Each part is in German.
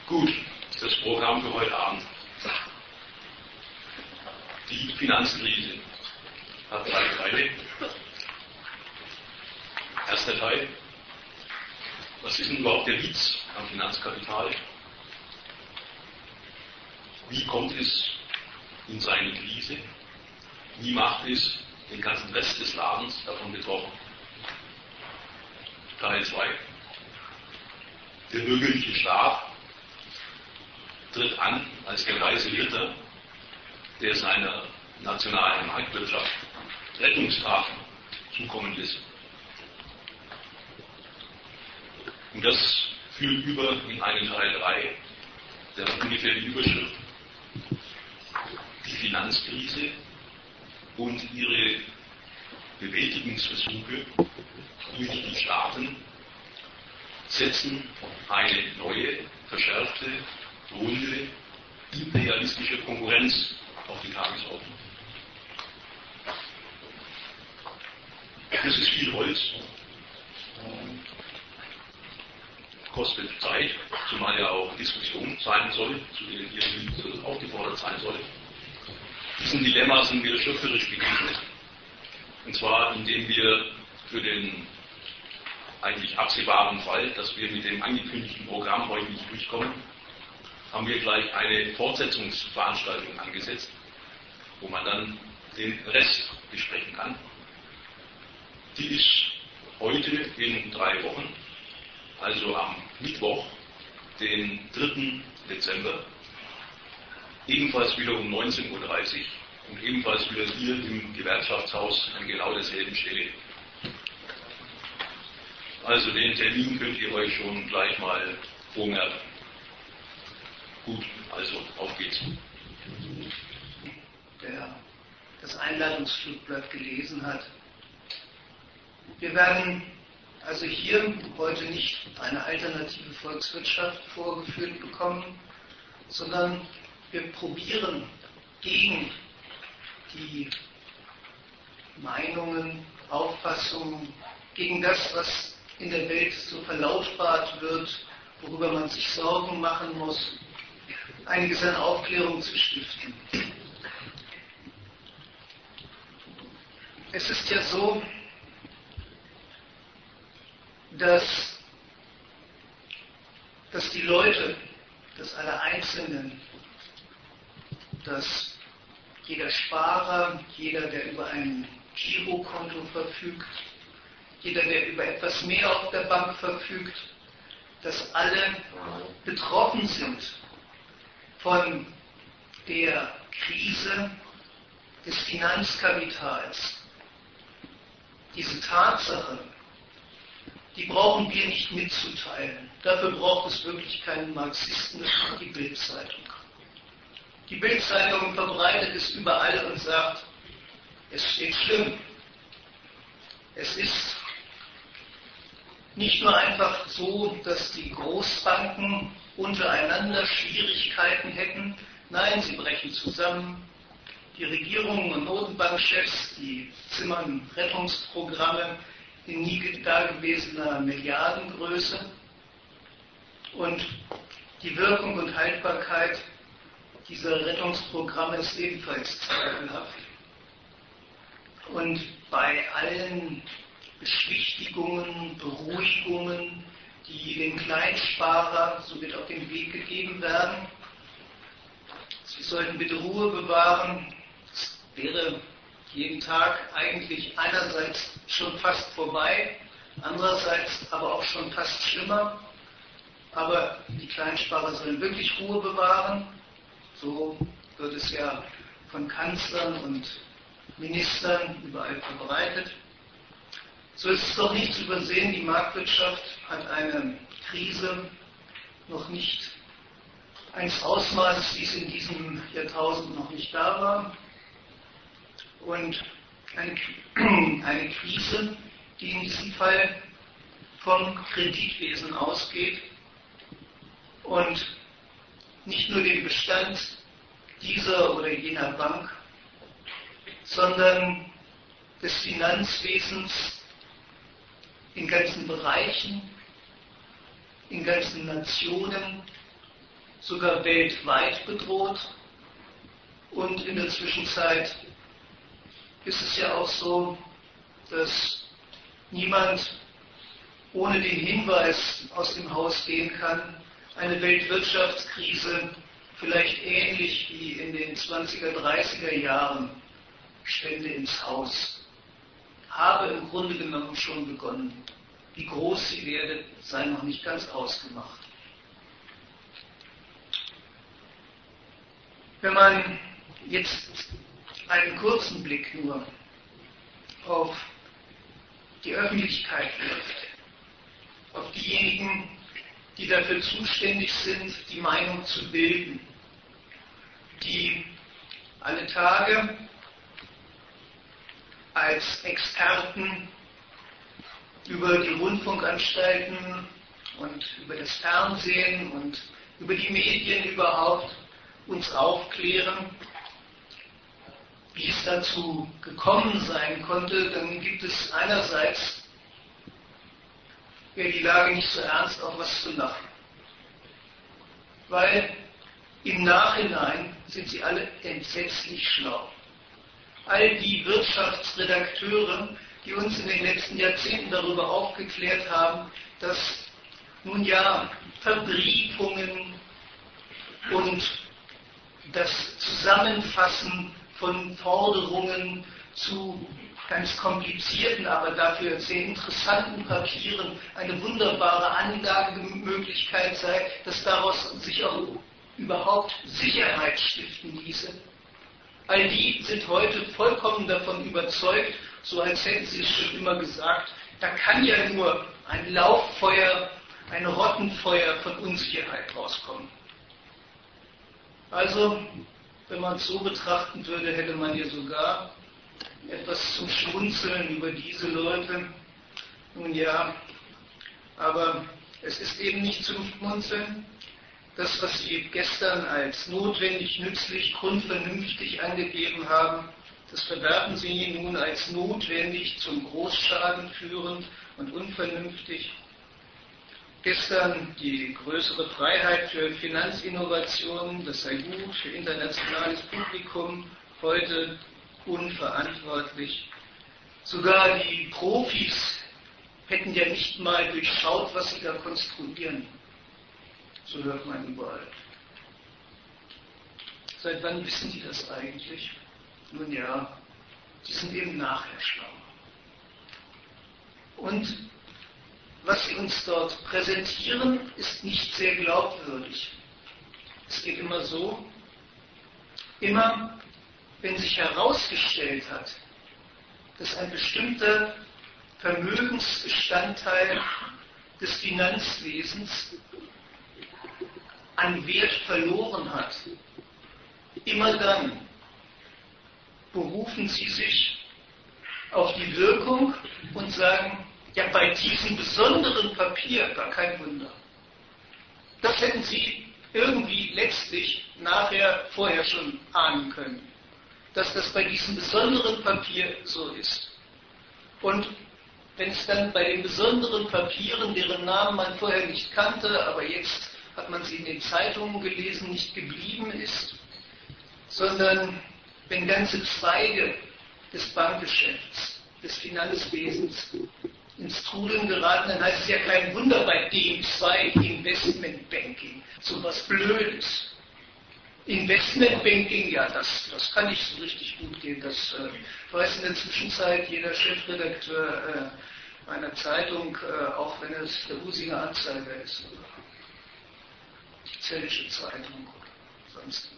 Gut, das Programm für heute Abend. Die Finanzkrise hat 3 Teile. Erster Teil. Was ist denn überhaupt der Witz am Finanzkapital? Wie kommt es in seine Krise? Wie macht es den ganzen Rest des Ladens davon betroffen? Teil 2. Der bürgerliche Staat tritt an als der weise Ritter, der seiner nationalen Marktwirtschaft Rettungsgaben zukommen lässt. Und das führt über in einen Teil 3, der hat ungefähr die Überschrift Die Finanzkrise und ihre Bewältigungsversuche durch die Staaten setzen eine neue, verschärfte, drohende, imperialistische Konkurrenz auf die Tagesordnung. Das ist viel Holz, kostet Zeit, zumal ja auch Diskussion sein soll, zu denen hier aufgefordert sein soll. Diesem Dilemma sind wir schöpferisch begegnet. Und zwar, indem wir für den eigentlich absehbaren Fall, dass wir mit dem angekündigten Programm heute nicht durchkommen, haben wir gleich eine Fortsetzungsveranstaltung angesetzt, wo man dann den Rest besprechen kann. Die ist heute in 3 Wochen, also am Mittwoch, den 3. Dezember, ebenfalls wieder um 19:30 Uhr und ebenfalls wieder hier im Gewerkschaftshaus an genau derselben Stelle. Also den Termin könnt ihr euch schon gleich mal vormerken. Gut, also auf geht's. Der das Einladungsflugblatt gelesen hat. Wir werden also hier heute nicht eine alternative Volkswirtschaft vorgeführt bekommen, sondern wir probieren gegen die Meinungen, Auffassungen, gegen das, was in der Welt so verlautbart wird, worüber man sich Sorgen machen muss, einiges an Aufklärung zu stiften. Es ist ja so, dass die Leute, dass alle Einzelnen, dass jeder Sparer, jeder, der über ein Girokonto verfügt, jeder, der über etwas mehr auf der Bank verfügt, dass alle betroffen sind von der Krise des Finanzkapitals. Diese Tatsache, die brauchen wir nicht mitzuteilen. Dafür braucht es wirklich keinen Marxisten, das macht die Bild-Zeitung. Die Bild-Zeitung verbreitet es überall und sagt, es steht schlimm. Es ist nicht nur einfach so, dass die Großbanken untereinander Schwierigkeiten hätten. Nein, sie brechen zusammen. Die Regierungen und Notenbankchefs, die zimmern Rettungsprogramme in nie dagewesener Milliardengröße. Und die Wirkung und Haltbarkeit dieser Rettungsprogramme ist ebenfalls zweifelhaft. Und bei allen Beschwichtigungen, Beruhigungen, die den Kleinsparer so mit auf den Weg gegeben werden, sie sollten bitte Ruhe bewahren. Es wäre jeden Tag eigentlich einerseits schon fast vorbei, andererseits aber auch schon fast schlimmer. Aber die Kleinsparer sollen wirklich Ruhe bewahren. So wird es ja von Kanzlern und Ministern überall verbreitet. So ist es doch nicht zu übersehen, die Marktwirtschaft hat eine Krise noch nicht eines Ausmaßes, wie es in diesem Jahrtausend noch nicht da war. Und eine Krise, die in diesem Fall vom Kreditwesen ausgeht und nicht nur den Bestand dieser oder jener Bank, sondern des Finanzwesens in ganzen Bereichen, in ganzen Nationen, sogar weltweit bedroht. Und in der Zwischenzeit ist es ja auch so, dass niemand ohne den Hinweis aus dem Haus gehen kann, eine Weltwirtschaftskrise, vielleicht ähnlich wie in den 20er, 30er Jahren, Stände ins Haus, habe im Grunde genommen schon begonnen. Wie groß sie werde, sei noch nicht ganz ausgemacht. Wenn man jetzt einen kurzen Blick nur auf die Öffentlichkeit wirft, auf diejenigen, die dafür zuständig sind, die Meinung zu bilden, die alle Tage als Experten über die Rundfunkanstalten und über das Fernsehen und über die Medien überhaupt uns aufklären, wie es dazu gekommen sein konnte, dann gibt es einerseits, wer die Lage nicht so ernst, auch was zu lachen. Weil im Nachhinein sind sie alle entsetzlich schlau. All die Wirtschaftsredakteure, die uns in den letzten Jahrzehnten darüber aufgeklärt haben, dass nun ja Verbriefungen und das Zusammenfassen von Forderungen zu ganz komplizierten, aber dafür sehr interessanten Papieren eine wunderbare Anlagemöglichkeit sei, dass daraus sich auch überhaupt Sicherheit stiften ließe. All die sind heute vollkommen davon überzeugt, so als hätten sie es schon immer gesagt, da kann ja nur ein Lauffeuer, ein Rottenfeuer von Unsicherheit rauskommen. Also, wenn man es so betrachten würde, hätte man ja sogar etwas zum Schmunzeln über diese Leute. Nun ja, aber es ist eben nicht zum Schmunzeln. Das, was Sie gestern als notwendig, nützlich, grundvernünftig angegeben haben, das verwerfen Sie nun als notwendig, zum Großschaden führend und unvernünftig. Gestern die größere Freiheit für Finanzinnovationen, das sei gut für internationales Publikum, heute unverantwortlich. Sogar die Profis hätten ja nicht mal durchschaut, was sie da konstruieren. So hört man überall. Seit wann wissen die das eigentlich? Nun ja, die sind eben nachher schlau. Und was sie uns dort präsentieren, ist nicht sehr glaubwürdig. Es geht immer so, immer wenn sich herausgestellt hat, dass ein bestimmter Vermögensbestandteil des Finanzwesens an Wert verloren hat, immer dann berufen sie sich auf die Wirkung und sagen, ja, bei diesem besonderen Papier gar kein Wunder. Das hätten sie irgendwie letztlich vorher schon ahnen können, dass das bei diesem besonderen Papier so ist. Und wenn es dann bei den besonderen Papieren, deren Namen man vorher nicht kannte, aber jetzt hat man sie in den Zeitungen gelesen, nicht geblieben ist, sondern wenn ganze Zweige des Bankgeschäfts, des Finanzwesens ins Trudeln geraten, dann heißt es ja kein Wunder bei dem Zweig Investmentbanking, so was Blödes. Investmentbanking, ja, das kann nicht so richtig gut gehen. Das weiß in der Zwischenzeit jeder Chefredakteur einer Zeitung, auch wenn es der Usinger Anzeiger ist, oder die Zellische Zeitung oder sonst.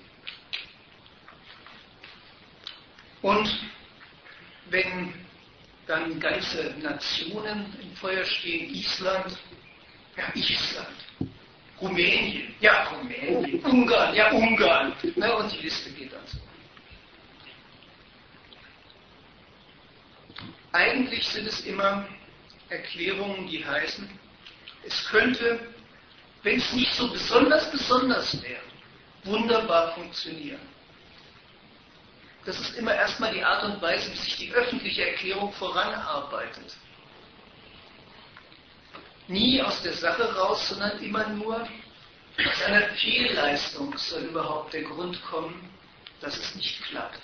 Und wenn dann ganze Nationen im Feuer stehen, Island, Rumänien, Ungarn, ne, und die Liste geht dann so. Eigentlich sind es immer Erklärungen, die heißen, es könnte, wenn es nicht so besonders wäre, wunderbar funktionieren. Das ist immer erstmal die Art und Weise, wie sich die öffentliche Erklärung voranarbeitet. Nie aus der Sache raus, sondern immer nur Aus einer Fehlleistung soll überhaupt der Grund kommen, dass es nicht klappt.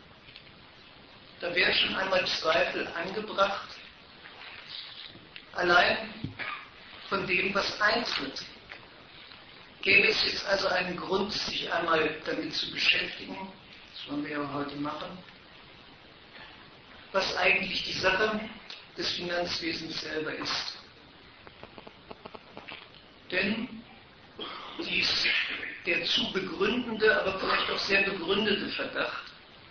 Da wären schon einmal Zweifel angebracht, allein von dem, was eintritt. Gäbe es jetzt also einen Grund, sich einmal damit zu beschäftigen, das wollen wir ja heute machen, was eigentlich die Sache des Finanzwesens selber ist. Denn dies der zu begründende, aber vielleicht auch sehr begründete Verdacht,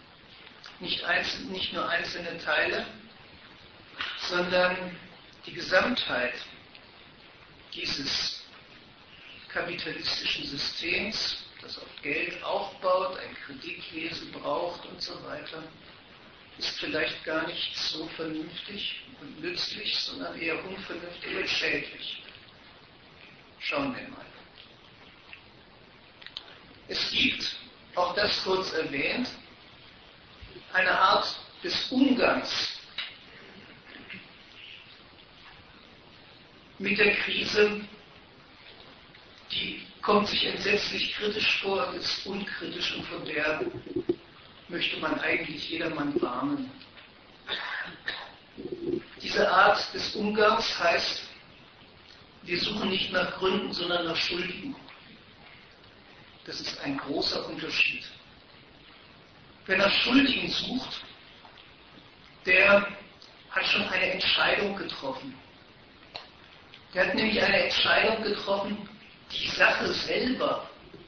nicht nur einzelne Teile, sondern die Gesamtheit dieses kapitalistischen Systems, das auf Geld aufbaut, ein Kreditwesen braucht und so weiter, ist vielleicht gar nicht so vernünftig und nützlich, sondern eher unvernünftig und schädlich. Schauen wir mal. Es gibt, auch das kurz erwähnt, eine Art des Umgangs mit der Krise, die kommt sich entsetzlich kritisch vor, ist unkritisch und von der möchte man eigentlich jedermann warnen. Diese Art des Umgangs heißt, wir suchen nicht nach Gründen, sondern nach Schuldigen. Das ist ein großer Unterschied. Wer nach Schuldigen sucht, der hat schon eine Entscheidung getroffen. Der hat nämlich eine Entscheidung getroffen, die Sache selber,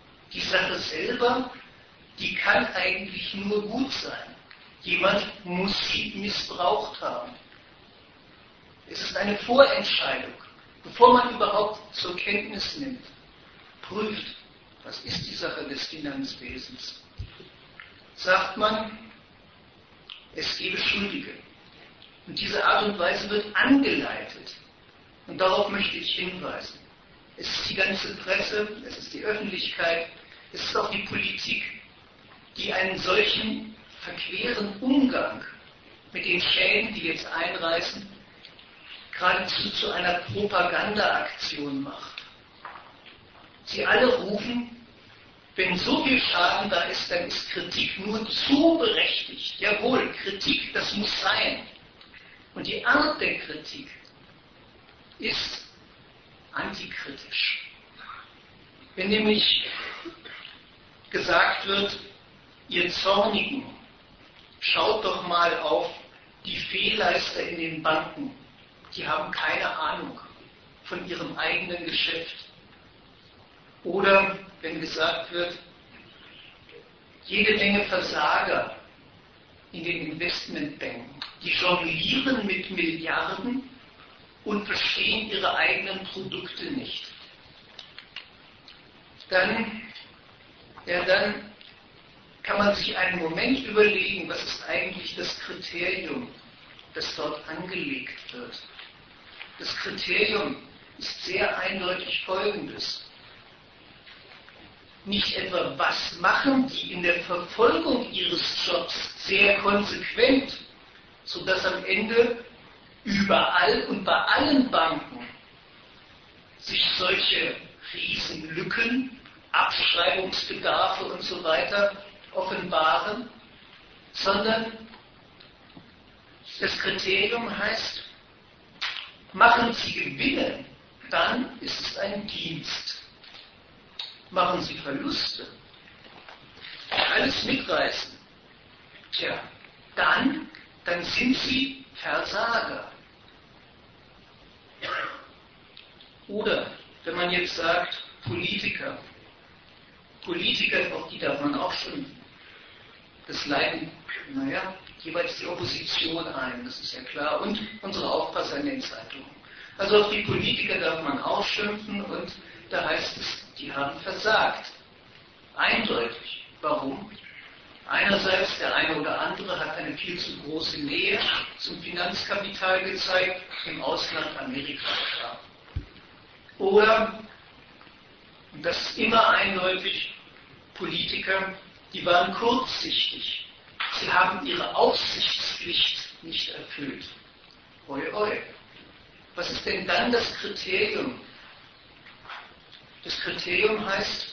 die kann eigentlich nur gut sein. Jemand muss sie missbraucht haben. Es ist eine Vorentscheidung, bevor man überhaupt zur Kenntnis nimmt, prüft, was ist die Sache des Finanzwesens. Sagt man, es gebe Schuldige. Und diese Art und Weise wird angeleitet. Und darauf möchte ich hinweisen. Es ist die ganze Presse, es ist die Öffentlichkeit, es ist auch die Politik, die einen solchen verqueren Umgang mit den Schäden, die jetzt einreißen, geradezu zu einer Propagandaaktion macht. Sie alle rufen, wenn so viel Schaden da ist, dann ist Kritik nur zu berechtigt. Jawohl, Kritik, das muss sein. Und die Art der Kritik ist antikritisch. Wenn nämlich gesagt wird, ihr Zornigen, schaut doch mal auf die Fehlleister in den Banken, die haben keine Ahnung von ihrem eigenen Geschäft. Oder wenn gesagt wird, jede Menge Versager in den Investmentbanken, die jonglieren mit Milliarden und verstehen ihre eigenen Produkte nicht. Dann kann man sich einen Moment überlegen, was ist eigentlich das Kriterium, das dort angelegt wird. Das Kriterium ist sehr eindeutig folgendes. Nicht etwa, was machen die in der Verfolgung ihres Jobs sehr konsequent, sodass am Ende überall und bei allen Banken sich solche Riesenlücken, Abschreibungsbedarfe und so weiter offenbaren, sondern das Kriterium heißt, machen Sie Gewinne, dann ist es ein Dienst. Machen Sie Verluste, alles mitreißen, dann sind Sie Versager. Oder wenn man jetzt sagt, Politiker, auf die darf man auch schimpfen. Das leiten, jeweils die Opposition ein, das ist ja klar, und unsere Aufpasser in den Zeitungen. Also auf die Politiker darf man auch schimpfen und da heißt es, die haben versagt. Eindeutig. Warum? Einerseits, der eine oder andere hat eine viel zu große Nähe zum Finanzkapital gezeigt, im Ausland Amerika. Oder, und das ist immer eindeutig, Politiker, die waren kurzsichtig. Sie haben ihre Aufsichtspflicht nicht erfüllt. Oi, oi. Was ist denn dann das Kriterium? Das Kriterium heißt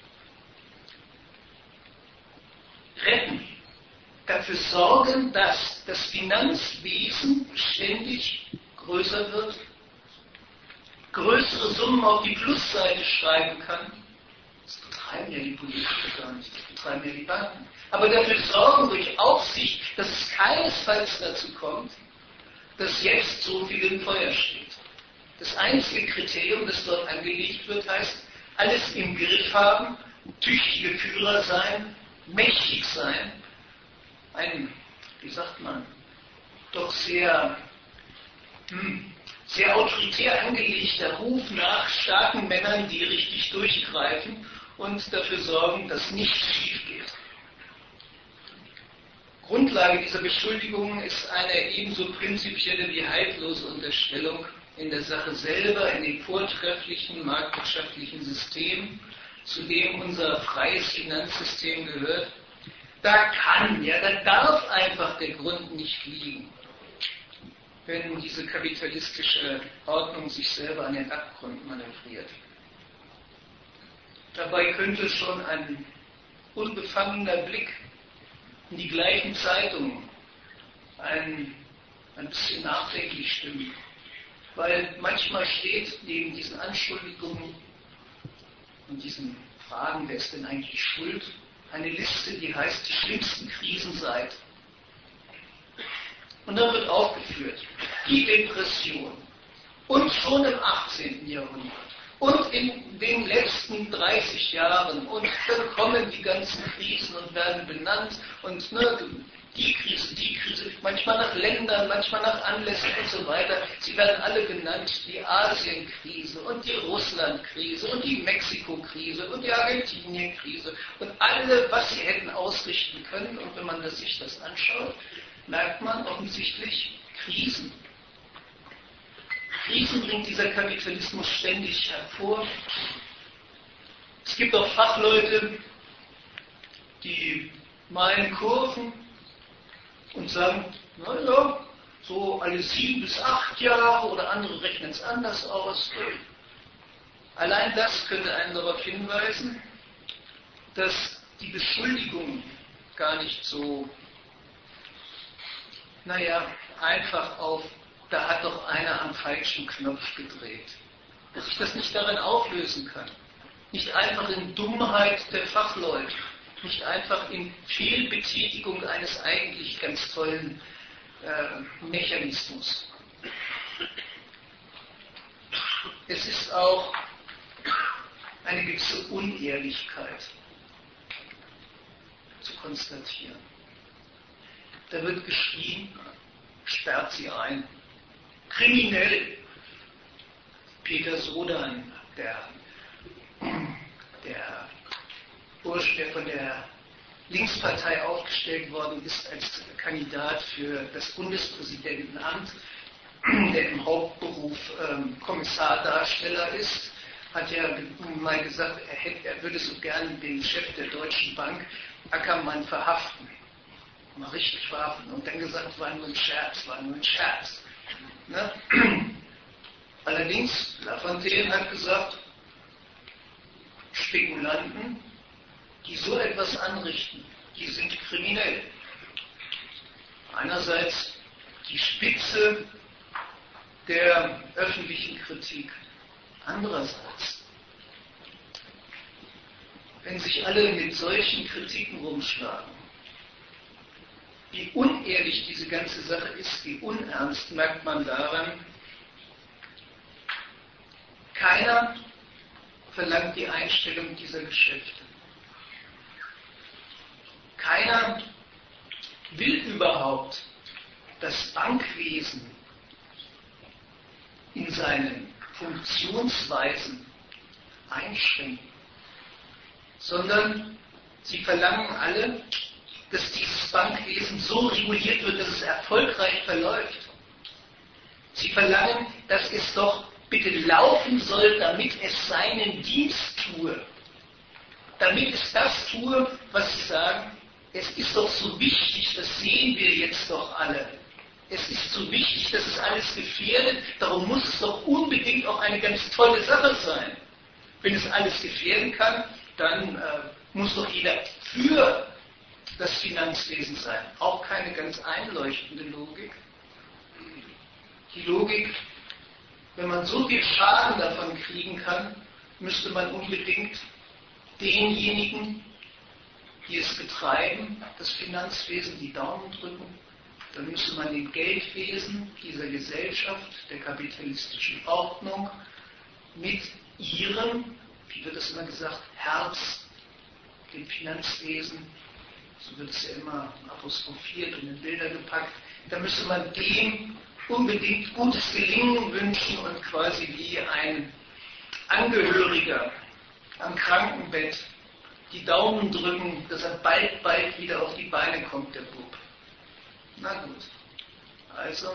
retten, dafür sorgen, dass das Finanzwesen ständig größer wird, größere Summen auf die Plusseite schreiben kann. Das betreiben ja die Politiker gar nicht, das betreiben ja die Banken. Aber dafür sorgen durch Aufsicht, dass es keinesfalls dazu kommt, dass jetzt so viel im Feuer steht. Das einzige Kriterium, das dort angelegt wird, heißt, alles im Griff haben, tüchtige Führer sein, mächtig sein, ein, wie sagt man, doch sehr autoritär angelegter Ruf nach starken Männern, die richtig durchgreifen und dafür sorgen, dass nichts schief geht. Grundlage dieser Beschuldigungen ist eine ebenso prinzipielle wie haltlose Unterstellung in der Sache selber, in dem vortrefflichen marktwirtschaftlichen System, zu dem unser freies Finanzsystem gehört. Da darf einfach der Grund nicht liegen, wenn diese kapitalistische Ordnung sich selber an den Abgrund manövriert. Dabei könnte schon ein unbefangener Blick in die gleichen Zeitungen ein bisschen nachdenklich stimmen. Weil manchmal steht neben diesen Anschuldigungen und diesen Fragen, wer ist denn eigentlich schuld, eine Liste, die heißt die schlimmsten Krisen seit. Und da wird aufgeführt die Depression und schon im 18. Jahrhundert und in den letzten 30 Jahren und dann kommen die ganzen Krisen und werden benannt und die Krise, manchmal nach Ländern, manchmal nach Anlässen und so weiter. Sie werden alle genannt, die Asienkrise und die Russlandkrise und die Mexiko-Krise und die Argentinien-Krise und alle, was sie hätten ausrichten können. Und wenn man sich das anschaut, merkt man offensichtlich Krisen. Krisen bringt dieser Kapitalismus ständig hervor. Es gibt auch Fachleute, die malen Kurven und sagen, naja, so alle 7 bis 8 Jahre oder andere rechnen es anders aus. Allein das könnte einen darauf hinweisen, dass die Beschuldigung gar nicht so, einfach auf, da hat doch einer am falschen Knopf gedreht. Dass sich das nicht darin auflösen kann. Nicht einfach in Dummheit der Fachleute. Nicht einfach in Fehlbetätigung eines eigentlich ganz tollen Mechanismus. Es ist auch eine gewisse Unehrlichkeit zu konstatieren. Da wird geschrien, sperrt sie ein. Kriminell. Peter Sodan, der Bursch, der von der Linkspartei aufgestellt worden ist als Kandidat für das Bundespräsidentenamt, der im Hauptberuf Kommissardarsteller ist, hat ja mal gesagt, er würde so gern den Chef der Deutschen Bank, Ackermann, verhaften. Mal richtig verhaften. Und dann gesagt, war nur ein Scherz. Ne? Allerdings, Lafontaine hat gesagt, Spekulanten, die so etwas anrichten, die sind kriminell. Einerseits die Spitze der öffentlichen Kritik. Andererseits, wenn sich alle mit solchen Kritiken rumschlagen, wie unehrlich diese ganze Sache ist, wie unernst, merkt man daran, keiner verlangt die Einstellung dieser Geschäfte. Keiner will überhaupt das Bankwesen in seinen Funktionsweisen einschränken, sondern sie verlangen alle, dass dieses Bankwesen so reguliert wird, dass es erfolgreich verläuft. Sie verlangen, dass es doch bitte laufen soll, damit es seinen Dienst tue. Damit es das tue, was sie sagen, es ist doch so wichtig, das sehen wir jetzt doch alle. Es ist so wichtig, dass es alles gefährdet, darum muss es doch unbedingt auch eine ganz tolle Sache sein. Wenn es alles gefährden kann, dann muss doch jeder für das Finanzwesen sein. Auch keine ganz einleuchtende Logik. Die Logik, wenn man so viel Schaden davon kriegen kann, müsste man unbedingt denjenigen, die es betreiben, das Finanzwesen, die Daumen drücken. Dann müsste man dem Geldwesen dieser Gesellschaft, der kapitalistischen Ordnung, mit ihrem, wie wird es immer gesagt, Herz, dem Finanzwesen, so wird es ja immer apostrophiert und in Bilder gepackt, da müsste man dem unbedingt gutes Gelingen wünschen und quasi wie ein Angehöriger am Krankenbett die Daumen drücken, dass er bald wieder auf die Beine kommt, der Bub. Na gut. Also,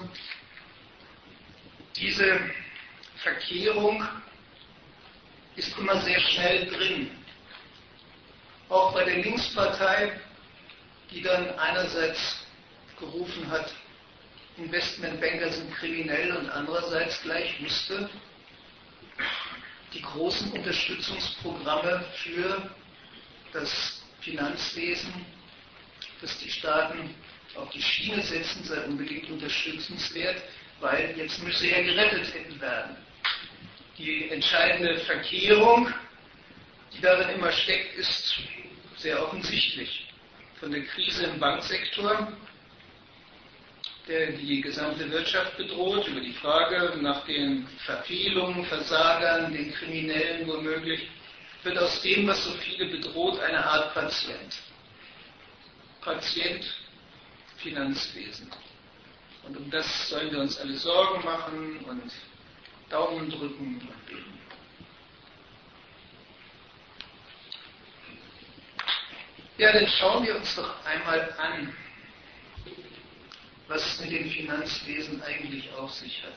diese Verkehrung ist immer sehr schnell drin. Auch bei der Linkspartei, die dann einerseits gerufen hat, Investmentbanker sind kriminell und andererseits gleich wusste, die großen Unterstützungsprogramme für das Finanzwesen, das die Staaten auf die Schiene setzen, sei unbedingt unterstützenswert, weil jetzt müsse ja gerettet werden. Die entscheidende Verkehrung, die darin immer steckt, ist sehr offensichtlich. Von der Krise im Banksektor, der die gesamte Wirtschaft bedroht, über die Frage nach den Verfehlungen, Versagern, den Kriminellen womöglich, wird aus dem, was so viele bedroht, eine Art Patient. Patient, Finanzwesen. Und um das sollen wir uns alle Sorgen machen und Daumen drücken und beten. Ja, dann schauen wir uns doch einmal an, was es mit dem Finanzwesen eigentlich auf sich hat.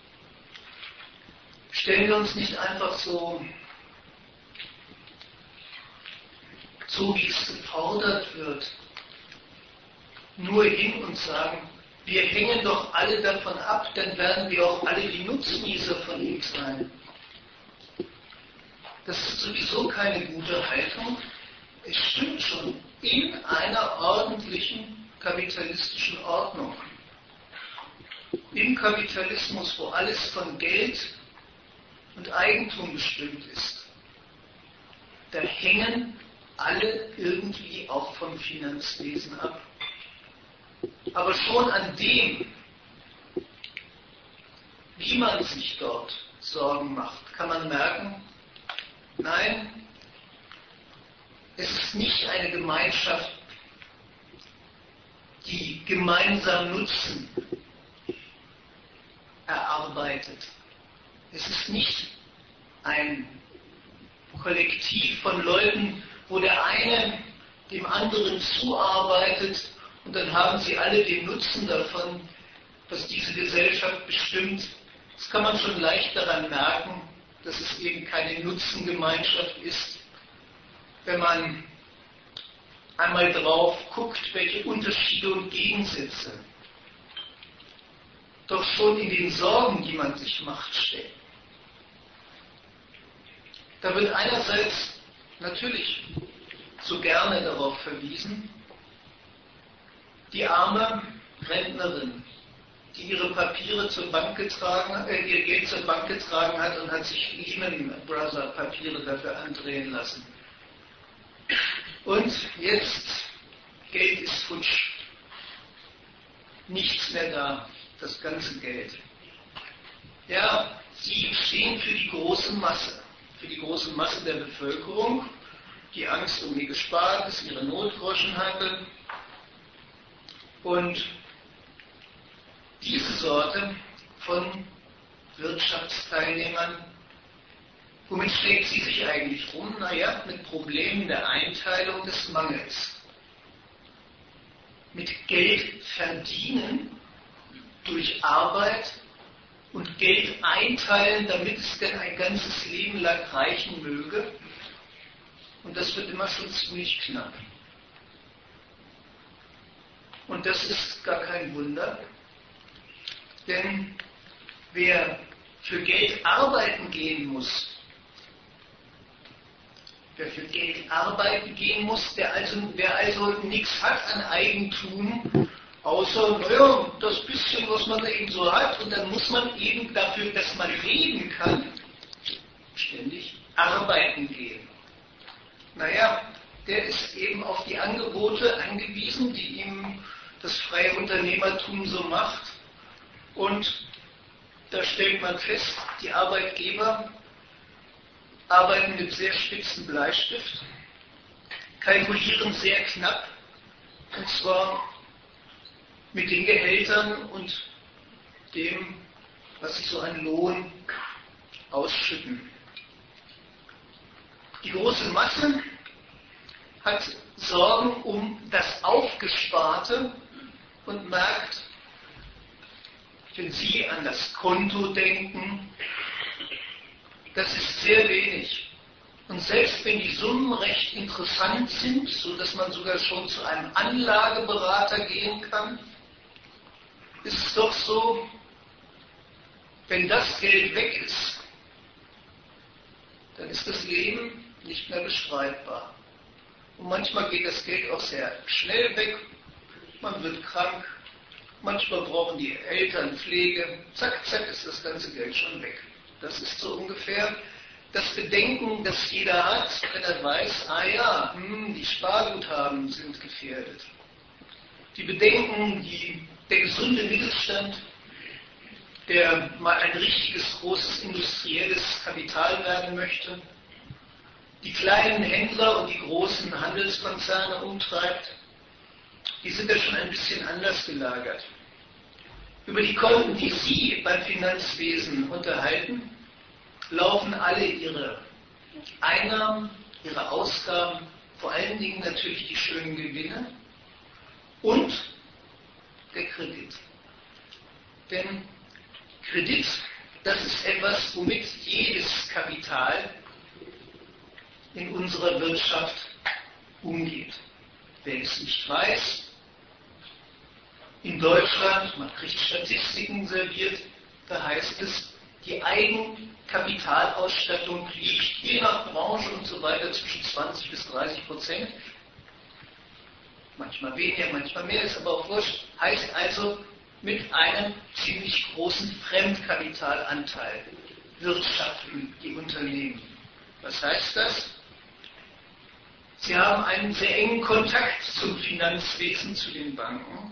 Stellen wir uns nicht einfach so wie es gefordert wird, nur hin und sagen, wir hängen doch alle davon ab, dann werden wir auch alle die Nutznießer von ihm sein. Das ist sowieso keine gute Haltung. Es stimmt schon, in einer ordentlichen kapitalistischen Ordnung. Im Kapitalismus, wo alles von Geld und Eigentum bestimmt ist, da hängen alle irgendwie auch vom Finanzwesen ab. Aber schon an dem, wie man sich dort Sorgen macht, kann man merken, nein, es ist nicht eine Gemeinschaft, die gemeinsam Nutzen erarbeitet. Es ist nicht ein Kollektiv von Leuten, wo der eine dem anderen zuarbeitet und dann haben sie alle den Nutzen davon, was diese Gesellschaft bestimmt. Das kann man schon leicht daran merken, dass es eben keine Nutzengemeinschaft ist, wenn man einmal drauf guckt, welche Unterschiede und Gegensätze doch schon in den Sorgen, die man sich macht, stecken. Da wird einerseits natürlich so gerne darauf verwiesen, die arme Rentnerin, die ihre Papiere zur Bank getragen, ihr Geld zur Bank getragen hat und hat sich Lehman Brothers Papiere dafür andrehen lassen. Und jetzt, Geld ist futsch. Nichts mehr da, das ganze Geld. Ja, sie stehen für die große Masse der Bevölkerung, die Angst um ihr Gespartes, ihre Notgroschen hatte. Und diese Sorte von Wirtschaftsteilnehmern, womit schlägt sie sich eigentlich rum? Naja, mit Problemen der Einteilung des Mangels. Mit Geld verdienen durch Arbeit und Geld einteilen, damit es denn ein ganzes Leben lang reichen möge. Und das wird immer schon ziemlich knapp. Und das ist gar kein Wunder, denn wer für Geld arbeiten gehen muss, wer für Geld arbeiten gehen muss, wer also nichts hat an Eigentum, außer, naja, das bisschen, was man da eben so hat, und dann muss man eben dafür, dass man leben kann, ständig arbeiten gehen. Naja, der ist eben auf die Angebote angewiesen, die ihm das freie Unternehmertum so macht. Und da stellt man fest, die Arbeitgeber arbeiten mit sehr spitzen Bleistift, kalkulieren sehr knapp, und zwar mit den Gehältern und dem, was sie so an Lohn ausschütten. Die große Masse hat Sorgen um das Aufgesparte und merkt, wenn Sie an das Konto denken, das ist sehr wenig. Und selbst wenn die Summen recht interessant sind, sodass man sogar schon zu einem Anlageberater gehen kann, ist es doch so, wenn das Geld weg ist, dann ist das Leben nicht mehr bestreitbar. Und manchmal geht das Geld auch sehr schnell weg, man wird krank, manchmal brauchen die Eltern Pflege, zack, zack ist das ganze Geld schon weg. Das ist so ungefähr das Bedenken, das jeder hat, wenn er weiß, die Sparguthaben sind gefährdet. Die Bedenken, der gesunde Mittelstand, der mal ein richtiges, großes industrielles Kapital werden möchte, die kleinen Händler und die großen Handelskonzerne umtreibt, die sind ja schon ein bisschen anders gelagert. Über die Konten, die Sie beim Finanzwesen unterhalten, laufen alle Ihre Einnahmen, Ihre Ausgaben, vor allen Dingen natürlich die schönen Gewinne und der Kredit. Denn Kredit, das ist etwas, womit jedes Kapital in unserer Wirtschaft umgeht. Wer es nicht weiß, in Deutschland, man kriegt Statistiken serviert, da heißt es, die Eigenkapitalausstattung liegt je nach Branche und so weiter zwischen 20 bis 30%. Manchmal weniger, manchmal mehr, ist aber auch wurscht. Heißt also, mit einem ziemlich großen Fremdkapitalanteil wirtschaften die Unternehmen. Was heißt das? Sie haben einen sehr engen Kontakt zum Finanzwesen, zu den Banken.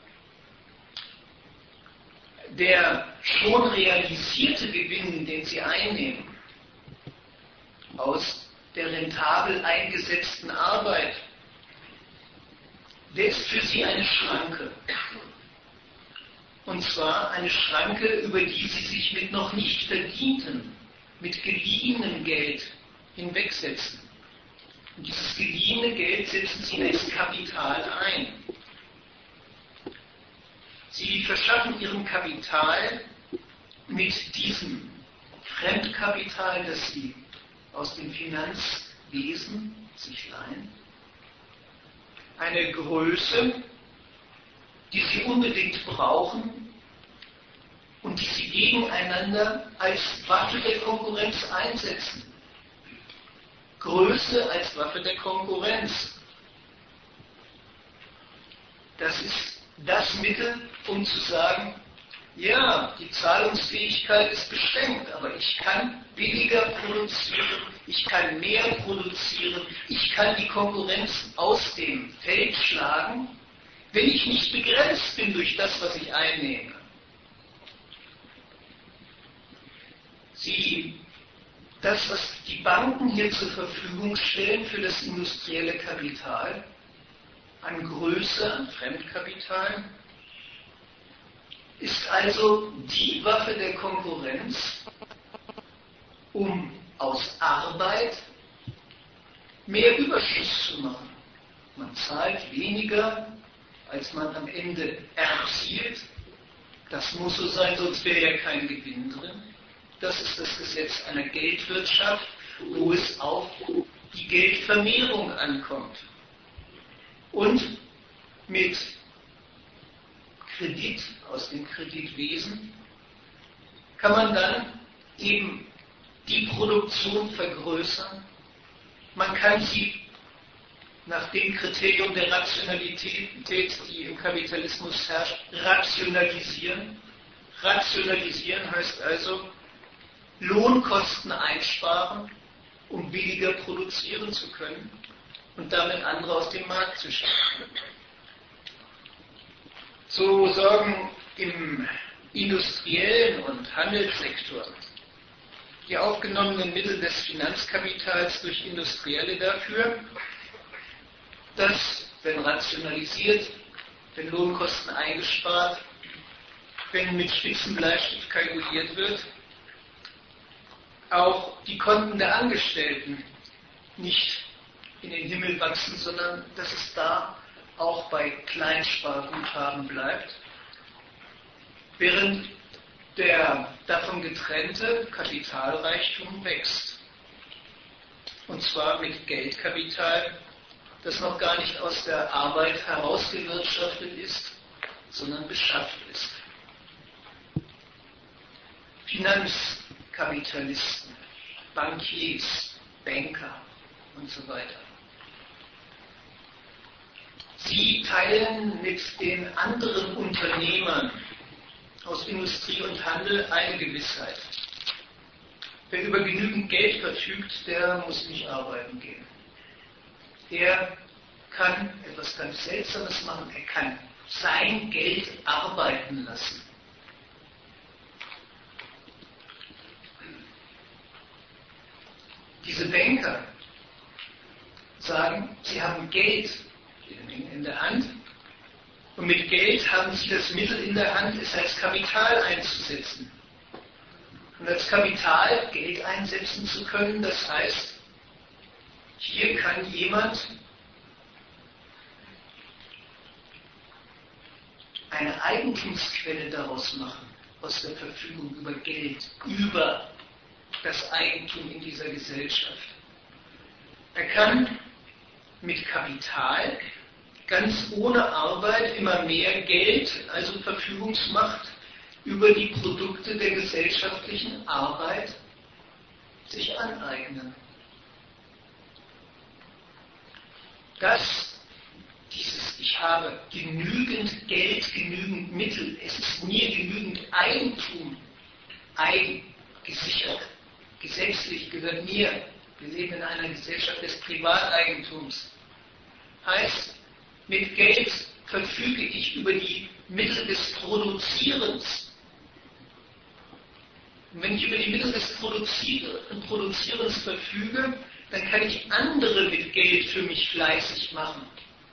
Der schon realisierte Gewinn, den Sie einnehmen, aus der rentabel eingesetzten Arbeit, der ist für Sie eine Schranke. Und zwar eine Schranke, über die Sie sich mit noch nicht verdienten, mit geliehenem Geld hinwegsetzen. Und dieses geliehene Geld setzen Sie als Kapital ein. Sie verschaffen Ihrem Kapital mit diesem Fremdkapital, das Sie aus dem Finanzwesen sich leihen, eine Größe, die Sie unbedingt brauchen und die Sie gegeneinander als Waffe der Konkurrenz einsetzen. Größe als Waffe der Konkurrenz. Das ist das Mittel, um zu sagen, ja, die Zahlungsfähigkeit ist beschränkt, aber ich kann billiger produzieren, ich kann mehr produzieren, ich kann die Konkurrenz aus dem Feld schlagen, wenn ich nicht begrenzt bin durch das, was ich einnehme. Das, was die Banken hier zur Verfügung stellen für das industrielle Kapital, an Größe, an Fremdkapital, ist also die Waffe der Konkurrenz, um aus Arbeit mehr Überschuss zu machen. Man zahlt weniger, als man am Ende erzielt. Das muss so sein, sonst wäre ja kein Gewinn drin. Das ist das Gesetz einer Geldwirtschaft, wo es auf die Geldvermehrung ankommt. Und mit Kredit aus dem Kreditwesen kann man dann eben die Produktion vergrößern, Man kann sie nach dem Kriterium der Rationalität, die im Kapitalismus herrscht, rationalisieren. Rationalisieren heißt also Lohnkosten einsparen, um billiger produzieren zu können und damit andere aus dem Markt zu schaffen. So sorgen im industriellen und Handelssektor die aufgenommenen Mittel des Finanzkapitals durch Industrielle dafür, dass, wenn rationalisiert, wenn Lohnkosten eingespart, wenn mit Spitzenbleistift kalkuliert wird, auch die Konten der Angestellten nicht in den Himmel wachsen, sondern dass es da auch bei Kleinsparguthaben bleibt, während der davon getrennte Kapitalreichtum wächst. Und zwar mit Geldkapital, das noch gar nicht aus der Arbeit herausgewirtschaftet ist, sondern beschafft ist. Finanzkapitalisten, Bankiers, Banker und so weiter. Sie teilen mit den anderen Unternehmern aus Industrie und Handel eine Gewissheit. Wer über genügend Geld verfügt, der muss nicht arbeiten gehen. Er kann etwas ganz Seltsames machen, er kann sein Geld arbeiten lassen. Diese Banker sagen, sie haben Geld in der Hand und mit Geld haben sie das Mittel in der Hand, es als Kapital einzusetzen. Und als Kapital Geld einsetzen zu können, das heißt, hier kann jemand eine Eigentumsquelle daraus machen, aus der Verfügung über Geld, über das Eigentum in dieser Gesellschaft. Er kann mit Kapital ganz ohne Arbeit immer mehr Geld, also Verfügungsmacht, über die Produkte der gesellschaftlichen Arbeit sich aneignen. Ich habe genügend Geld, genügend Mittel, es ist mir genügend Eigentum, gesichert, gesetzlich gehört mir. Wir leben in einer Gesellschaft des Privateigentums. Heißt, mit Geld verfüge ich über die Mittel des Produzierens. Und wenn ich über die Mittel des Produzierens verfüge, dann kann ich andere mit Geld für mich fleißig machen.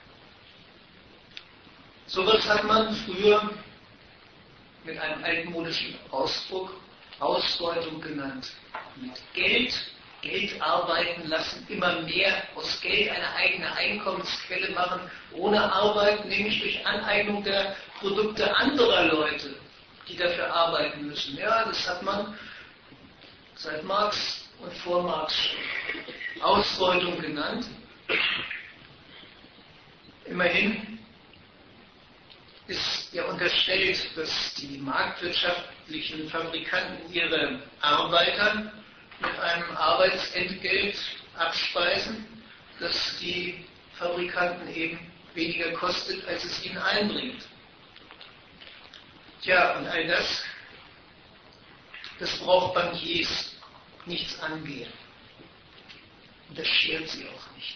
Sowas hat man früher mit einem altmodischen Ausdruck Ausbeutung genannt. Mit Geld arbeiten lassen, immer mehr aus Geld eine eigene Einkommensquelle machen, ohne Arbeit, nämlich durch Aneignung der Produkte anderer Leute, die dafür arbeiten müssen. Ja, das hat man seit Marx und vor Marx schon Ausbeutung genannt. Immerhin ist ja unterstellt, dass die marktwirtschaftlichen Fabrikanten ihre Arbeiter mit einem Arbeitsentgelt abspeisen, dass die Fabrikanten eben weniger kostet, als es ihnen einbringt. Tja, und all das braucht Bankiers nichts angehen. Und das schert sie auch nicht.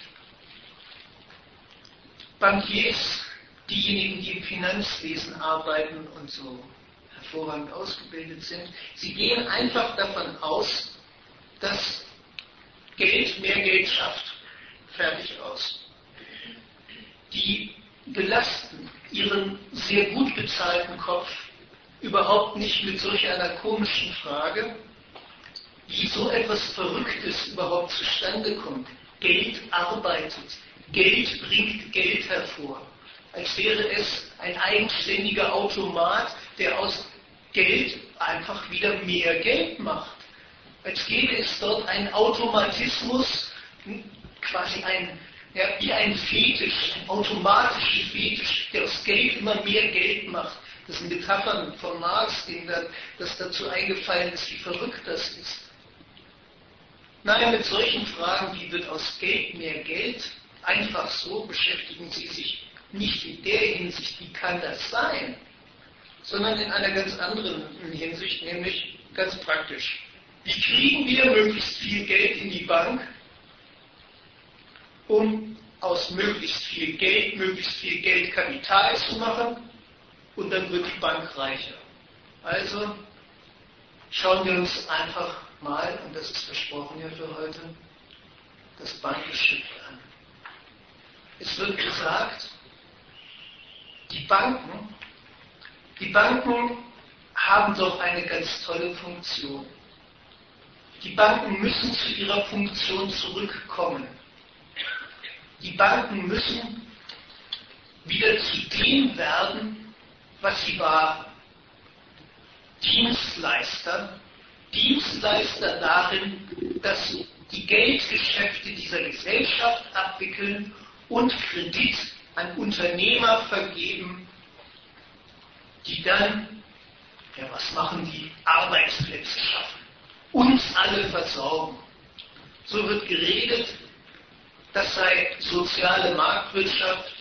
Bankiers, diejenigen, die im Finanzwesen arbeiten und so hervorragend ausgebildet sind, sie gehen einfach davon aus, dass Geld mehr Geld schafft. Fertig aus. Die belasten ihren sehr gut bezahlten Kopf überhaupt nicht mit solch einer komischen Frage, wie so etwas Verrücktes überhaupt zustande kommt. Geld arbeitet. Geld bringt Geld hervor. Als wäre es ein eigenständiger Automat, der aus Geld einfach wieder mehr Geld macht. Als gäbe es dort einen Automatismus, quasi wie ein Fetisch, ein automatischer Fetisch, der aus Geld immer mehr Geld macht. Das sind Metaphern von Marx, denen das dazu eingefallen ist, wie verrückt das ist. Nein, mit solchen Fragen, wie wird aus Geld mehr Geld, einfach so beschäftigen Sie sich nicht in der Hinsicht, wie kann das sein, sondern in einer ganz anderen Hinsicht, nämlich ganz praktisch. Wie kriegen wir möglichst viel Geld in die Bank, um aus möglichst viel Geld Kapital zu machen, und dann wird die Bank reicher. Also schauen wir uns einfach mal, und das ist versprochen ja für heute, das Bankgeschäft an. Es wird gesagt, die Banken haben doch eine ganz tolle Funktion. Die Banken müssen zu ihrer Funktion zurückkommen. Die Banken müssen wieder zu dem werden, was sie waren. Dienstleister darin, dass sie die Geldgeschäfte dieser Gesellschaft abwickeln und Kredit an Unternehmer vergeben, die dann, ja was machen die, Arbeitsplätze schaffen, uns alle versorgen. So wird geredet, das sei soziale Marktwirtschaft,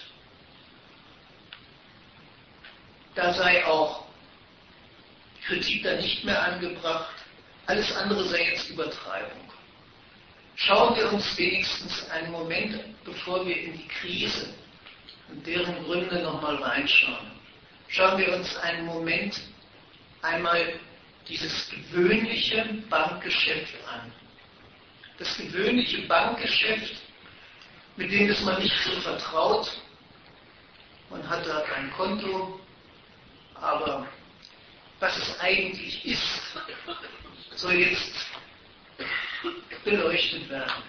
da sei auch Kritik dann nicht mehr angebracht, alles andere sei jetzt Übertreibung. Schauen wir uns wenigstens einen Moment, bevor wir in die Krise und deren Gründe nochmal reinschauen, schauen wir uns einen Moment einmal dieses gewöhnliche Bankgeschäft an. Das gewöhnliche Bankgeschäft, mit dem ist man nicht so vertraut. Man hat da ein Konto, aber was es eigentlich ist, soll jetzt beleuchtet werden.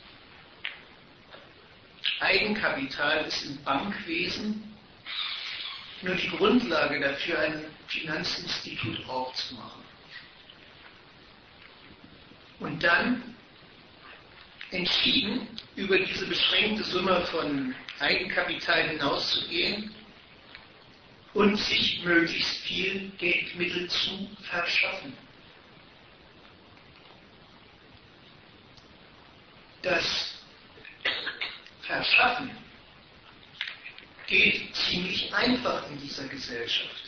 Eigenkapital ist im Bankwesen nur die Grundlage dafür, ein Finanzinstitut aufzumachen. Und dann entschieden, über diese beschränkte Summe von Eigenkapital hinauszugehen und sich möglichst viel Geldmittel zu verschaffen. Das Verschaffen geht ziemlich einfach in dieser Gesellschaft.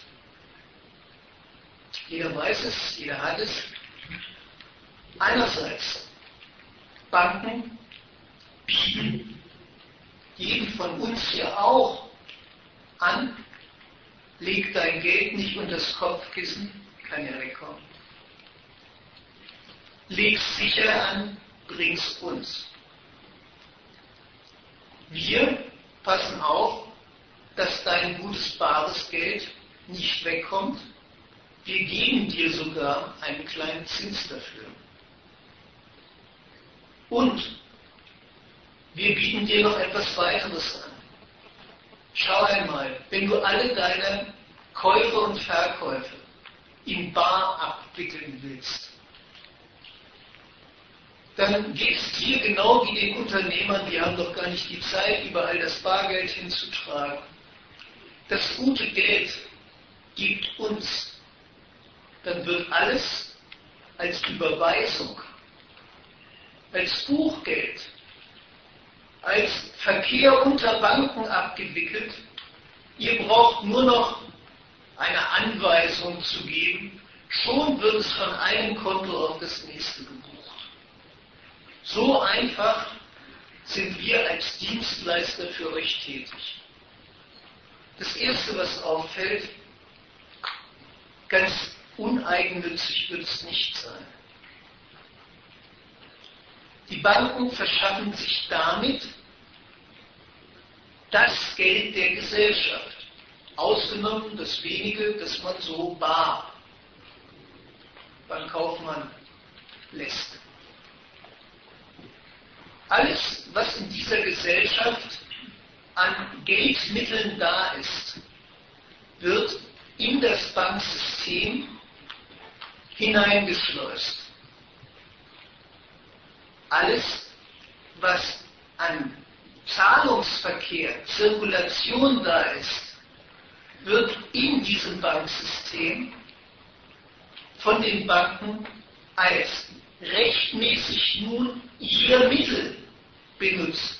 Jeder weiß es, jeder hat es. Einerseits, Banken bieten jedem von uns hier auch an, leg dein Geld nicht unter das Kopfkissen, kann ja wegkommen. Leg's sicher an, bring's uns. Wir passen auf, dass dein gutes bares Geld nicht wegkommt. Wir geben dir sogar einen kleinen Zins dafür. Und wir bieten dir noch etwas weiteres an. Schau einmal, wenn du alle deine Käufe und Verkäufe in bar abwickeln willst, dann geht es dir genau wie den Unternehmern, die haben doch gar nicht die Zeit, überall das Bargeld hinzutragen. Das gute Geld gibt uns. Dann wird alles als Überweisung, als Buchgeld, als Verkehr unter Banken abgewickelt. Ihr braucht nur noch eine Anweisung zu geben, schon wird es von einem Konto auf das nächste gebucht. So einfach sind wir als Dienstleister für euch tätig. Das Erste, was auffällt, ganz uneigennützig wird es nicht sein. Die Banken verschaffen sich damit das Geld der Gesellschaft, ausgenommen das wenige, das man so bar beim Kaufmann lässt. Alles, was in dieser Gesellschaft an Geldmitteln da ist, wird in das Banksystem hineingeschleust. Alles, was an Zahlungsverkehr, Zirkulation da ist, wird in diesem Banksystem von den Banken als rechtmäßig nun ihr Mittel benutzt.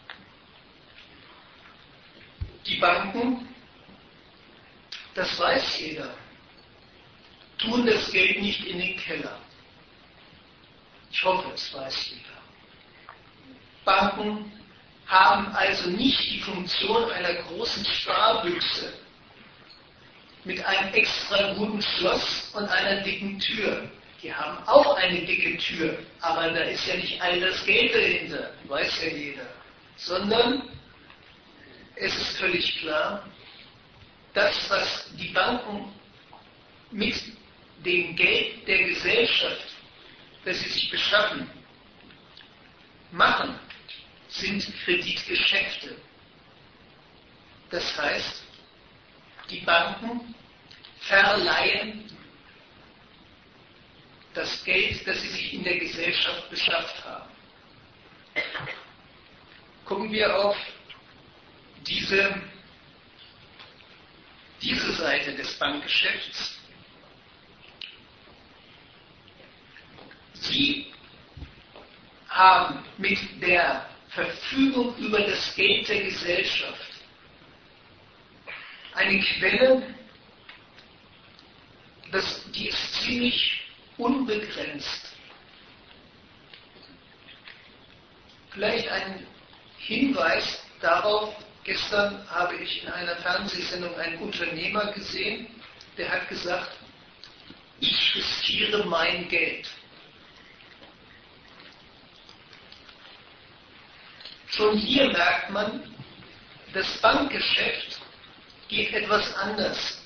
Die Banken, das weiß jeder, tun das Geld nicht in den Keller. Ich hoffe, es weiß jeder. Banken haben also nicht die Funktion einer großen Sparbüchse mit einem extra guten Schloss und einer dicken Tür. Die haben auch eine dicke Tür, aber da ist ja nicht all das Geld dahinter, weiß ja jeder. Sondern es ist völlig klar, das, was die Banken mit dem Geld der Gesellschaft, das sie sich beschaffen, machen, sind Kreditgeschäfte. Das heißt, die Banken verleihen das Geld, das sie sich in der Gesellschaft beschafft haben. Gucken wir auf diese Seite des Bankgeschäfts. Sie haben mit der Verfügung über das Geld der Gesellschaft eine Quelle, die ist ziemlich unbegrenzt. Vielleicht ein Hinweis darauf: Gestern habe ich in einer Fernsehsendung einen Unternehmer gesehen, der hat gesagt, ich riskiere mein Geld. Schon hier merkt man, das Bankgeschäft geht etwas anders.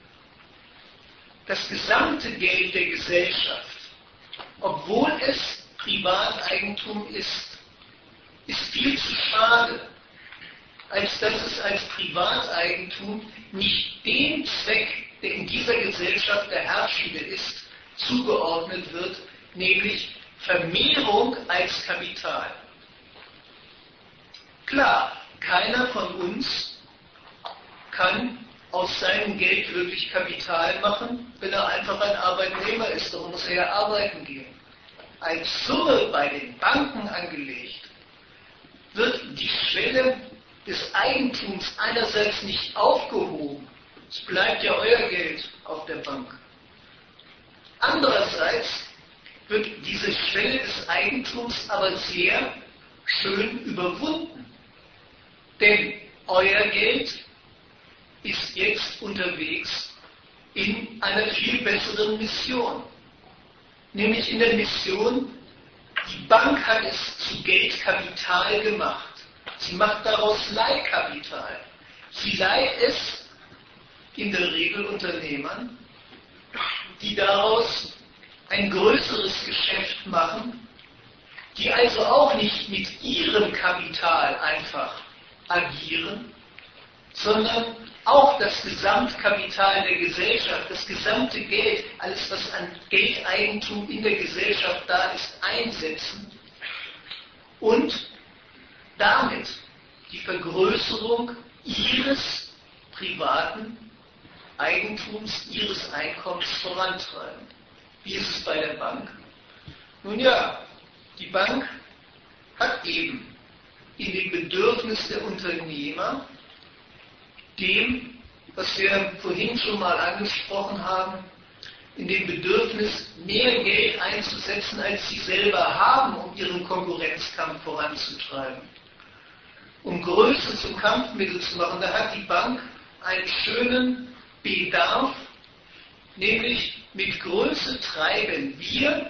Das gesamte Geld der Gesellschaft, obwohl es Privateigentum ist viel zu schade, als dass es als Privateigentum nicht dem Zweck, der in dieser Gesellschaft der herrschende ist, zugeordnet wird, nämlich Vermehrung als Kapital. Klar, keiner von uns kann aus seinem Geld wirklich Kapital machen, wenn er einfach ein Arbeitnehmer ist, darum muss er ja arbeiten gehen. Als Summe bei den Banken angelegt, wird die Schwelle des Eigentums einerseits nicht aufgehoben, es bleibt ja euer Geld auf der Bank. Andererseits wird diese Schwelle des Eigentums aber sehr schön überwunden. Denn euer Geld ist jetzt unterwegs in einer viel besseren Mission. Nämlich in der Mission, die Bank hat es zu Geldkapital gemacht. Sie macht daraus Leihkapital. Sie leiht es in der Regel Unternehmern, die daraus ein größeres Geschäft machen, die also auch nicht mit ihrem Kapital einfach agieren, sondern auch das Gesamtkapital der Gesellschaft, das gesamte Geld, alles was an Geldeigentum in der Gesellschaft da ist, einsetzen und damit die Vergrößerung ihres privaten Eigentums, ihres Einkommens vorantreiben. Wie ist es bei der Bank? Nun ja, die Bank hat eben in dem Bedürfnis der Unternehmer, dem, was wir vorhin schon mal angesprochen haben, in dem Bedürfnis, mehr Geld einzusetzen, als sie selber haben, um ihren Konkurrenzkampf voranzutreiben. Um Größe zum Kampfmittel zu machen, da hat die Bank einen schönen Bedarf, nämlich mit Größe treiben wir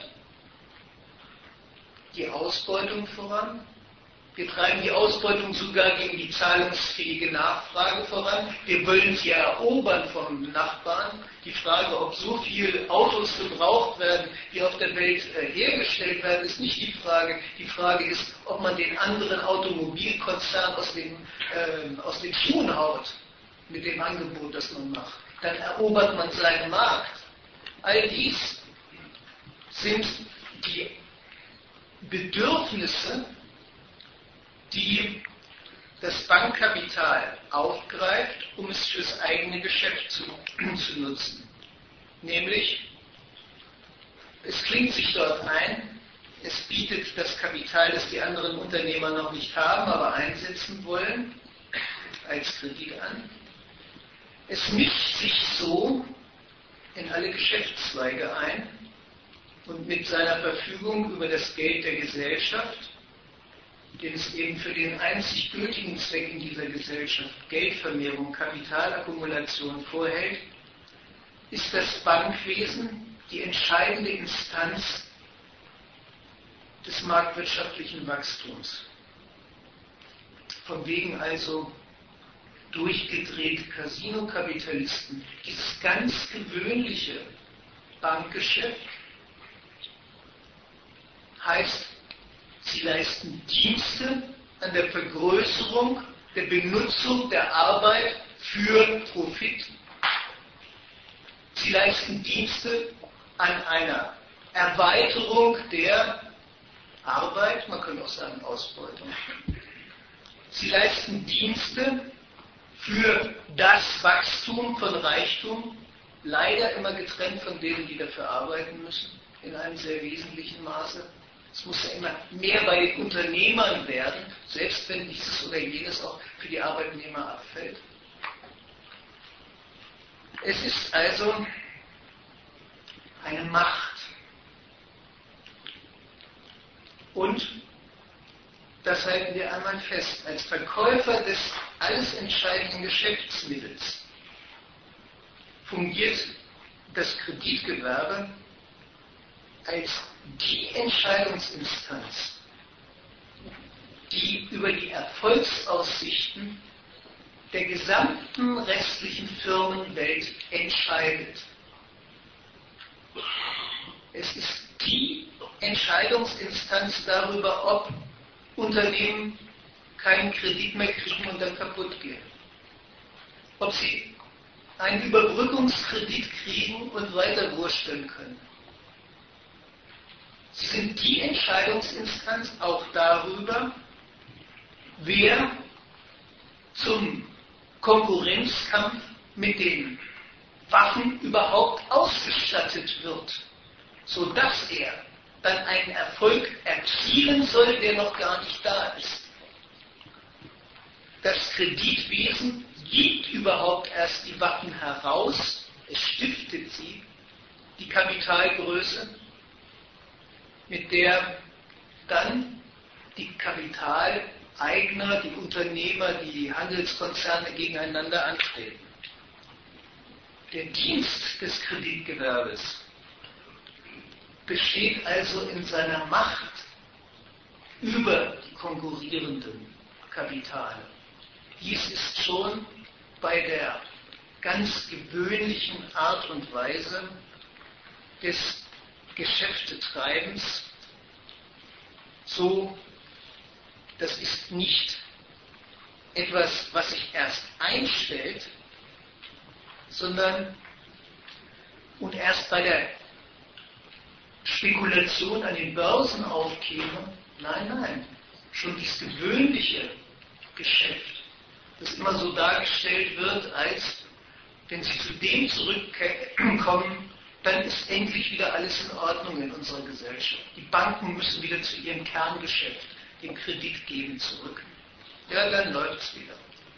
die Ausbeutung voran. Wir treiben die Ausbeutung sogar gegen die zahlungsfähige Nachfrage voran. Wir wollen sie erobern vom Nachbarn. Die Frage, ob so viele Autos gebraucht werden, wie auf der Welt hergestellt werden, ist nicht die Frage. Die Frage ist, ob man den anderen Automobilkonzern aus den Schuhen haut mit dem Angebot, das man macht. Dann erobert man seinen Markt. All dies sind die Bedürfnisse, die das Bankkapital aufgreift, um es fürs eigene Geschäft zu nutzen. Nämlich, es klingt sich dort ein, Es bietet das Kapital, das die anderen Unternehmer noch nicht haben, aber einsetzen wollen, als Kredit an. Es mischt sich so in alle Geschäftszweige ein und mit seiner Verfügung über das Geld der Gesellschaft, den es eben für den einzig gültigen Zweck in dieser Gesellschaft, Geldvermehrung, Kapitalakkumulation, vorhält, ist das Bankwesen die entscheidende Instanz des marktwirtschaftlichen Wachstums. Von wegen also durchgedrehte Casino-Kapitalisten, dieses ganz gewöhnliche Bankgeschäft heißt, sie leisten Dienste an der Vergrößerung der Benutzung der Arbeit für Profit. Sie leisten Dienste an einer Erweiterung der Arbeit, man könnte auch sagen Ausbeutung. Sie leisten Dienste für das Wachstum von Reichtum, leider immer getrennt von denen, die dafür arbeiten müssen, in einem sehr wesentlichen Maße. Es muss ja immer mehr bei den Unternehmern werden, selbst wenn dieses oder jenes auch für die Arbeitnehmer abfällt. Es ist also eine Macht. Und, das halten wir einmal fest, als Verkäufer des alles entscheidenden Geschäftsmittels fungiert das Kreditgewerbe als die Entscheidungsinstanz, die über die Erfolgsaussichten der gesamten restlichen Firmenwelt entscheidet. Es ist die Entscheidungsinstanz darüber, ob Unternehmen keinen Kredit mehr kriegen und dann kaputt gehen. Ob sie einen Überbrückungskredit kriegen und weiter wursteln können. Sie sind die Entscheidungsinstanz auch darüber, wer zum Konkurrenzkampf mit den Waffen überhaupt ausgestattet wird, sodass er dann einen Erfolg erzielen soll, der noch gar nicht da ist. Das Kreditwesen gibt überhaupt erst die Waffen heraus, es stiftet sie, die Kapitalgröße, mit der dann die Kapitaleigner, die Unternehmer, die Handelskonzerne gegeneinander antreten. Der Dienst des Kreditgewerbes besteht also in seiner Macht über die konkurrierenden Kapitale. Dies ist schon bei der ganz gewöhnlichen Art und Weise des Geschäftetreibens so, das ist nicht etwas, was sich erst einstellt, sondern und erst bei der Spekulation an den Börsen aufkäme. Nein, schon dieses gewöhnliche Geschäft, das immer so dargestellt wird, als wenn Sie zu dem zurückkommen, dann ist endlich wieder alles in Ordnung in unserer Gesellschaft. Die Banken müssen wieder zu ihrem Kerngeschäft, dem Kredit geben, zurück. Ja, dann läuft es wieder.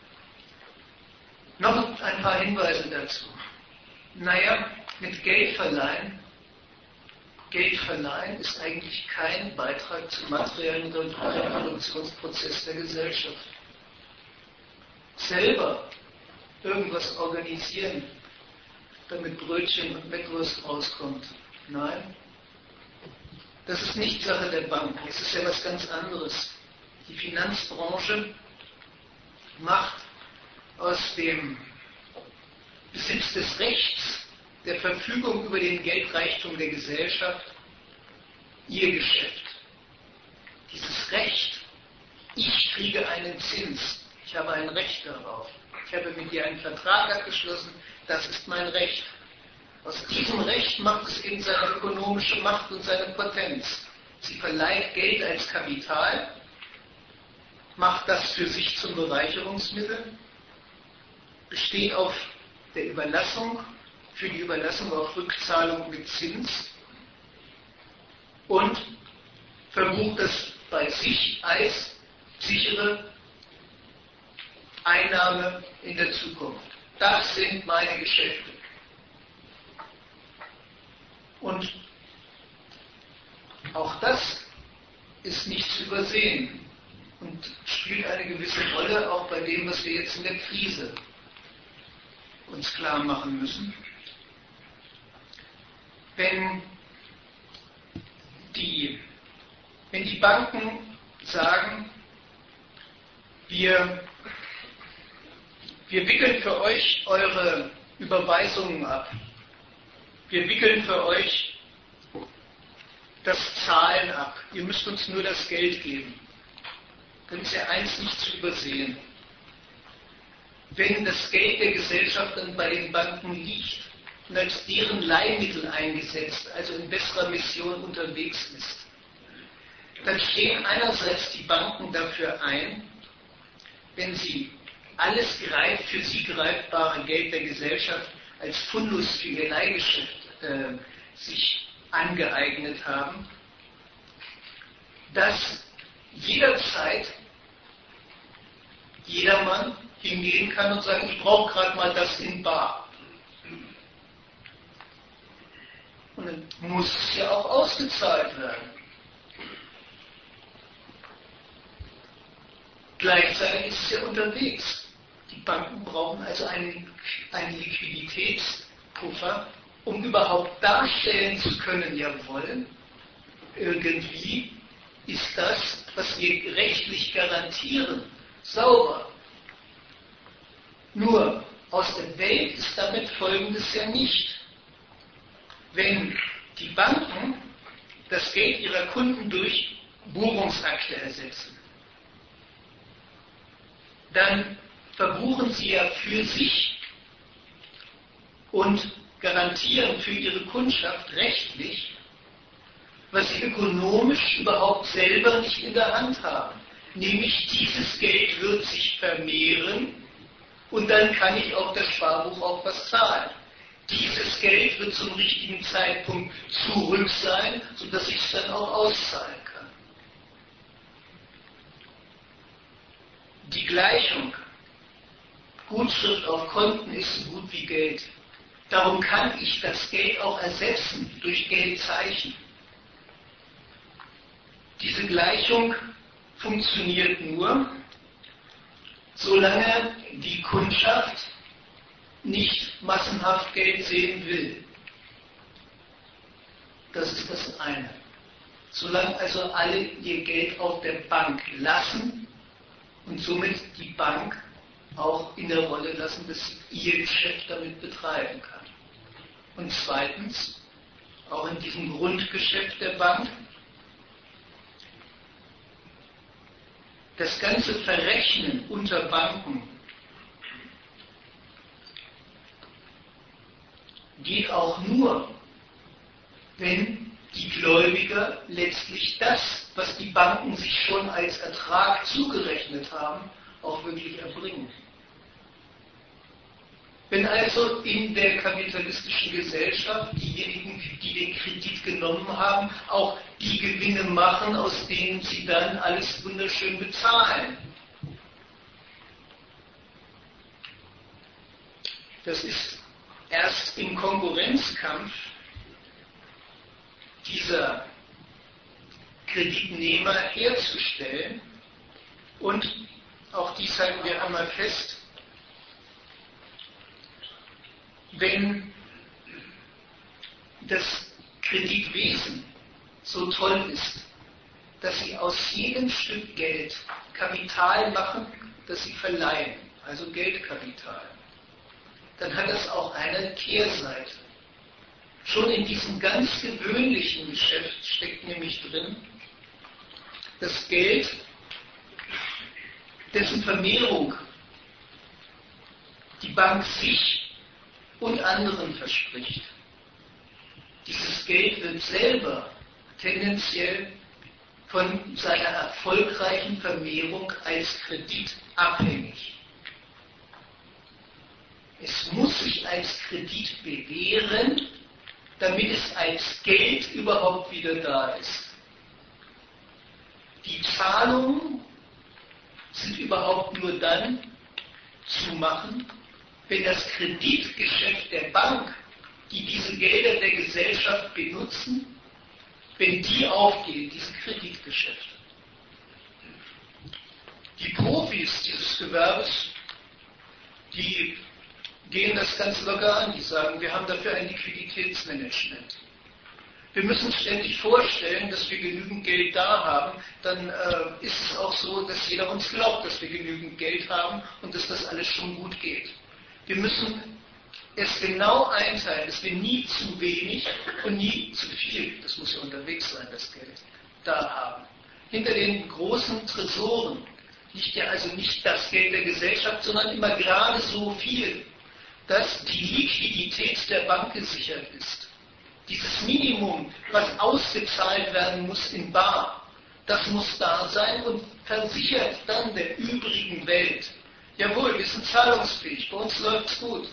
Noch ein paar Hinweise dazu. Naja, mit Geldverleihen ist eigentlich kein Beitrag zum materiellen Reproduktionsprozess der Gesellschaft. Selber irgendwas organisieren, damit Brötchen und Mettwurst rauskommt. Nein, das ist nicht Sache der Banken, es ist ja was ganz anderes. Die Finanzbranche macht aus dem Besitz des Rechts, der Verfügung über den Geldreichtum der Gesellschaft, ihr Geschäft. Dieses Recht, ich kriege einen Zins, ich habe ein Recht darauf. Ich habe mit dir einen Vertrag abgeschlossen, das ist mein Recht. Aus diesem Recht macht es eben seine ökonomische Macht und seine Potenz. Sie verleiht Geld als Kapital, macht das für sich zum Bereicherungsmittel, besteht auf der Überlassung, für die Überlassung auf Rückzahlung mit Zins und verbucht das bei sich als sichere Einnahme in der Zukunft. Das sind meine Geschäfte. Und auch das ist nicht zu übersehen und spielt eine gewisse Rolle auch bei dem, was wir jetzt in der Krise uns klar machen müssen. Wenn die Banken sagen, wir wickeln für euch eure Überweisungen ab, wir wickeln für euch das Zahlen ab, ihr müsst uns nur das Geld geben, dann ist ja eins nicht zu übersehen. Wenn das Geld der Gesellschaft dann bei den Banken liegt und als deren Leihmittel eingesetzt, also in besserer Mission unterwegs ist, dann stehen einerseits die Banken dafür ein, wenn sie alles für sie greifbare Geld der Gesellschaft als Fundus für ihr Leihgeschäft sich angeeignet haben, dass jederzeit jedermann hingehen kann und sagen, ich brauche gerade mal das in bar. Und dann muss es ja auch ausgezahlt werden. Gleichzeitig ist es ja unterwegs. Die Banken brauchen also einen Liquiditätspuffer, um überhaupt darstellen zu können, jawohl, irgendwie ist das, was wir rechtlich garantieren, sauber. Nur aus der Welt ist damit Folgendes ja nicht. Wenn die Banken das Geld ihrer Kunden durch Buchungsakte ersetzen, dann verbuchen sie ja für sich und garantieren für ihre Kundschaft rechtlich, was sie ökonomisch überhaupt selber nicht in der Hand haben. Nämlich dieses Geld wird sich vermehren und dann kann ich auf das Sparbuch auch was zahlen. Dieses Geld wird zum richtigen Zeitpunkt zurück sein, sodass ich es dann auch auszahlen kann. Die Gleichung Gutschrift auf Konten ist so gut wie Geld. Darum kann ich das Geld auch ersetzen durch Geldzeichen. Diese Gleichung funktioniert nur, solange die Kundschaft nicht massenhaft Geld sehen will. Das ist das eine. Solange also alle ihr Geld auf der Bank lassen und somit die Bank auch in der Rolle lassen, dass sie ihr Geschäft damit betreiben kann. Und zweitens, auch in diesem Grundgeschäft der Bank, das ganze Verrechnen unter Banken geht auch nur, wenn die Gläubiger letztlich das, was die Banken sich schon als Ertrag zugerechnet haben, auch wirklich erbringen. Wenn also in der kapitalistischen Gesellschaft diejenigen, die den Kredit genommen haben, auch die Gewinne machen, aus denen sie dann alles wunderschön bezahlen. Das ist erst im Konkurrenzkampf dieser Kreditnehmer herzustellen. Und auch dies halten wir einmal fest, wenn das Kreditwesen so toll ist, dass sie aus jedem Stück Geld Kapital machen, das sie verleihen, also Geldkapital, dann hat das auch eine Kehrseite. Schon in diesem ganz gewöhnlichen Geschäft steckt nämlich drin, das Geld, dessen Vermehrung die Bank sich und anderen verspricht. Dieses Geld wird selber tendenziell von seiner erfolgreichen Vermehrung als Kredit abhängig. Es muss sich als Kredit bewähren, damit es als Geld überhaupt wieder da ist. Die Zahlungen sind überhaupt nur dann zu machen, wenn das Kreditgeschäft der Bank, die diese Gelder der Gesellschaft benutzen, wenn die aufgehen, diese Kreditgeschäfte. Die Profis dieses Gewerbes, die gehen das ganz locker an, die sagen, wir haben dafür ein Liquiditätsmanagement. Wir müssen uns ständig vorstellen, dass wir genügend Geld da haben, dann ist es auch so, dass jeder uns glaubt, dass wir genügend Geld haben und dass das alles schon gut geht. Wir müssen es genau einteilen, dass wir nie zu wenig und nie zu viel, das muss ja unterwegs sein, das Geld, da haben. Hinter den großen Tresoren liegt ja also nicht das Geld der Gesellschaft, sondern immer gerade so viel, dass die Liquidität der Bank gesichert ist. Dieses Minimum, was ausgezahlt werden muss in bar, das muss da sein und versichert dann der übrigen Welt. Jawohl, wir sind zahlungsfähig, bei uns läuft es gut.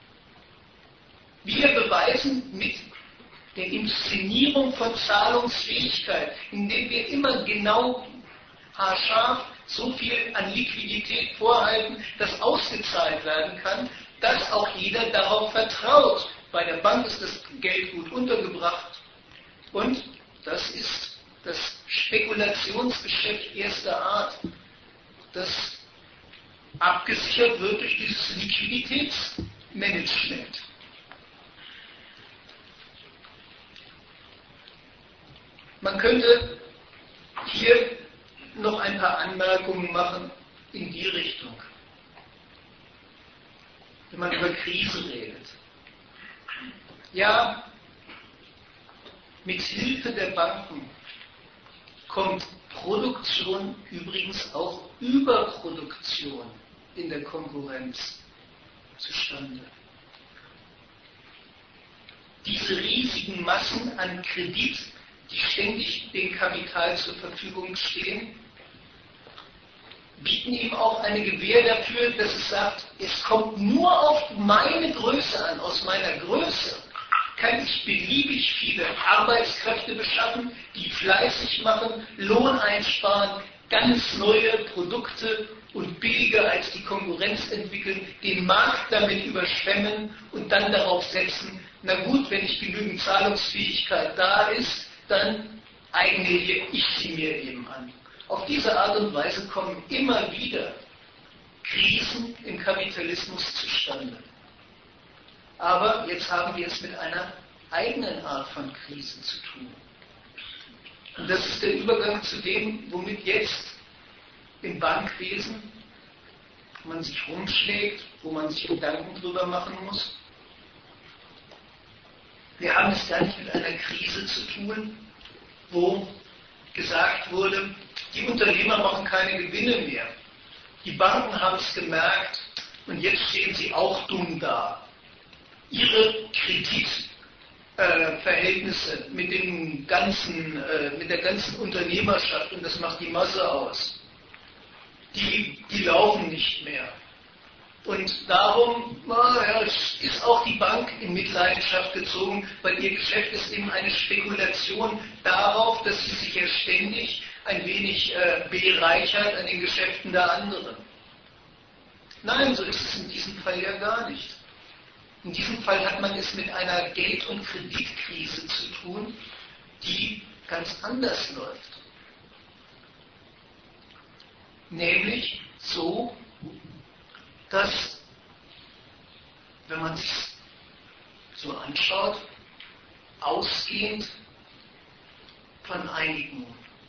Wir beweisen mit der Inszenierung von Zahlungsfähigkeit, indem wir immer genau haarscharf so viel an Liquidität vorhalten, dass ausgezahlt werden kann, dass auch jeder darauf vertraut. Bei der Bank ist das Geld gut untergebracht. Und das ist das Spekulationsgeschäft erster Art, das abgesichert wird durch dieses Liquiditätsmanagement. Man könnte hier noch ein paar Anmerkungen machen in die Richtung. Wenn man über Krisen redet. Ja, mit Hilfe der Banken kommt Produktion, übrigens auch Überproduktion in der Konkurrenz zustande. Diese riesigen Massen an Kredit, die ständig dem Kapital zur Verfügung stehen, bieten ihm auch eine Gewähr dafür, dass es sagt, es kommt nur auf meine Größe an. Aus meiner Größe kann ich beliebig viele Arbeitskräfte beschaffen, die fleißig machen, Lohn einsparen, ganz neue Produkte und billiger als die Konkurrenz entwickeln, den Markt damit überschwemmen und dann darauf setzen, na gut, wenn nicht genügend Zahlungsfähigkeit da ist, dann eigne ich sie mir eben an. Auf diese Art und Weise kommen immer wieder Krisen im Kapitalismus zustande. Aber jetzt haben wir es mit einer eigenen Art von Krise zu tun. Und das ist der Übergang zu dem, womit jetzt im Bankwesen man sich rumschlägt, wo man sich Gedanken drüber machen muss. Wir haben es gar nicht mit einer Krise zu tun, wo gesagt wurde, die Unternehmer machen keine Gewinne mehr. Die Banken haben es gemerkt und jetzt stehen sie auch dumm da. Ihre Kreditverhältnisse mit der ganzen Unternehmerschaft, und das macht die Masse aus, die laufen nicht mehr. Und darum ist auch die Bank in Mitleidenschaft gezogen, weil ihr Geschäft ist eben eine Spekulation darauf, dass sie sich ja ständig ein wenig bereichert an den Geschäften der anderen. Nein, so ist es in diesem Fall ja gar nicht. In diesem Fall hat man es mit einer Geld- und Kreditkrise zu tun, die ganz anders läuft. Nämlich so, dass, wenn man sich so anschaut, ausgehend von einigen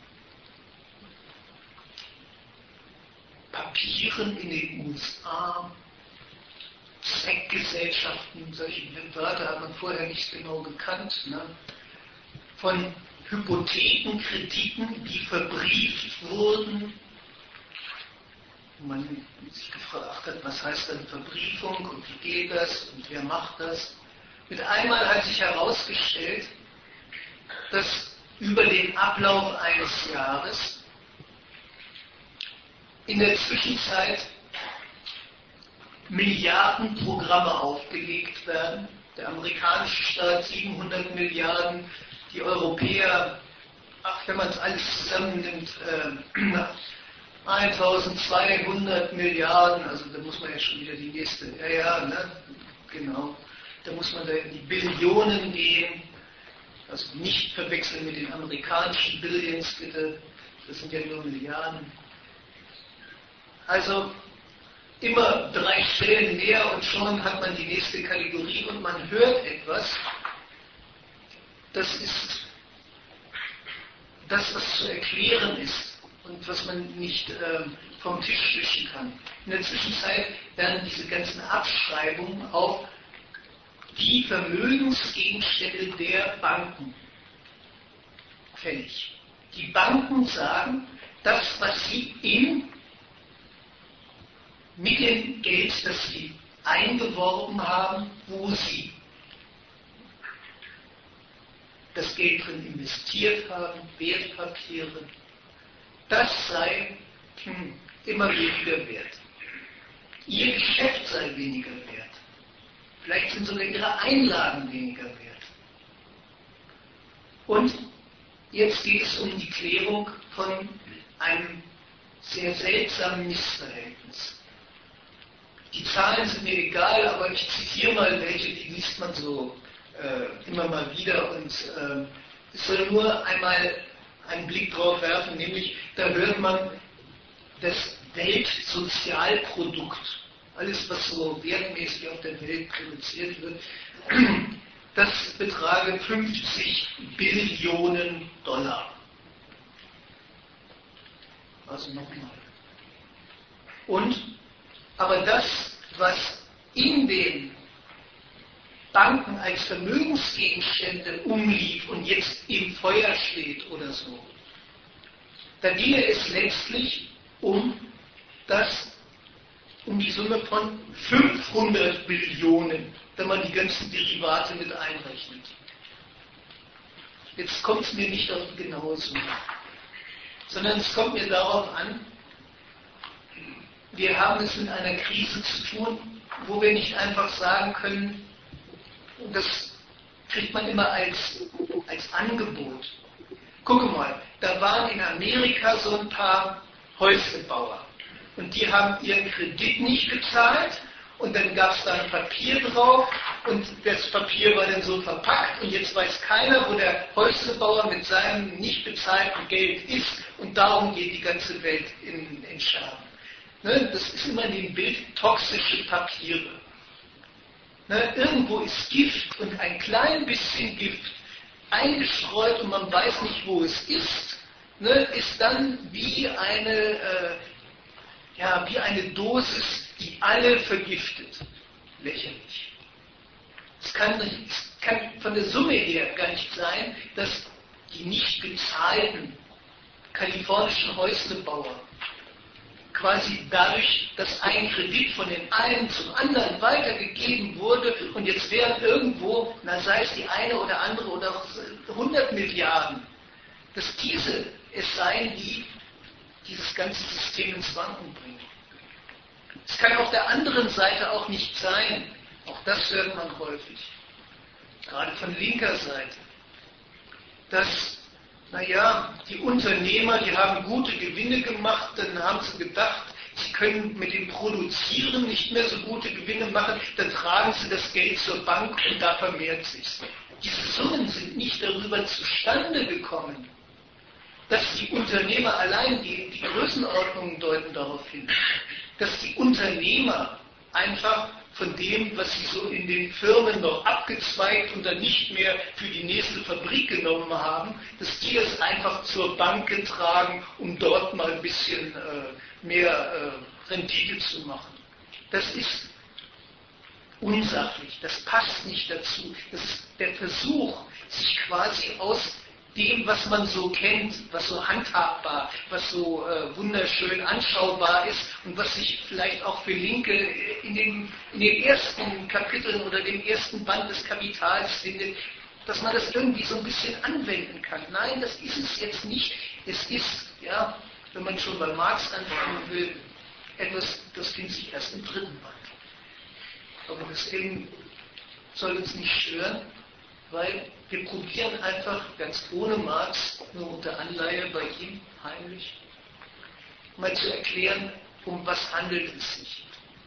Papieren in den USA, Zweckgesellschaften, solche Wörter hat man vorher nicht genau gekannt, ne? Von Hypothekenkrediten, die verbrieft wurden. Man sich gefragt hat, was heißt denn Verbriefung und wie geht das und wer macht das. Mit einmal hat sich herausgestellt, dass über den Ablauf eines Jahres in der Zwischenzeit Milliardenprogramme aufgelegt werden. Der amerikanische Staat 700 Milliarden, die Europäer wenn man es alles zusammennimmt, 1200 Milliarden, also da muss man ja schon wieder die nächste, genau, da muss man da in die Billionen gehen, also nicht verwechseln mit den amerikanischen Billions, bitte, das sind ja nur Milliarden. Also immer 3 Stellen mehr und schon hat man die nächste Kategorie und man hört etwas, das ist das, was zu erklären ist und was man nicht vom Tisch wischen kann. In der Zwischenzeit werden diese ganzen Abschreibungen auf die Vermögensgegenstände der Banken fällig. Die Banken sagen, das, was sie mit dem Geld, das sie eingeworben haben, wo sie das Geld drin investiert haben, Wertpapiere, das sei immer weniger wert. Ihr Geschäft sei weniger wert. Vielleicht sind sogar ihre Einlagen weniger wert. Und jetzt geht es um die Klärung von einem sehr seltsamen Missverhältnis. Die Zahlen sind mir egal, aber ich zitiere mal welche, die liest man so immer mal wieder und es soll nur einmal einen Blick drauf werfen, nämlich da hört man das Weltsozialprodukt, alles was so wertmäßig auf der Welt produziert wird, das betrage 50 Billionen Dollar. Also nochmal. Aber das, was in den Banken als Vermögensgegenstände umlief und jetzt im Feuer steht oder so, da ginge es letztlich um die Summe von 500 Billionen, wenn man die ganzen Derivate mit einrechnet. Jetzt kommt es mir nicht auf die genaue Summe, sondern es kommt mir darauf an, wir haben es mit einer Krise zu tun, wo wir nicht einfach sagen können, und das kriegt man immer als Angebot. Gucke mal, da waren in Amerika so ein paar Häuslebauer und die haben ihren Kredit nicht gezahlt und dann gab es da ein Papier drauf und das Papier war dann so verpackt und jetzt weiß keiner, wo der Häuslebauer mit seinem nicht bezahlten Geld ist und darum geht die ganze Welt in Scherben. Ne, das ist immer in dem Bild toxische Papiere. Ne, irgendwo ist Gift und ein klein bisschen Gift eingestreut und man weiß nicht, wo es ist, ne, ist dann wie eine Dosis, die alle vergiftet. Lächerlich. Es kann von der Summe her gar nicht sein, dass die nicht bezahlten kalifornischen Häuslebauer quasi dadurch, dass ein Kredit von den einen zum anderen weitergegeben wurde und jetzt wären irgendwo, sei es die eine oder andere oder auch 100 Milliarden, dass diese es seien, die dieses ganze System ins Wanken bringen. Es kann auf der anderen Seite auch nicht sein, auch das hört man häufig, gerade von linker Seite, dass die Unternehmer, die haben gute Gewinne gemacht, dann haben sie gedacht, sie können mit dem Produzieren nicht mehr so gute Gewinne machen, dann tragen sie das Geld zur Bank und da vermehrt sich's. Diese Summen sind nicht darüber zustande gekommen, dass die Unternehmer allein, die Größenordnungen deuten darauf hin, dass die Unternehmer einfach von dem, was sie so in den Firmen noch abgezweigt und dann nicht mehr für die nächste Fabrik genommen haben, dass die das einfach zur Bank getragen, um dort mal ein bisschen mehr Rendite zu machen. Das ist unsachlich, das passt nicht dazu. Das ist der Versuch, sich quasi aus dem, was man so kennt, was so handhabbar, was so wunderschön anschaubar ist und was sich vielleicht auch für Linke in den ersten Kapiteln oder dem ersten Band des Kapitals findet, dass man das irgendwie so ein bisschen anwenden kann. Nein, das ist es jetzt nicht. Es ist, wenn man schon bei Marx anfangen will, etwas, das findet sich erst im 3. Band. Aber das Ding soll uns nicht stören, weil Wir probieren einfach ganz ohne Marx, nur unter Anleihe bei ihm, heimlich, mal zu erklären, um was handelt es sich.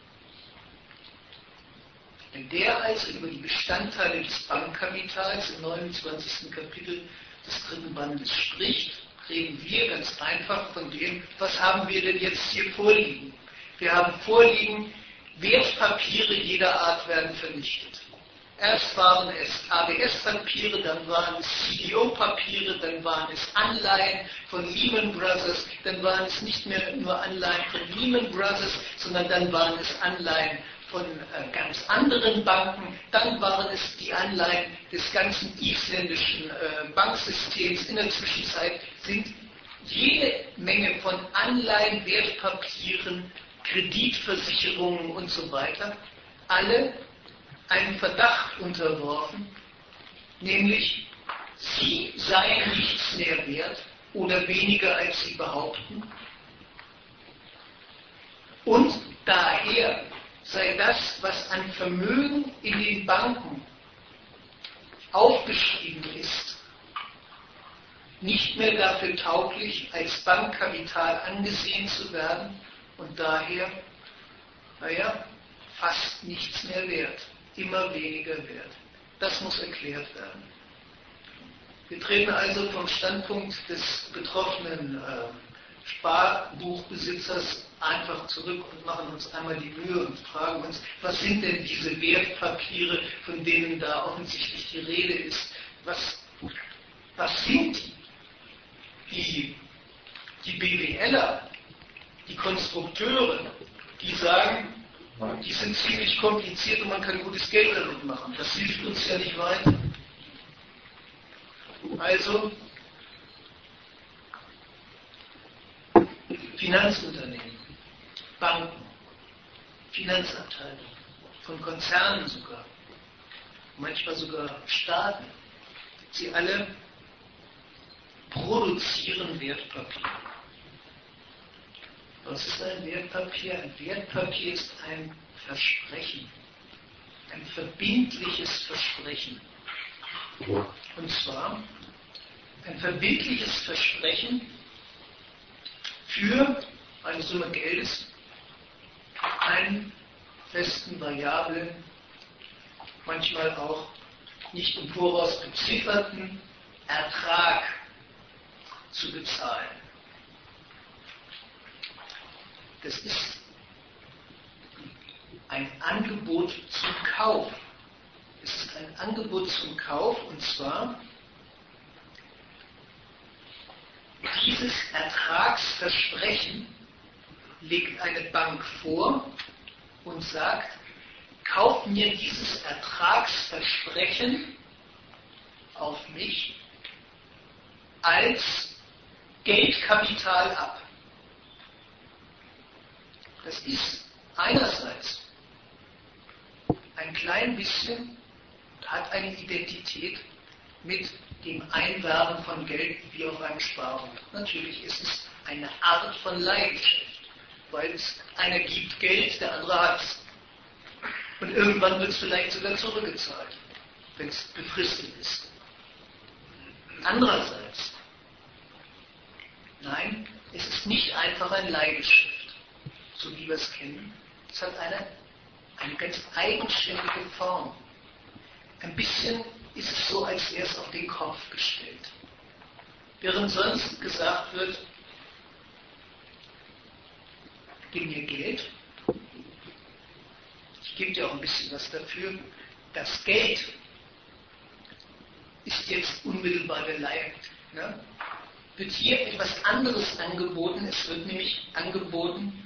Wenn der also über die Bestandteile des Bankkapitals im 29. Kapitel des 3. Bandes spricht, reden wir ganz einfach von dem, was haben wir denn jetzt hier vorliegen? Wir haben vorliegen, Wertpapiere jeder Art werden vernichtet. Erst waren es ABS-Papiere, dann waren es CDO-Papiere, dann waren es Anleihen von Lehman Brothers, dann waren es nicht mehr nur Anleihen von Lehman Brothers, sondern dann waren es Anleihen von ganz anderen Banken, dann waren es die Anleihen des ganzen isländischen Banksystems. In der Zwischenzeit sind jede Menge von Anleihen, Wertpapieren, Kreditversicherungen und so weiter, alle einem Verdacht unterworfen, nämlich sie seien nichts mehr wert oder weniger als sie behaupten. Und daher sei das, was an Vermögen in den Banken aufgeschrieben ist, nicht mehr dafür tauglich, als Bankkapital angesehen zu werden und daher, fast nichts mehr wert, immer weniger wert. Das muss erklärt werden. Wir treten also vom Standpunkt des betroffenen Sparbuchbesitzers einfach zurück und machen uns einmal die Mühe und fragen uns, was sind denn diese Wertpapiere, von denen da offensichtlich die Rede ist? Was sind die? Die BWLer, die Konstrukteure, die sagen, die sind ziemlich kompliziert und man kann gutes Geld damit machen. Das hilft uns ja nicht weiter. Also, Finanzunternehmen, Banken, Finanzabteilungen, von Konzernen sogar, manchmal sogar Staaten, sie alle produzieren Wertpapiere. Was ist ein Wertpapier? Ein Wertpapier ist ein Versprechen, ein verbindliches Versprechen. Und zwar ein verbindliches Versprechen für eine Summe Geldes, einen festen, variablen, manchmal auch nicht im Voraus bezifferten Ertrag zu bezahlen. Das ist ein Angebot zum Kauf. Es ist ein Angebot zum Kauf, und zwar dieses Ertragsversprechen legt eine Bank vor und sagt, kauf mir dieses Ertragsversprechen auf mich als Geldkapital ab. Das ist einerseits ein klein bisschen, hat eine Identität mit dem Einwerben von Geld wie auf einem Sparbuch. Natürlich ist es eine Art von Leihgeschäft, weil es einer gibt Geld, der andere hat es. Und irgendwann wird es vielleicht sogar zurückgezahlt, wenn es befristet ist. Andererseits, nein, es ist nicht einfach ein Leihgeschäft, so wie wir es kennen. Es hat eine ganz eigenständige Form. Ein bisschen ist es so, als wäre es auf den Kopf gestellt. Während sonst gesagt wird, gib mir Geld, ich gebe dir auch ein bisschen was dafür, das Geld ist jetzt unmittelbar der Leih. Ne? Wird hier etwas anderes angeboten, es wird nämlich angeboten,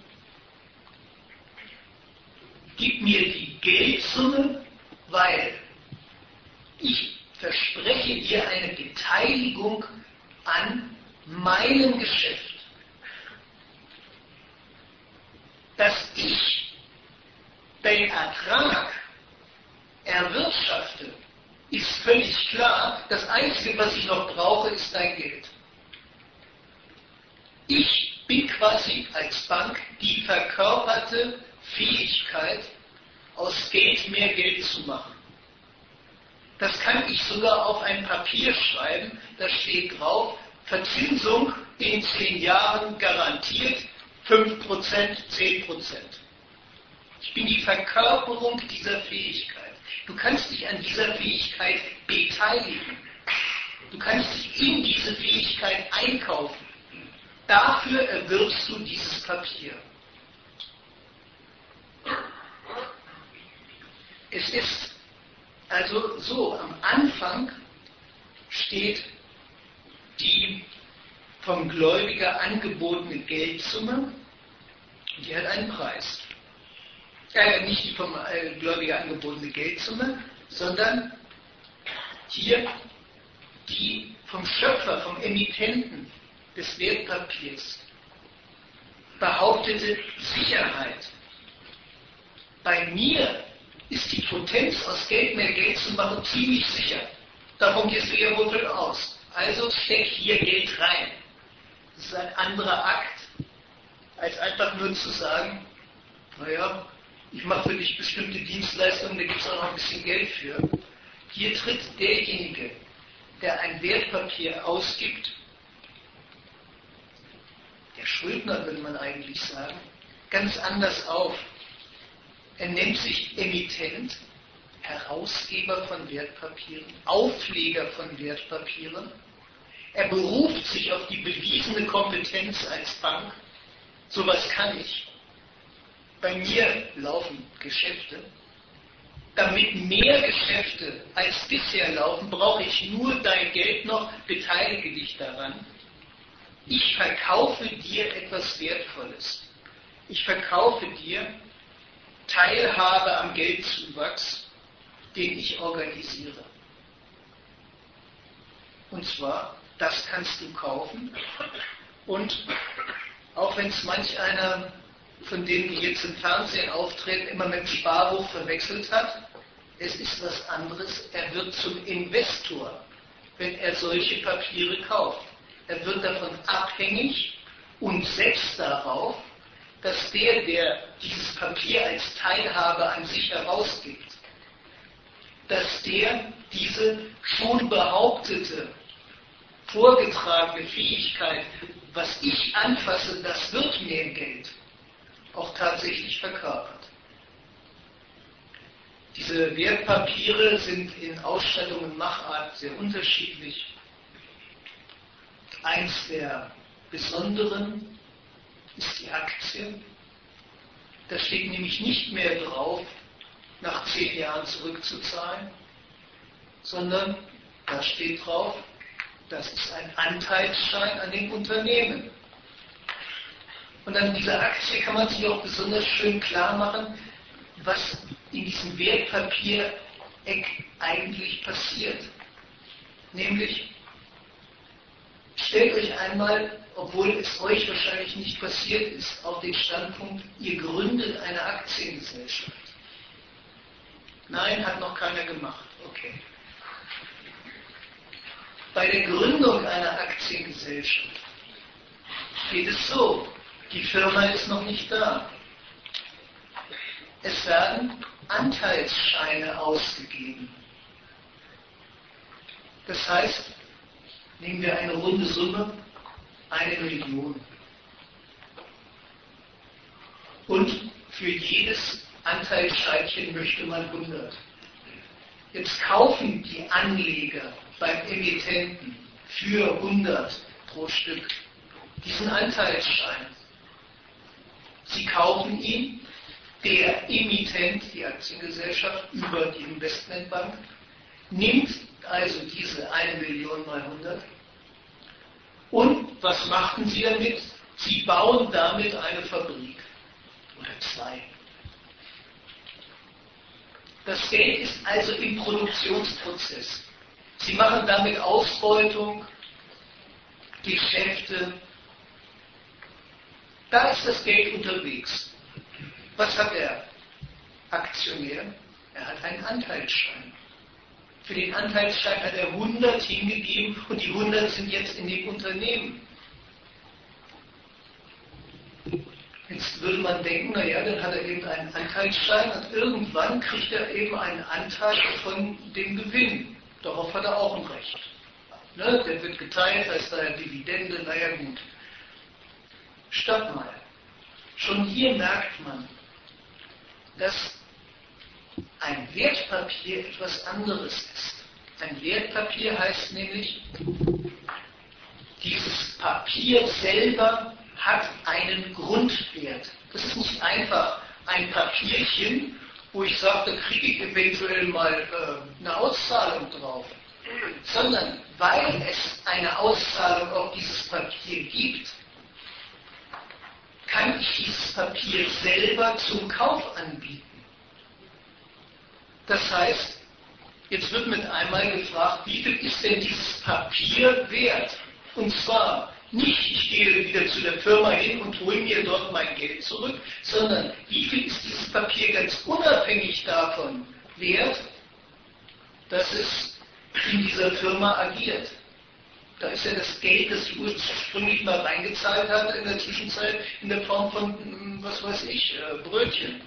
gib mir die Geldsumme, weil ich verspreche dir eine Beteiligung an meinem Geschäft. Dass ich den Ertrag erwirtschafte, ist völlig klar. Das Einzige, was ich noch brauche, ist dein Geld. Ich bin quasi als Bank die verkörperte Fähigkeit, aus Geld mehr Geld zu machen. Das kann ich sogar auf ein Papier schreiben, da steht drauf, Verzinsung in 10 Jahren garantiert 5%, 10%. Ich bin die Verkörperung dieser Fähigkeit. Du kannst dich an dieser Fähigkeit beteiligen. Du kannst dich in diese Fähigkeit einkaufen. Dafür erwirbst du dieses Papier. Es ist also so, am Anfang steht die vom Gläubiger angebotene Geldsumme, die hat einen Preis. Nicht die vom Gläubiger angebotene Geldsumme, sondern hier die vom Schöpfer, vom Emittenten des Wertpapiers behauptete Sicherheit. Bei mir ist die Potenz, aus Geld mehr Geld zu machen, ziemlich sicher. Davon gehst du ja wohl aus. Also steck hier Geld rein. Das ist ein anderer Akt, als einfach nur zu sagen, naja, ich mache für dich bestimmte Dienstleistungen, da gibt es auch noch ein bisschen Geld für. Hier tritt derjenige, der ein Wertpapier ausgibt, der Schuldner, würde man eigentlich sagen, ganz anders auf. Er nennt sich Emittent, Herausgeber von Wertpapieren, Aufleger von Wertpapieren. Er beruft sich auf die bewiesene Kompetenz als Bank. Sowas kann ich. Bei mir laufen Geschäfte. Damit mehr Geschäfte als bisher laufen, brauche ich nur dein Geld noch, beteilige dich daran. Ich verkaufe dir etwas Wertvolles. Ich verkaufe dir Teilhabe am Geldzuwachs, den ich organisiere. Und zwar, das kannst du kaufen. Und auch wenn es manch einer von denen, die jetzt im Fernsehen auftreten, immer mit dem Sparbuch verwechselt hat, es ist was anderes. Er wird zum Investor, wenn er solche Papiere kauft. Er wird davon abhängig und setzt darauf, dass der dieses Papier als Teilhabe an sich herausgibt, dass der diese schon behauptete, vorgetragene Fähigkeit, was ich anfasse, das wird mir Geld, auch tatsächlich verkörpert. Diese Wertpapiere sind in Ausstattung und Machart sehr unterschiedlich. Eins der besonderen ist die Aktie. Da steht nämlich nicht mehr drauf, nach 10 Jahren zurückzuzahlen, sondern da steht drauf, das ist ein Anteilsschein an dem Unternehmen. Und an dieser Aktie kann man sich auch besonders schön klar machen, was in diesem Wertpapiereck eigentlich passiert. Nämlich, stellt euch einmal, obwohl es euch wahrscheinlich nicht passiert ist, auf den Standpunkt, ihr gründet eine Aktiengesellschaft. Nein, hat noch keiner gemacht. Okay. Bei der Gründung einer Aktiengesellschaft geht es so, die Firma ist noch nicht da. Es werden Anteilsscheine ausgegeben. Das heißt, nehmen wir eine runde Summe, 1 Million. Und für jedes Anteilsscheinchen möchte man 100. Jetzt kaufen die Anleger beim Emittenten für 100 pro Stück diesen Anteilsschein. Sie kaufen ihn, der Emittent, die Aktiengesellschaft, über die Investmentbank, nimmt also diese 1 Million mal 100. Und was machten sie damit? Sie bauen damit eine Fabrik. Oder 2. Das Geld ist also im Produktionsprozess. Sie machen damit Ausbeutung, Geschäfte. Da ist das Geld unterwegs. Was hat der Aktionär? Er hat einen Anteilsschein. Für den Anteilsschein hat er 100 hingegeben und die 100 sind jetzt in dem Unternehmen. Jetzt würde man denken, naja, dann hat er eben einen Anteilsschein und irgendwann kriegt er eben einen Anteil von dem Gewinn. Darauf hat er auch ein Recht. Ne? Der wird geteilt, heißt da Dividende, naja gut. Stopp mal. Schon hier merkt man, dass ein Wertpapier etwas anderes ist. Ein Wertpapier heißt nämlich, dieses Papier selber hat einen Grundwert. Das ist nicht einfach ein Papierchen, wo ich sage, da kriege ich eventuell mal eine Auszahlung drauf. Sondern weil es eine Auszahlung auf dieses Papier gibt, kann ich dieses Papier selber zum Kauf anbieten. Das heißt, jetzt wird mit einmal gefragt, wie viel ist denn dieses Papier wert? Und zwar nicht, ich gehe wieder zu der Firma hin und hole mir dort mein Geld zurück, sondern wie viel ist dieses Papier ganz unabhängig davon wert, dass es in dieser Firma agiert. Da ist ja das Geld, das die ursprünglich mal reingezahlt hat, in der Zwischenzeit in der Form von, was weiß ich, Brötchen.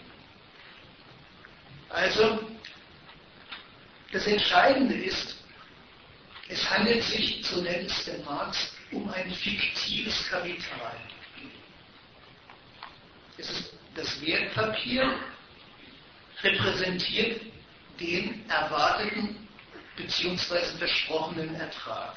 Also, das Entscheidende ist, es handelt sich, so nennt es der Marx, um ein fiktives Kapital. Es ist das Wertpapier, repräsentiert den erwarteten bzw. versprochenen Ertrag.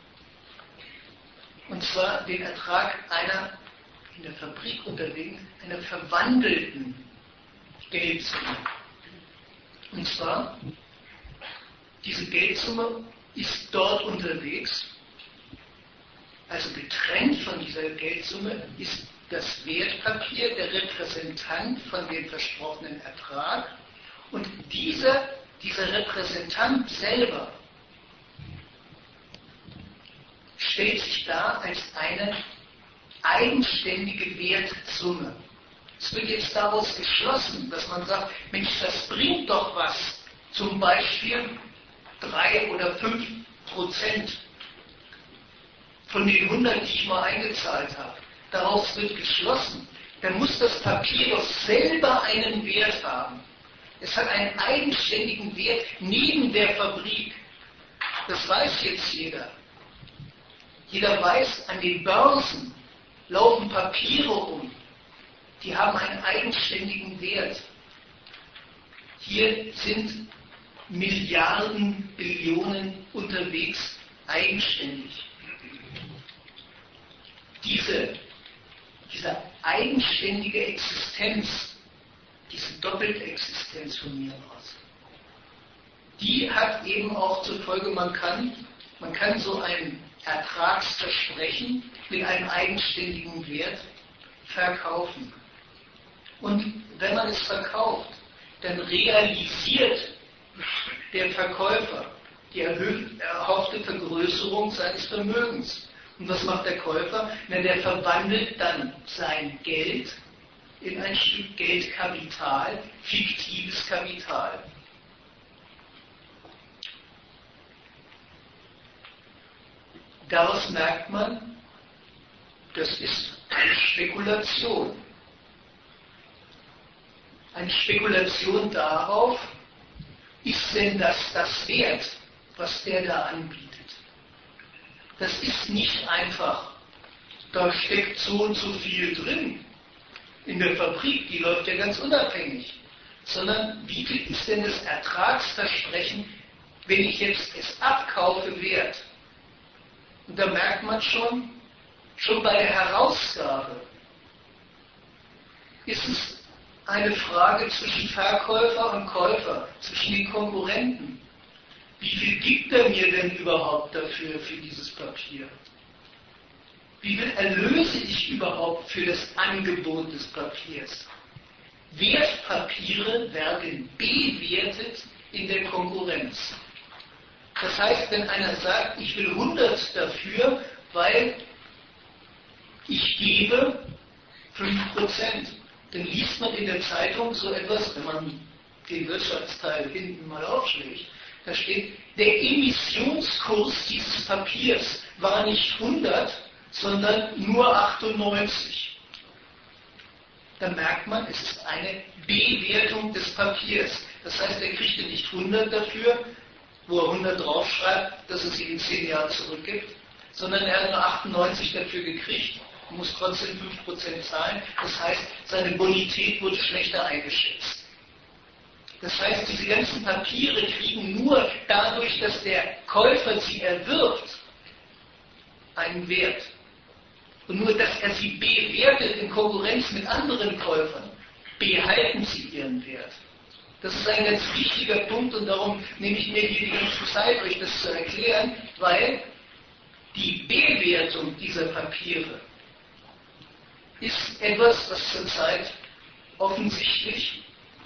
Und zwar den Ertrag einer in der Fabrik unterwegs, einer verwandelten Geldsumme. Und zwar, diese Geldsumme ist dort unterwegs, also getrennt von dieser Geldsumme ist das Wertpapier der Repräsentant von dem versprochenen Ertrag und dieser Repräsentant selber stellt sich dar als eine eigenständige Wertsumme. Es wird jetzt daraus geschlossen, dass man sagt, Mensch, das bringt doch was, zum Beispiel 3 oder 5% von den 100, die ich mal eingezahlt habe. Daraus wird geschlossen. Dann muss das Papier doch selber einen Wert haben. Es hat einen eigenständigen Wert neben der Fabrik. Das weiß jetzt jeder. Jeder weiß, an den Börsen laufen Papiere um. Die haben einen eigenständigen Wert. Hier sind Milliarden, Billionen unterwegs, eigenständig. Diese eigenständige Existenz, diese Doppeltexistenz von mir aus, die hat eben auch zur Folge, man kann so ein Ertragsversprechen mit einem eigenständigen Wert verkaufen. Und wenn man es verkauft, dann realisiert der Verkäufer die erhoffte Vergrößerung seines Vermögens. Und was macht der Käufer? Na, der verwandelt dann sein Geld in ein Stück Geldkapital, fiktives Kapital. Daraus merkt man, das ist eine Spekulation. Eine Spekulation darauf, ist denn das wert, was der da anbietet? Das ist nicht einfach, da steckt so und so viel drin in der Fabrik, die läuft ja ganz unabhängig. Sondern wie viel ist denn das Ertragsversprechen, wenn ich jetzt es abkaufe, wert? Und da merkt man schon bei der Herausgabe, ist es eine Frage zwischen Verkäufer und Käufer, zwischen den Konkurrenten. Wie viel gibt er mir denn überhaupt dafür, für dieses Papier? Wie viel erlöse ich überhaupt für das Angebot des Papiers? Wertpapiere werden bewertet in der Konkurrenz. Das heißt, wenn einer sagt, ich will 100 dafür, weil ich gebe 5%, dann liest man in der Zeitung so etwas, wenn man den Wirtschaftsteil hinten mal aufschlägt, da steht, der Emissionskurs dieses Papiers war nicht 100, sondern nur 98. dann merkt man, es ist eine Bewertung des Papiers. Das heißt, er kriegt nicht 100 dafür, wo er 100 draufschreibt, dass er sie in 10 Jahren zurückgibt, sondern er hat nur 98 dafür gekriegt, muss trotzdem 5% zahlen. Das heißt, seine Bonität wurde schlechter eingeschätzt. Das heißt, diese ganzen Papiere kriegen nur dadurch, dass der Käufer sie erwirbt, einen Wert. Und nur, dass er sie bewertet in Konkurrenz mit anderen Käufern, behalten sie ihren Wert. Das ist ein ganz wichtiger Punkt und darum nehme ich mir hier die ganze Zeit, euch das zu erklären, weil die Bewertung dieser Papiere ist etwas, was zurzeit offensichtlich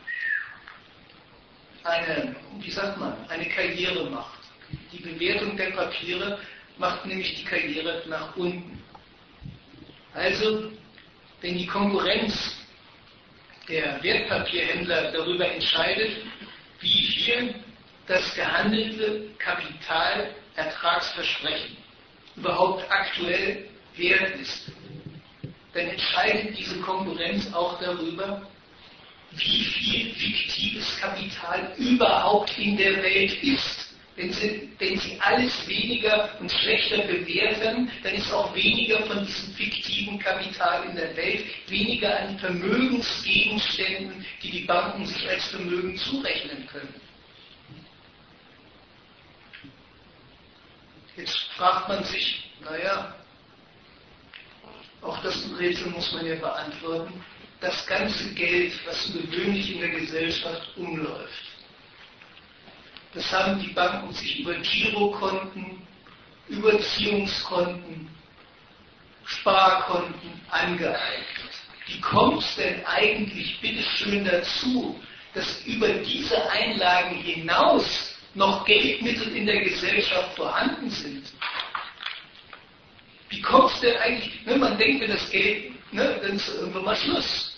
eine Karriere macht. Die Bewertung der Papiere macht nämlich die Karriere nach unten. Also, wenn die Konkurrenz der Wertpapierhändler darüber entscheidet, wie viel das gehandelte Kapitalertragsversprechen überhaupt aktuell wert ist, dann entscheidet diese Konkurrenz auch darüber, wie viel fiktives Kapital überhaupt in der Welt ist. Wenn sie alles weniger und schlechter bewerten, dann ist auch weniger von diesem fiktiven Kapital in der Welt, weniger an Vermögensgegenständen, die die Banken sich als Vermögen zurechnen können. Jetzt fragt man sich, auch das Rätsel muss man ja beantworten, das ganze Geld, was so gewöhnlich in der Gesellschaft umläuft, das haben die Banken sich über Girokonten, Überziehungskonten, Sparkonten angeeignet. Wie kommt es denn eigentlich bitteschön dazu, dass über diese Einlagen hinaus noch Geldmittel in der Gesellschaft vorhanden sind? Wie kommt es denn eigentlich, wenn man denkt, wenn das Geld, dann ist irgendwann mal Schluss.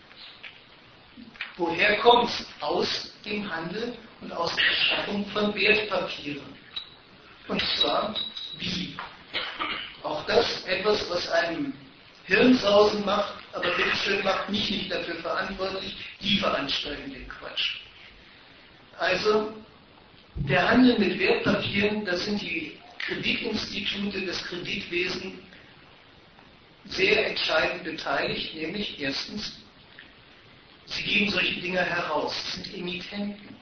Woher kommt es? Aus dem Handel und aus der Schaffung von Wertpapieren. Und zwar wie? Auch das etwas, was einem Hirnsausen macht, aber bitteschön macht mich nicht dafür verantwortlich, die veranstalten den Quatsch. Also, der Handel mit Wertpapieren, da sind die Kreditinstitute des Kreditwesens sehr entscheidend beteiligt, nämlich erstens, sie geben solche Dinge heraus, sie sind Emittenten.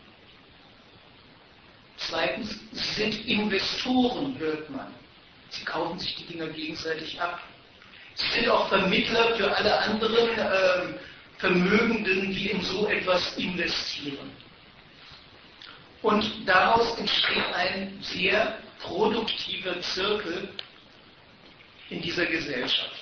Zweitens, sie sind Investoren, hört man. Sie kaufen sich die Dinger gegenseitig ab. Sie sind auch Vermittler für alle anderen Vermögenden, die in so etwas investieren. Und daraus entsteht ein sehr produktiver Zirkel in dieser Gesellschaft.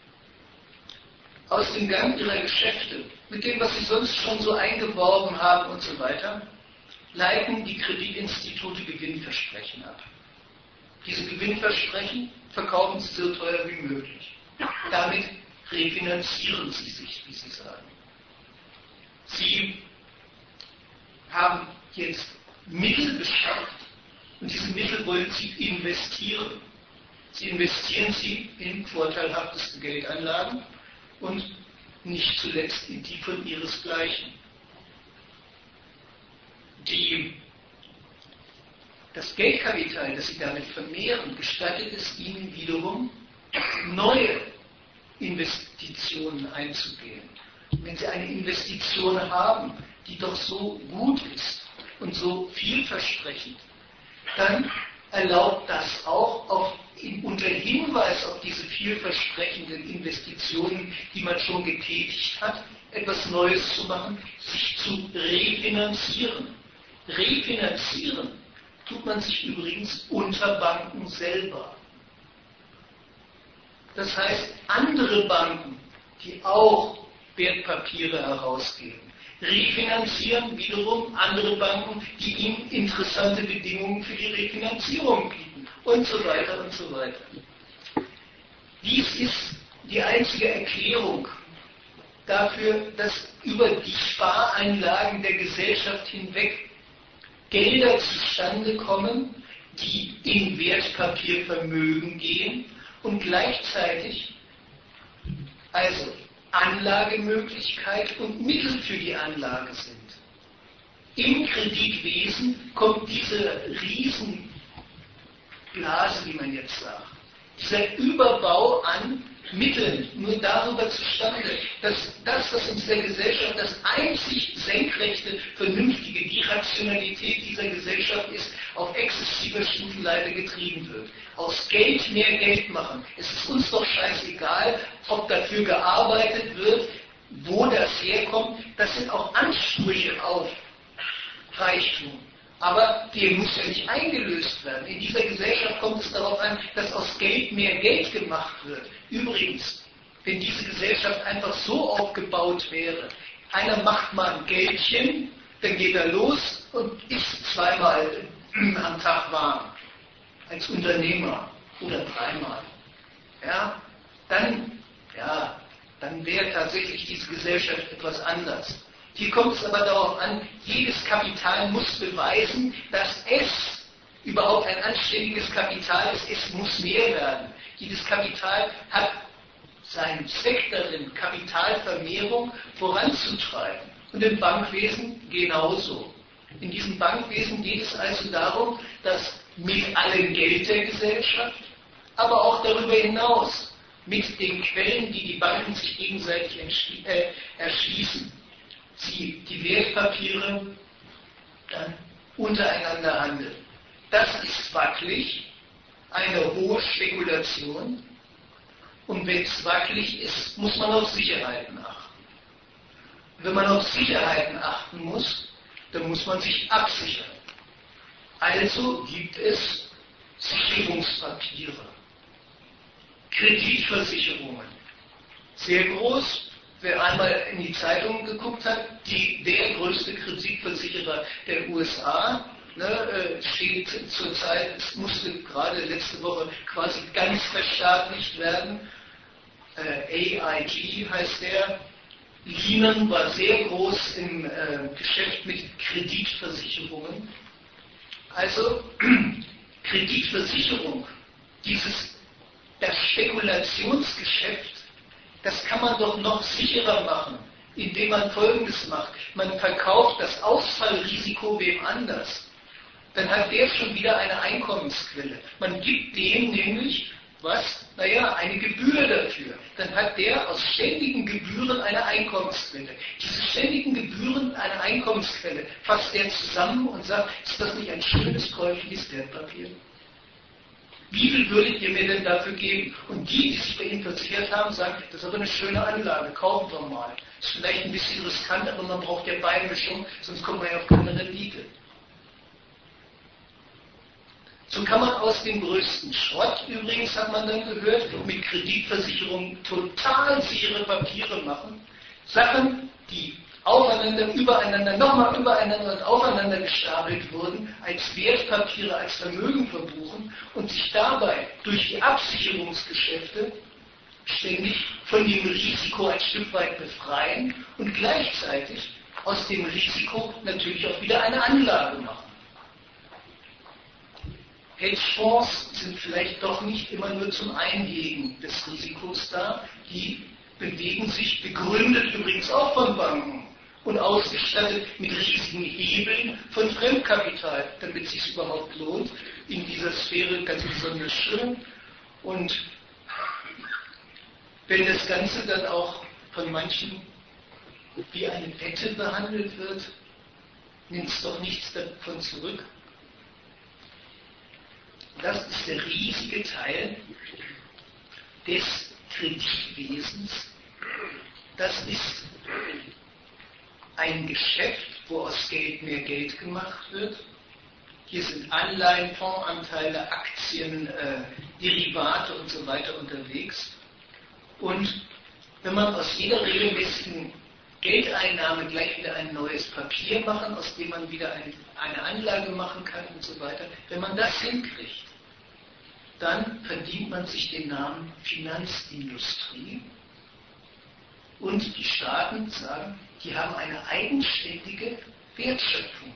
Aus dem Gang ihrer Geschäfte, mit dem, was sie sonst schon so eingeworben haben und so weiter, leiten die Kreditinstitute Gewinnversprechen ab. Diese Gewinnversprechen verkaufen sie so teuer wie möglich. Damit refinanzieren sie sich, wie sie sagen. Sie haben jetzt Mittel beschafft und diese Mittel wollen sie investieren. Sie investieren sie in vorteilhafteste Geldanlagen und nicht zuletzt in die von ihresgleichen. Das Geldkapital, das sie damit vermehren, gestattet es ihnen wiederum, neue Investitionen einzugehen. Wenn sie eine Investition haben, die doch so gut ist und so vielversprechend, dann erlaubt das auch unter Hinweis auf diese vielversprechenden Investitionen, die man schon getätigt hat, etwas Neues zu machen, sich zu refinanzieren. Refinanzieren tut man sich übrigens unter Banken selber. Das heißt, andere Banken, die auch Wertpapiere herausgeben, refinanzieren wiederum andere Banken, die ihnen interessante Bedingungen für die Refinanzierung bieten und so weiter und so weiter. Dies ist die einzige Erklärung dafür, dass über die Spareinlagen der Gesellschaft hinweg Gelder zustande kommen, die in Wertpapiervermögen gehen und gleichzeitig also Anlagemöglichkeit und Mittel für die Anlage sind. Im Kreditwesen kommt diese Riesenblase, wie man jetzt sagt, dieser Überbau an Mitteln nur darüber zustande, dass das, was in dieser Gesellschaft das einzig senkrechte, vernünftige, die Rationalität dieser Gesellschaft ist, auf exzessiver Stufenleiter getrieben wird. Aus Geld mehr Geld machen. Es ist uns doch scheißegal, ob dafür gearbeitet wird, wo das herkommt. Das sind auch Ansprüche auf Reichtum. Aber der muss ja nicht eingelöst werden. In dieser Gesellschaft kommt es darauf an, dass aus Geld mehr Geld gemacht wird. Übrigens, wenn diese Gesellschaft einfach so aufgebaut wäre, einer macht mal ein Geldchen, dann geht er los und isst zweimal am Tag warm. Als Unternehmer oder dreimal. Ja, dann wäre tatsächlich diese Gesellschaft etwas anders. Hier kommt es aber darauf an, jedes Kapital muss beweisen, dass es überhaupt ein anständiges Kapital ist. Es muss mehr werden. Jedes Kapital hat seinen Zweck darin, Kapitalvermehrung voranzutreiben. Und im Bankwesen genauso. In diesem Bankwesen geht es also darum, dass mit allem Geld der Gesellschaft, aber auch darüber hinaus, mit den Quellen, die die Banken sich gegenseitig erschließen, sie die Wertpapiere dann untereinander handeln. Das ist wackelig, eine hohe Spekulation. Und wenn es wackelig ist, muss man auf Sicherheiten achten. Wenn man auf Sicherheiten achten muss, dann muss man sich absichern. Also gibt es Sicherungspapiere, Kreditversicherungen. Sehr groß, wer einmal in die Zeitungen geguckt hat, der größte Kreditversicherer der USA steht zurzeit, es musste gerade letzte Woche quasi ganz verstaatlicht werden. AIG heißt der. Lehman war sehr groß im Geschäft mit Kreditversicherungen. Also Kreditversicherung, das Spekulationsgeschäft, das kann man doch noch sicherer machen, indem man Folgendes macht. Man verkauft das Ausfallrisiko wem anders. Dann hat der schon wieder eine Einkommensquelle. Man gibt dem nämlich, eine Gebühr dafür. Dann hat der aus ständigen Gebühren eine Einkommensquelle. Diese ständigen Gebühren, eine Einkommensquelle, fasst der zusammen und sagt, ist das nicht ein schönes, käufliches Wertpapier? Wie viel würdet ihr mir denn dafür geben? Und die sich bei Ihnen versichert haben, sagen, das ist aber eine schöne Anlage, kaufen wir mal. Ist vielleicht ein bisschen riskant, aber man braucht ja Beimischung, sonst kommt man ja auf keine Rendite. So kann man aus dem größten Schrott, übrigens hat man dann gehört, mit Kreditversicherungen total sichere Papiere machen. Sachen, die aufeinander, übereinander, nochmal übereinander und aufeinander gestapelt wurden, als Wertpapiere, als Vermögen verbuchen und sich dabei durch die Absicherungsgeschäfte ständig von dem Risiko ein Stück weit befreien und gleichzeitig aus dem Risiko natürlich auch wieder eine Anlage machen. Hedgefonds sind vielleicht doch nicht immer nur zum Einhegen des Risikos da. Die bewegen sich, begründet übrigens auch von Banken und ausgestattet mit riesigen Hebeln von Fremdkapital, damit es sich überhaupt lohnt. In dieser Sphäre ganz besonders schön. Und wenn das Ganze dann auch von manchen wie eine Wette behandelt wird, nimmt es doch nichts davon zurück. Das ist der riesige Teil des Kreditwesens. Das ist ein Geschäft, wo aus Geld mehr Geld gemacht wird. Hier sind Anleihen, Fondsanteile, Aktien, Derivate und so weiter unterwegs. Und wenn man aus jeder regelmäßigen Geldeinnahme gleich wieder ein neues Papier machen, aus dem man wieder eine Anlage machen kann und so weiter, wenn man das hinkriegt, dann verdient man sich den Namen Finanzindustrie. Und die Staaten sagen, die haben eine eigenständige Wertschöpfung.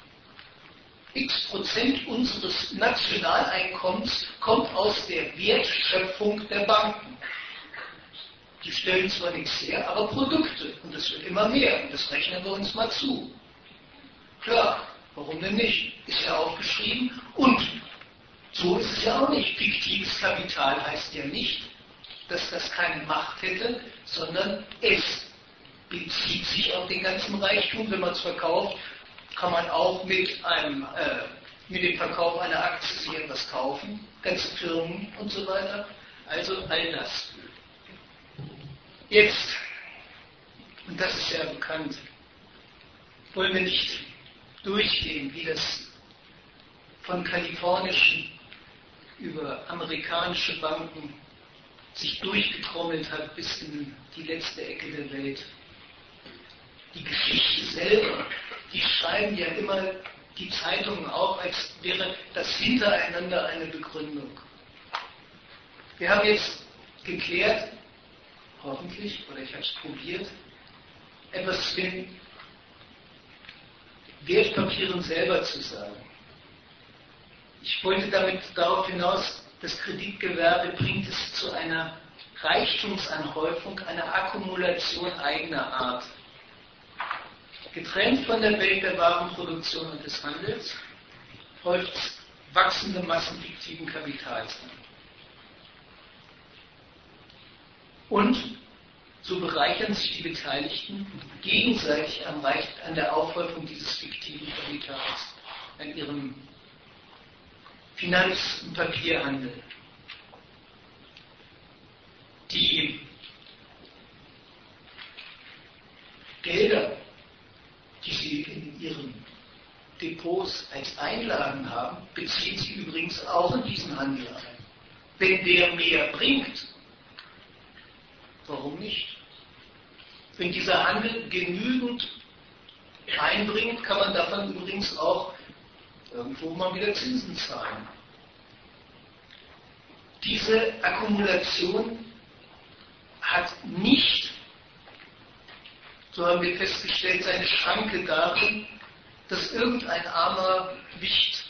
X% unseres Nationaleinkommens kommt aus der Wertschöpfung der Banken. Die stellen zwar nichts her, aber Produkte. Und das wird immer mehr. Und das rechnen wir uns mal zu. Klar, warum denn nicht? Ist ja aufgeschrieben. Und so ist es ja auch nicht. Fiktives Kapital heißt ja nicht, dass das keine Macht hätte, sondern es bezieht sich auf den ganzen Reichtum. Wenn man es verkauft, kann man auch mit dem Verkauf einer Aktie sich etwas kaufen. Ganze Firmen und so weiter. Also all das. Jetzt, und das ist ja bekannt, wollen wir nicht durchgehen, wie das von kalifornischen über amerikanische Banken sich durchgetrommelt hat bis in die letzte Ecke der Welt. Die Geschichte selber, die schreiben ja immer die Zeitungen auch, als wäre das hintereinander eine Begründung. Wir haben jetzt geklärt, hoffentlich, oder ich habe es probiert, etwas zu den Wertpapieren selber zu sagen. Ich wollte damit darauf hinaus, das Kreditgewerbe bringt es zu einer Reichtumsanhäufung, einer Akkumulation eigener Art. Getrennt von der Welt der Warenproduktion und des Handels, häuft wachsende Massen fiktiven Kapitals an. Und so bereichern sich die Beteiligten gegenseitig an der Aufhäufung dieses fiktiven Kapitals, an ihrem Finanz- und Papierhandel. Die Gelder, die sie in ihren Depots als Einlagen haben, beziehen sie übrigens auch in diesen Handel ein. Wenn der mehr bringt, warum nicht? Wenn dieser Handel genügend einbringt, kann man davon übrigens auch irgendwo mal wieder Zinsen zahlen. Diese Akkumulation hat nicht, so haben wir festgestellt, seine Schranke darin, dass irgendein armer Wicht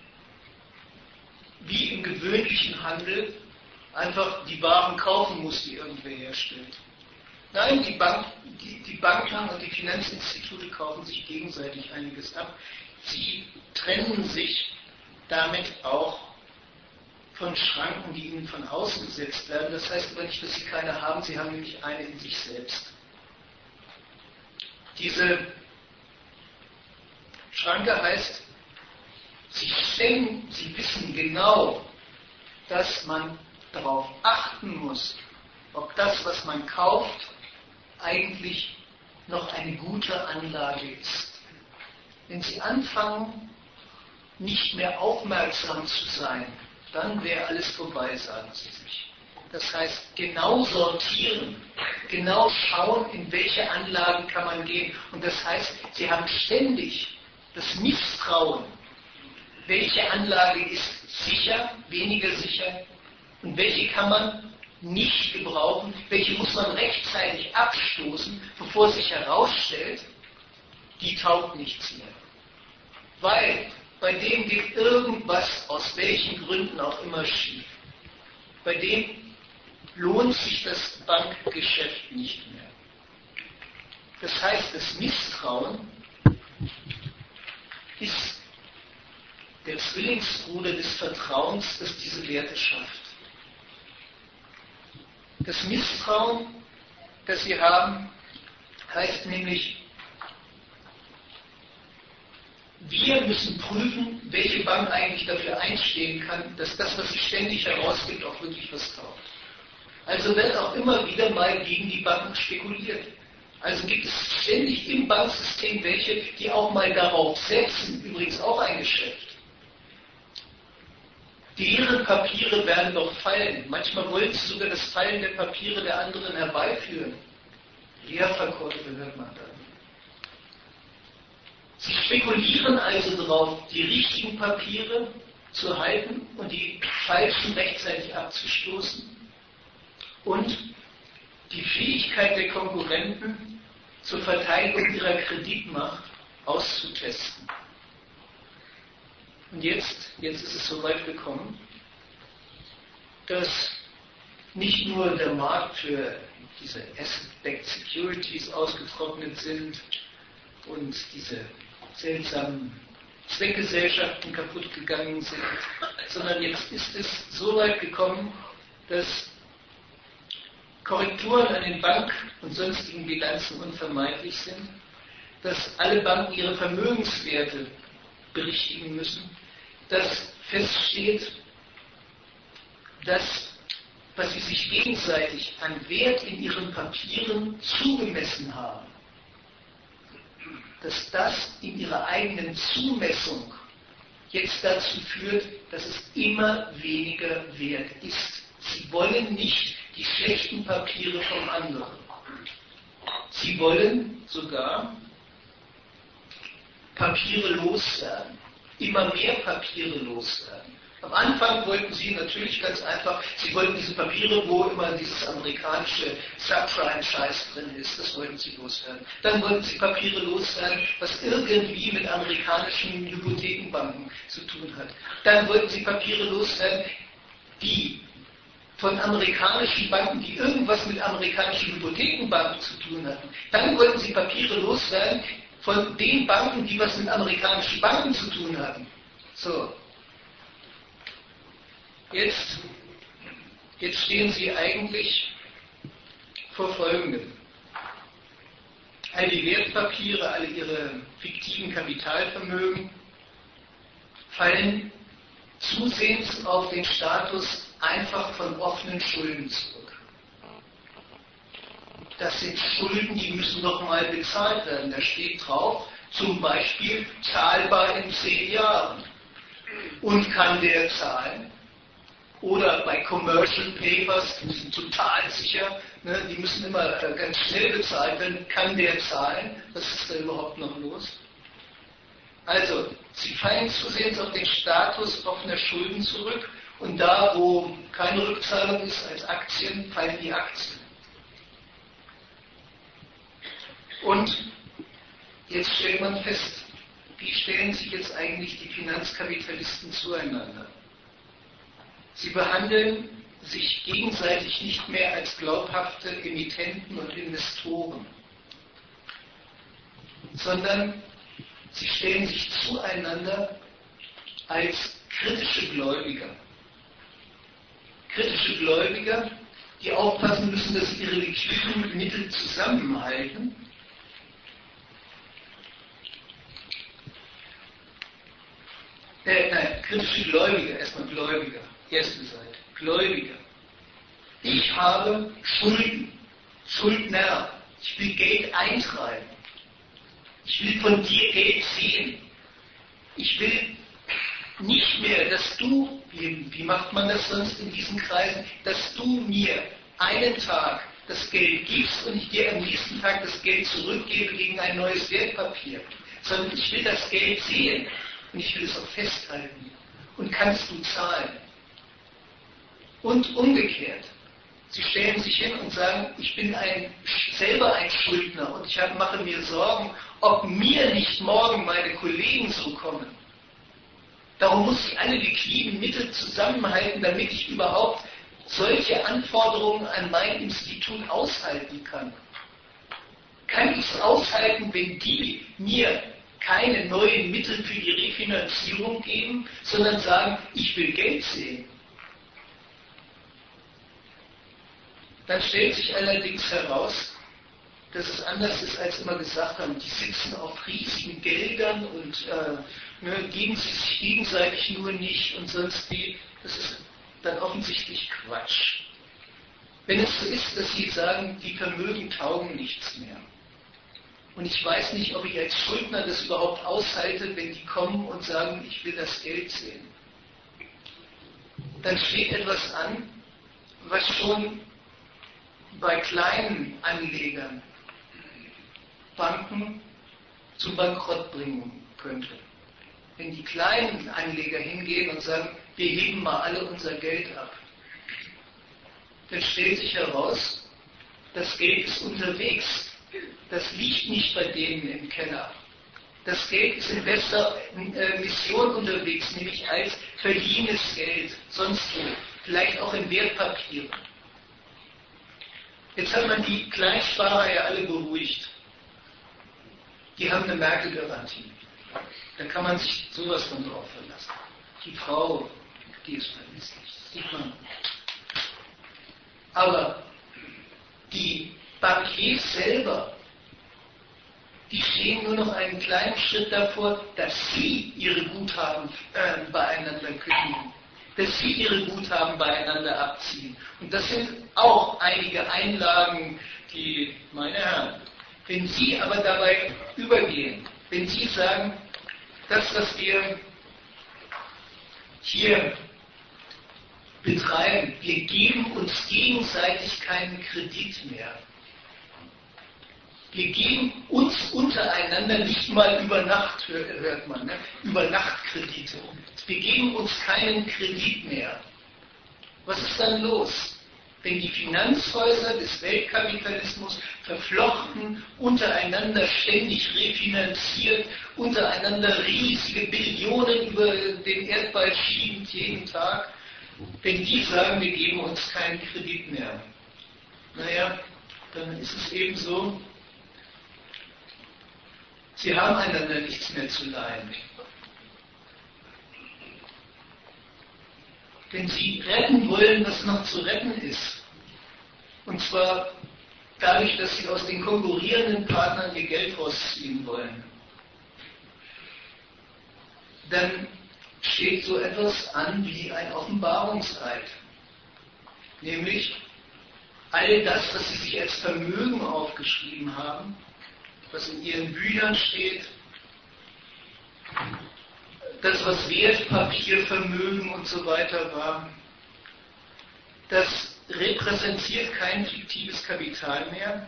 wie im gewöhnlichen Handel einfach die Waren kaufen muss, die irgendwer herstellt. Nein, die Banken und die Finanzinstitute kaufen sich gegenseitig einiges ab. Sie trennen sich damit auch von Schranken, die ihnen von außen gesetzt werden. Das heißt aber nicht, dass sie keine haben, sie haben nämlich eine in sich selbst. Diese Schranke heißt, sie wissen genau, dass man darauf achten muss, ob das, was man kauft, eigentlich noch eine gute Anlage ist. Wenn Sie anfangen, nicht mehr aufmerksam zu sein, dann wäre alles vorbei, sagen Sie sich. Das heißt, genau sortieren, genau schauen, in welche Anlagen kann man gehen. Und das heißt, Sie haben ständig das Misstrauen, welche Anlage ist sicher, weniger sicher und welche kann man nicht gebrauchen, welche muss man rechtzeitig abstoßen, bevor sich herausstellt, die taugt nichts mehr. Weil bei dem geht irgendwas, aus welchen Gründen auch immer, schief. Bei dem lohnt sich das Bankgeschäft nicht mehr. Das heißt, das Misstrauen ist der Zwillingsbruder des Vertrauens, das diese Werte schafft. Das Misstrauen, das wir haben, heißt nämlich, wir müssen prüfen, welche Bank eigentlich dafür einstehen kann, dass das, was sie ständig herausgibt, auch wirklich was taugt. Also wird auch immer wieder mal gegen die Banken spekuliert. Also gibt es ständig im Banksystem welche, die auch mal darauf setzen, übrigens auch ein Geschäft. Deren Papiere werden doch fallen. Manchmal wollen sie sogar das Fallen der Papiere der anderen herbeiführen. Leerverkäufe hört man dann. Sie spekulieren also darauf, die richtigen Papiere zu halten und die falschen rechtzeitig abzustoßen und die Fähigkeit der Konkurrenten zur Verteidigung ihrer Kreditmacht auszutesten. Und jetzt ist es so weit gekommen, dass nicht nur der Markt für diese Asset-Backed Securities ausgetrocknet sind und diese seltsamen Zweckgesellschaften kaputt gegangen sind, sondern jetzt ist es so weit gekommen, dass Korrekturen an den Bank- und sonstigen Bilanzen unvermeidlich sind, dass alle Banken ihre Vermögenswerte berichtigen müssen, dass feststeht, dass, was sie sich gegenseitig an Wert in ihren Papieren zugemessen haben, dass das in ihrer eigenen Zumessung jetzt dazu führt, dass es immer weniger wert ist. Sie wollen nicht die schlechten Papiere vom anderen. Sie wollen sogar Papiere loswerden, immer mehr Papiere loswerden. Am Anfang wollten sie natürlich ganz einfach, sie wollten diese Papiere, wo immer dieses amerikanische Subprime-Scheiß drin ist, das wollten sie loswerden. Dann wollten sie Papiere loswerden, was irgendwie mit amerikanischen Hypothekenbanken zu tun hat. Dann wollten sie Papiere loswerden, die von amerikanischen Banken, die irgendwas mit amerikanischen Hypothekenbanken zu tun hatten. Dann wollten sie Papiere loswerden von den Banken, die was mit amerikanischen Banken zu tun hatten. So. Jetzt stehen Sie eigentlich vor Folgendem. All die Wertpapiere, alle Ihre fiktiven Kapitalvermögen fallen zusehends auf den Status einfach von offenen Schulden zurück. Das sind Schulden, die müssen doch mal bezahlt werden. Da steht drauf, zum Beispiel zahlbar in 10 Jahren. Und kann der zahlen? Oder bei Commercial Papers, die sind total sicher, ne, die müssen immer ganz schnell bezahlt werden. Kann der zahlen? Was ist da überhaupt noch los? Also, sie fallen zusehends auf den Status offener Schulden zurück und da, wo keine Rückzahlung ist als Aktien, fallen die Aktien. Und jetzt stellt man fest, wie stellen sich jetzt eigentlich die Finanzkapitalisten zueinander? Sie behandeln sich gegenseitig nicht mehr als glaubhafte Emittenten und Investoren, sondern sie stellen sich zueinander als kritische Gläubiger. Kritische Gläubiger, die aufpassen müssen, dass sie ihre liquiden Mittel zusammenhalten. Kritische Gläubiger, erstmal Gläubiger. Erste Seite. Gläubiger. Ich habe Schulden. Schuldner. Ich will Geld eintreiben. Ich will von dir Geld sehen. Ich will nicht mehr, dass du, wie macht man das sonst in diesen Kreisen, dass du mir einen Tag das Geld gibst und ich dir am nächsten Tag das Geld zurückgebe gegen ein neues Wertpapier. Sondern ich will das Geld sehen und ich will es auch festhalten. Und kannst du zahlen? Und umgekehrt. Sie stellen sich hin und sagen, ich bin selber ein Schuldner und ich mache mir Sorgen, ob mir nicht morgen meine Kollegen so kommen. Darum muss ich alle liquiden Mittel zusammenhalten, damit ich überhaupt solche Anforderungen an mein Institut aushalten kann. Kann ich es aushalten, wenn die mir keine neuen Mittel für die Refinanzierung geben, sondern sagen, ich will Geld sehen? Dann stellt sich allerdings heraus, dass es anders ist, als immer gesagt haben. Die sitzen auf riesigen Geldern und geben sich gegenseitig nur nicht und sonst wie. Das ist dann offensichtlich Quatsch. Wenn es so ist, dass sie sagen, die Vermögen taugen nichts mehr. Und ich weiß nicht, ob ich als Schuldner das überhaupt aushalte, wenn die kommen und sagen, ich will das Geld sehen. Dann steht etwas an, was schon bei kleinen Anlegern Banken zum Bankrott bringen könnte. Wenn die kleinen Anleger hingehen und sagen, wir heben mal alle unser Geld ab, dann stellt sich heraus, das Geld ist unterwegs. Das liegt nicht bei denen im Keller. Das Geld ist in bester Mission unterwegs, nämlich als verliehenes Geld, sonst wo, vielleicht auch in Wertpapieren. Jetzt hat man die Kleinsparer ja alle beruhigt. Die haben eine Merkel-Garantie. Da kann man sich sowas von drauf verlassen. Die Frau, die ist verlässlich, das sieht man. Aber die Bankiers selber, die stehen nur noch einen kleinen Schritt davor, dass sie ihre Guthaben beieinander kündigen, dass sie ihre Guthaben beieinander abziehen. Und das sind auch einige Einlagen, die, meine Herren, wenn Sie aber dabei übergehen, wenn Sie sagen, das, was wir hier betreiben, wir geben uns gegenseitig keinen Kredit mehr. Wir geben uns untereinander nicht mal über Nacht, hört man, ne? Über Nachtkredite. Wir geben uns keinen Kredit mehr. Was ist dann los? Wenn die Finanzhäuser des Weltkapitalismus verflochten, untereinander ständig refinanziert, untereinander riesige Billionen über den Erdball schiebend jeden Tag, wenn die sagen, wir geben uns keinen Kredit mehr. Naja, dann ist es eben so, sie haben einander nichts mehr zu leihen. Wenn sie retten wollen, was noch zu retten ist, und zwar dadurch, dass sie aus den konkurrierenden Partnern ihr Geld rausziehen wollen, dann steht so etwas an wie ein Offenbarungseid. Nämlich all das, was sie sich als Vermögen aufgeschrieben haben, was in ihren Büchern steht, das, was Wertpapiervermögen und so weiter war, das repräsentiert kein fiktives Kapital mehr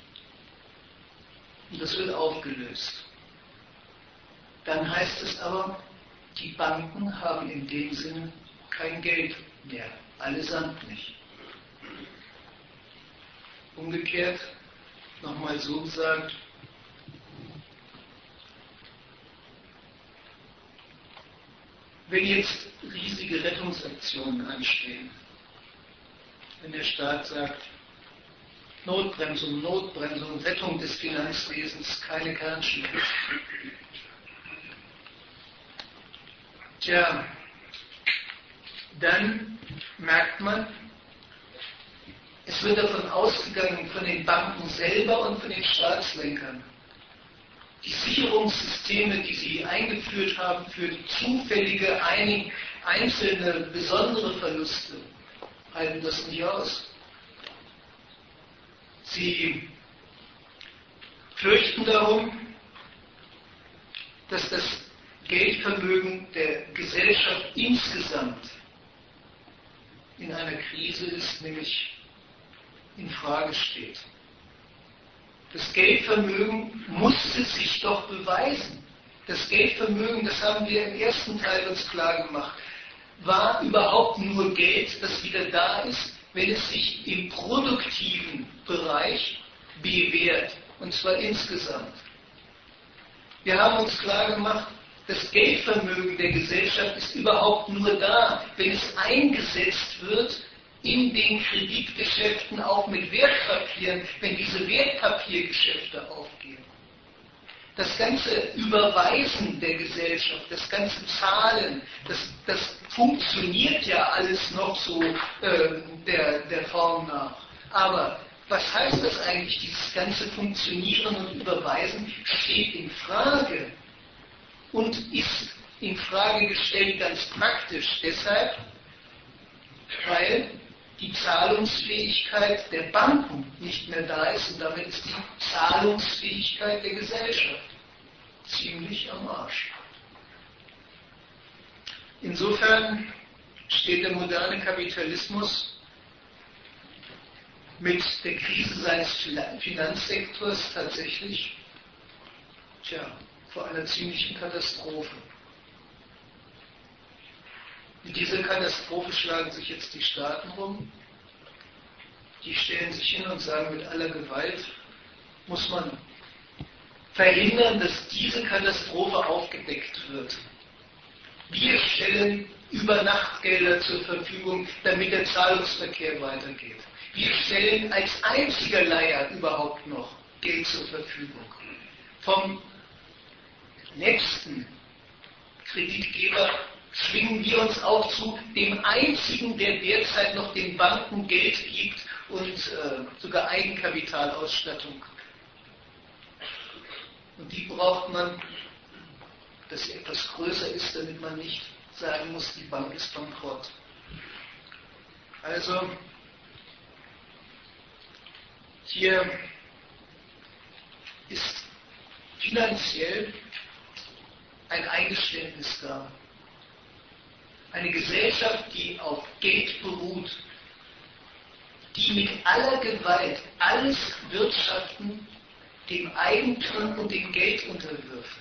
und das wird aufgelöst. Dann heißt es aber, die Banken haben in dem Sinne kein Geld mehr, allesamt nicht. Umgekehrt, nochmal so gesagt, wenn jetzt riesige Rettungsaktionen anstehen, wenn der Staat sagt, Notbremsung, Notbremsung, Rettung des Finanzwesens, keine Kernschläge. Tja, dann merkt man, es wird davon ausgegangen, von den Banken selber und von den Staatslenkern. Die Sicherungssysteme, die sie eingeführt haben für zufällige, einzelne, besondere Verluste, halten das nicht aus. Sie fürchten darum, dass das Geldvermögen der Gesellschaft insgesamt in einer Krise ist, nämlich in Frage steht. Das Geldvermögen musste sich doch beweisen. Das Geldvermögen, das haben wir im ersten Teil uns klar gemacht, war überhaupt nur Geld, das wieder da ist, wenn es sich im produktiven Bereich bewährt, und zwar insgesamt. Wir haben uns klar gemacht, das Geldvermögen der Gesellschaft ist überhaupt nur da, wenn es eingesetzt wird in den Kreditgeschäften, auch mit Wertpapieren, wenn diese Wertpapiergeschäfte aufgehen. Das ganze Überweisen der Gesellschaft, das ganze Zahlen, das funktioniert ja alles noch so der Form nach. Aber was heißt das eigentlich, dieses ganze Funktionieren und Überweisen steht in Frage und ist in Frage gestellt ganz praktisch deshalb, weil die Zahlungsfähigkeit der Banken nicht mehr da ist und damit ist die Zahlungsfähigkeit der Gesellschaft ziemlich am Arsch. Insofern steht der moderne Kapitalismus mit der Krise seines Finanzsektors tatsächlich vor einer ziemlichen Katastrophe. Mit dieser Katastrophe schlagen sich jetzt die Staaten rum. Die stellen sich hin und sagen, mit aller Gewalt muss man verhindern, dass diese Katastrophe aufgedeckt wird. Wir stellen Übernachtgelder zur Verfügung, damit der Zahlungsverkehr weitergeht. Wir stellen als einziger Leiher überhaupt noch Geld zur Verfügung. Vom letzten Kreditgeber schwingen wir uns auch zu, dem einzigen, der derzeit noch den Banken Geld gibt und sogar Eigenkapitalausstattung. Und die braucht man, dass sie etwas größer ist, damit man nicht sagen muss, die Bank ist bankrott. Also hier ist finanziell ein Eingeständnis da. Eine Gesellschaft, die auf Geld beruht, die mit aller Gewalt alles Wirtschaften dem Eigentum und dem Geld unterwirft,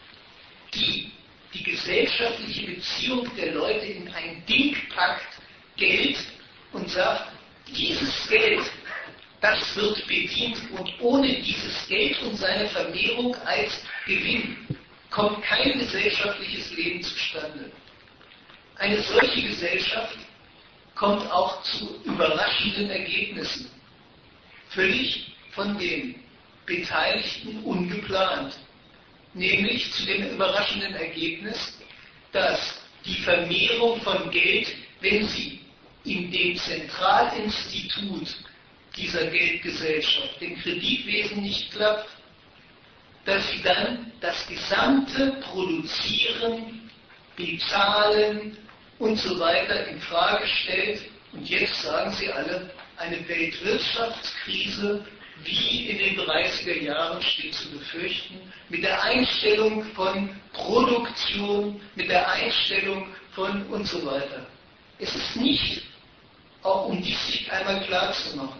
die die gesellschaftliche Beziehung der Leute in ein Ding packt, Geld, und sagt, dieses Geld, das wird bedient, und ohne dieses Geld und seine Vermehrung als Gewinn kommt kein gesellschaftliches Leben zustande. Eine solche Gesellschaft kommt auch zu überraschenden Ergebnissen, völlig von den Beteiligten ungeplant, nämlich zu dem überraschenden Ergebnis, dass die Vermehrung von Geld, wenn sie in dem Zentralinstitut dieser Geldgesellschaft, dem Kreditwesen, nicht klappt, dass sie dann das gesamte Produzieren, Bezahlen und so weiter in Frage stellt. Und jetzt sagen sie alle, eine Weltwirtschaftskrise wie in den 30er Jahren steht zu befürchten, mit der Einstellung von Produktion, mit der Einstellung von und so weiter. Es ist nicht, auch um dies sich einmal klar zu machen,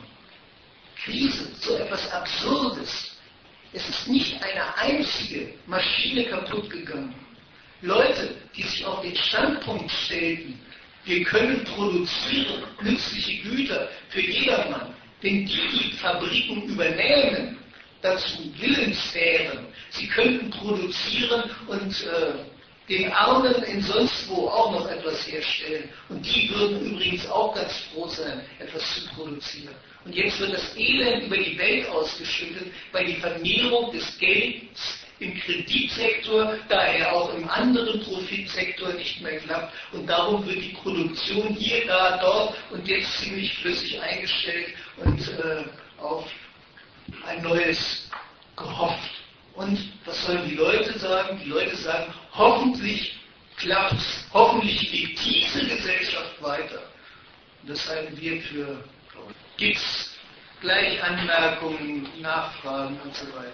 Krise, so etwas Absurdes. Es ist nicht eine einzige Maschine kaputt gegangen. Leute, die sich auf den Standpunkt stellten, wir können produzieren nützliche Güter für jedermann, wenn die Fabriken übernehmen, dazu willens wären, sie könnten produzieren und den Armen in sonst wo auch noch etwas herstellen. Und die würden übrigens auch ganz froh sein, etwas zu produzieren. Und jetzt wird das Elend über die Welt ausgeschüttet, weil die Vermehrung des Gelds im Kreditsektor, daher auch im anderen Profitsektor nicht mehr klappt. Und darum wird die Produktion hier, da, dort und jetzt ziemlich flüssig eingestellt und auf ein neues gehofft. Und was sollen die Leute sagen? Die Leute sagen, hoffentlich klappt's, hoffentlich geht diese Gesellschaft weiter. Und das halten wir für, gibt's gleich Anmerkungen, Nachfragen und so weiter.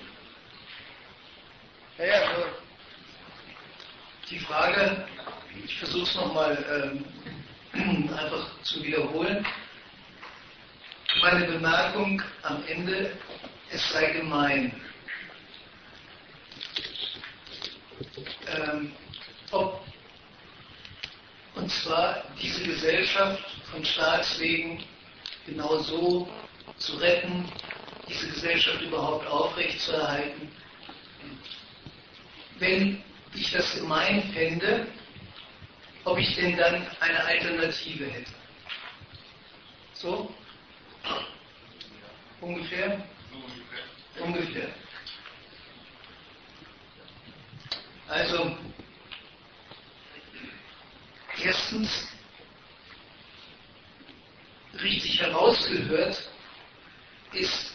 Ja, also die Frage, ich versuche es nochmal einfach zu wiederholen. Meine Bemerkung am Ende, es sei gemein. Und zwar diese Gesellschaft von Staats wegen genau so zu retten, diese Gesellschaft überhaupt aufrechtzuerhalten. Wenn ich das gemein fände, ob ich denn dann eine Alternative hätte. So? Ungefähr? Ungefähr. Also, erstens, richtig herausgehört ist,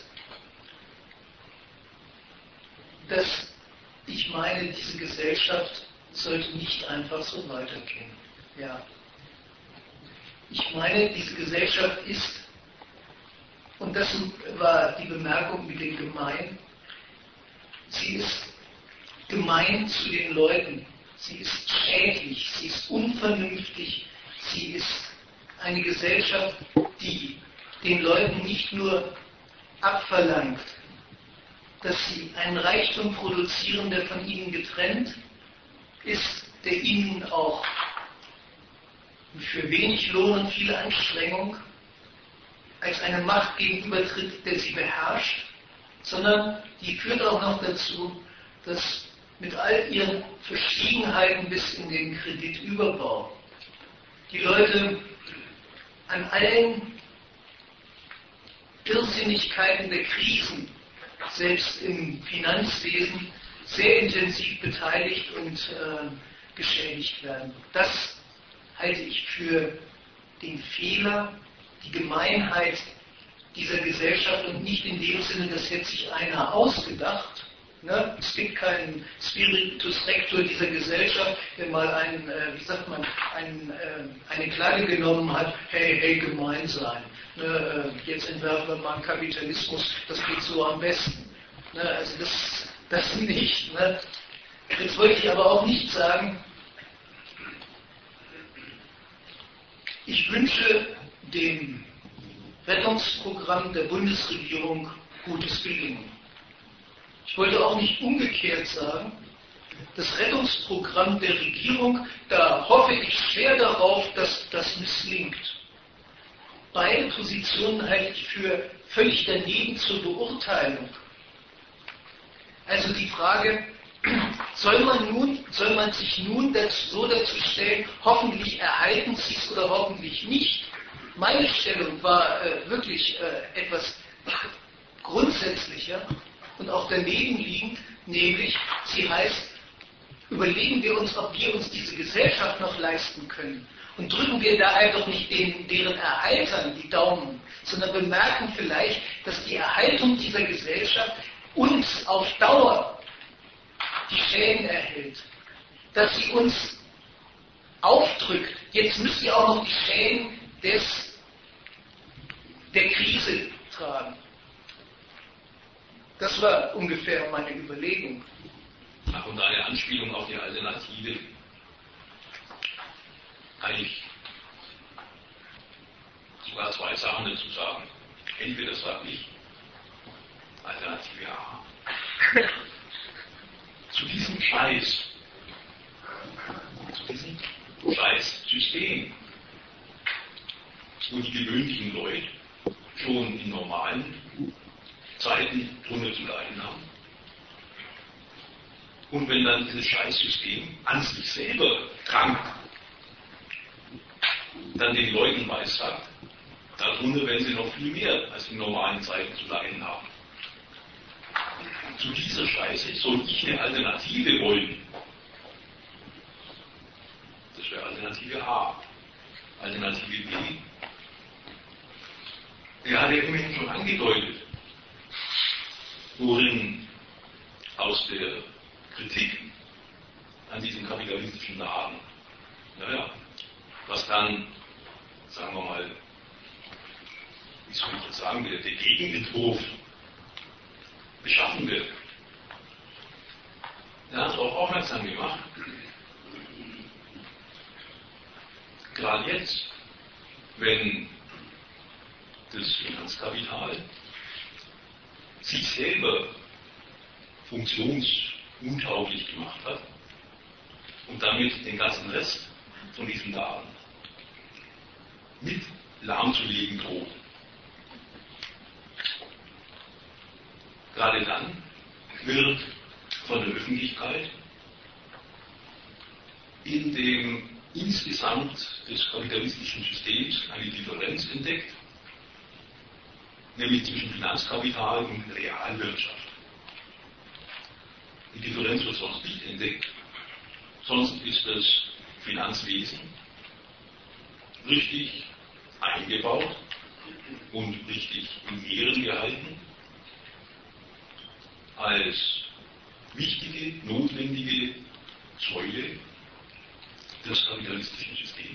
dass ich meine, diese Gesellschaft sollte nicht einfach so weitergehen. Ja. Ich meine, diese Gesellschaft ist, und das war die Bemerkung mit dem Gemein, sie ist gemein zu den Leuten. Sie ist schädlich, sie ist unvernünftig, sie ist eine Gesellschaft, die den Leuten nicht nur abverlangt, dass sie einen Reichtum produzieren, der von ihnen getrennt ist, der ihnen auch für wenig Lohn und viel Anstrengung als eine Macht gegenübertritt, der sie beherrscht, sondern die führt auch noch dazu, dass mit all ihren Verschwiegenheiten bis in den Kreditüberbau die Leute an allen Irrsinnigkeiten der Krisen, selbst im Finanzwesen, sehr intensiv beteiligt und geschädigt werden. Das halte ich für den Fehler, die Gemeinheit dieser Gesellschaft und nicht in dem Sinne, das hätte sich einer ausgedacht. Ne? Es gibt keinen Spiritus Rector dieser Gesellschaft, der mal eine Klage genommen hat, hey, gemein sein. Ne? Jetzt entwerfen wir mal einen Kapitalismus, das geht so am besten. Ne? Also das nicht. Ne? Jetzt wollte ich aber auch nicht sagen, ich wünsche dem Rettungsprogramm der Bundesregierung gutes Gelingen. Ich wollte auch nicht umgekehrt sagen, das Rettungsprogramm der Regierung, da hoffe ich schwer darauf, dass das misslingt. Beide Positionen halte ich für völlig daneben zur Beurteilung. Also die Frage, soll man sich nun so dazu stellen, hoffentlich erhalten Sie es oder hoffentlich nicht? Meine Stellung war wirklich etwas grundsätzlicher und auch daneben liegend, nämlich sie heißt, überlegen wir uns, ob wir uns diese Gesellschaft noch leisten können. Und drücken wir da einfach nicht deren Erhaltern die Daumen, sondern bemerken vielleicht, dass die Erhaltung dieser Gesellschaft uns auf Dauer die Schäden erhält, dass sie uns aufdrückt. Jetzt müsst ihr auch noch die Schäden der Krise tragen. Das war ungefähr meine Überlegung. Ach, und eine Anspielung auf die Alternative. Kann ich sogar zwei Sachen dazu sagen. Entweder sage ich, Alternative A. Zu diesem Scheißsystem, wo die gewöhnlichen Leute schon in normalen Zeiten drunter zu leiden haben. Und wenn dann dieses Scheißsystem an sich selber krank dann den Leuten weissagt, darunter werden sie noch viel mehr als in normalen Zeiten zu leiden haben. Zu dieser Scheiße soll ich eine Alternative wollen. Das wäre Alternative A. Alternative B. Er hat ja immerhin schon angedeutet, worin aus der Kritik an diesem kapitalistischen Laden, was dann, sagen wir mal, wie soll ich jetzt sagen, der Gegenentwurf beschaffen wird. Er hat darauf aufmerksam gemacht, gerade jetzt, wenn das Finanzkapital sich selber funktionsuntauglich gemacht hat und damit den ganzen Rest von diesem Laden mit lahmzulegen droht. Gerade dann wird von der Öffentlichkeit in dem insgesamt des kapitalistischen Systems eine Differenz entdeckt, nämlich zwischen Finanzkapital und Realwirtschaft. Die Differenz wird sonst nicht entdeckt, sonst ist das Finanzwesen richtig eingebaut und richtig in Ehren gehalten als wichtige, notwendige Säule des kapitalistischen Systems.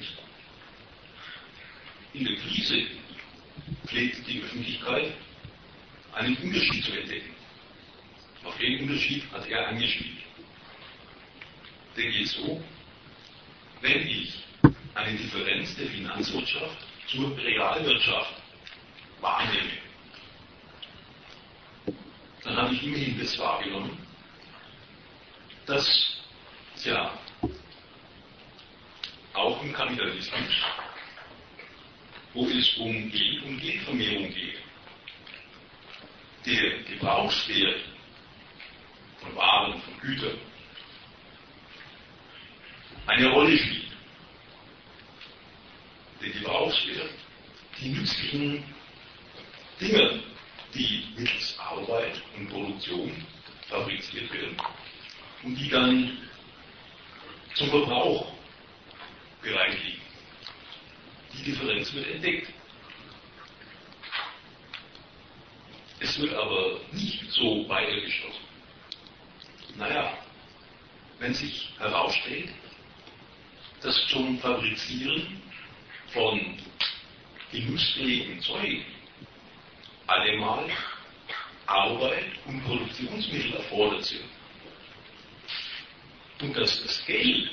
In der Krise pflegt die Öffentlichkeit einen Unterschied zu entdecken. Auf den Unterschied hat er angespielt. Der geht so, wenn ich eine Differenz der Finanzwirtschaft zur Realwirtschaft wahrnehme, dann habe ich immerhin das wahrgenommen, dass auch im Kapitalismus, wo es um Geld und Geldvermehrung geht, der Gebrauchswert von Waren, von Gütern eine Rolle spielt. Der Gebrauchswert, die nützlichen Dinge, die mittels Arbeit und Produktion fabriziert werden und die dann zum Verbrauch bereit liegen. Die Differenz wird entdeckt. Es wird aber nicht so weitergeschlossen. Naja, wenn sich herausstellt, dass zum Fabrizieren von genussfähigem Zeug allemal Arbeit und Produktionsmittel erfordert sind. Und dass das Geld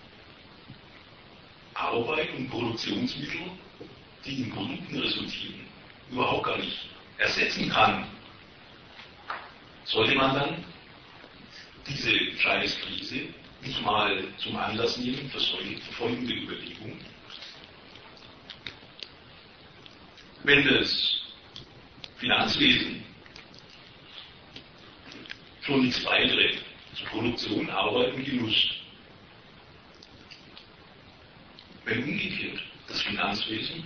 Arbeit und Produktionsmittel, die in Produkten resultieren, überhaupt gar nicht ersetzen kann, sollte man dann diese Scheißkrise nicht mal zum Anlass nehmen für folgende Überlegungen. Wenn das Finanzwesen schon nichts beiträgt zu Produktion, Arbeit und Genuss, wenn umgekehrt das Finanzwesen,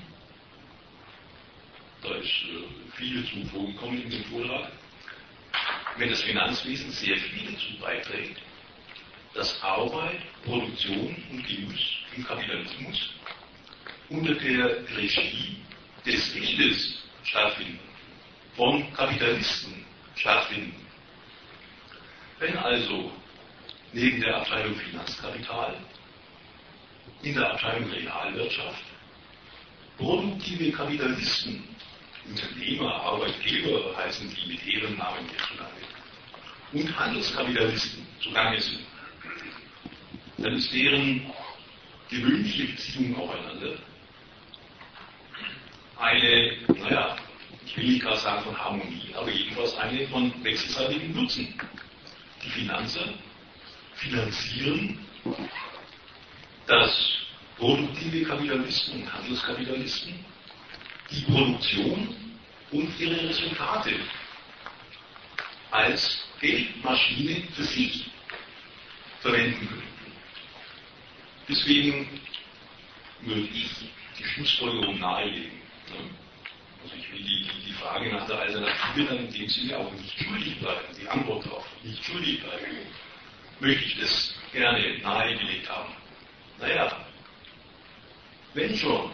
da ist viel zu vorgekommen in dem Vortrag, wenn das Finanzwesen sehr viel dazu beiträgt, dass Arbeit, Produktion und Genuss im Kapitalismus unter der Regie des Geldes stattfinden, von Kapitalisten stattfinden. Wenn also neben der Abteilung Finanzkapital in der Abteilung Realwirtschaft produktive Kapitalisten, Unternehmer, Arbeitgeber heißen die mit Ehrennamen hierzulande, und Handelskapitalisten zugange sind, dann ist deren gewöhnliche Beziehung aufeinander eine, naja, ich will nicht gerade sagen von Harmonie, aber jedenfalls eine von wechselseitigem Nutzen. Die Finanzer finanzieren dass produktive Kapitalisten und Handelskapitalisten die Produktion und ihre Resultate als Geldmaschine für sich verwenden können. Deswegen würde ich die Schlussfolgerung nahelegen. Also ich will die Frage nach der Alternative dann in dem Sinne auch nicht schuldig bleiben, die Antwort darauf nicht schuldig bleiben. Möchte ich das gerne nahegelegt haben. Naja, wenn schon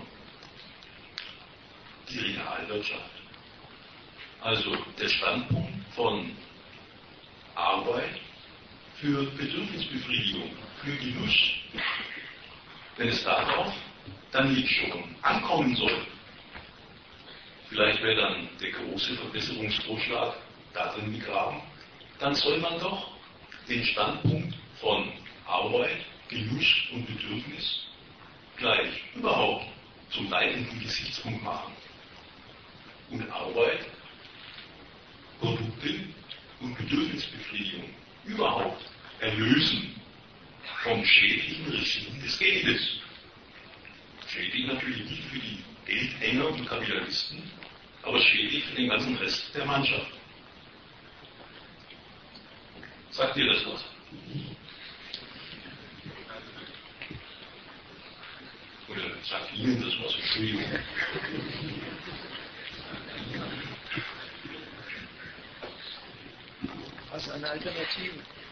die Realwirtschaft, also der Standpunkt von Arbeit für Bedürfnisbefriedigung, für Genuss, wenn es darauf dann nicht schon ankommen soll, vielleicht wäre dann der große Verbesserungsvorschlag darin begraben, dann soll man doch den Standpunkt von Arbeit, Genuss und Bedürfnis gleich überhaupt zum leitenden Gesichtspunkt machen. Und Arbeit, Produkte und Bedürfnisbefriedigung überhaupt erlösen vom schädlichen Regime des Geldes. Schädlich natürlich nicht für die Geldhänger und Kapitalisten, aber schädlich für den ganzen Rest der Mannschaft. Sagt ihr das was? Oder sagt Ihnen das was? Entschuldigung. Was eine Alternative?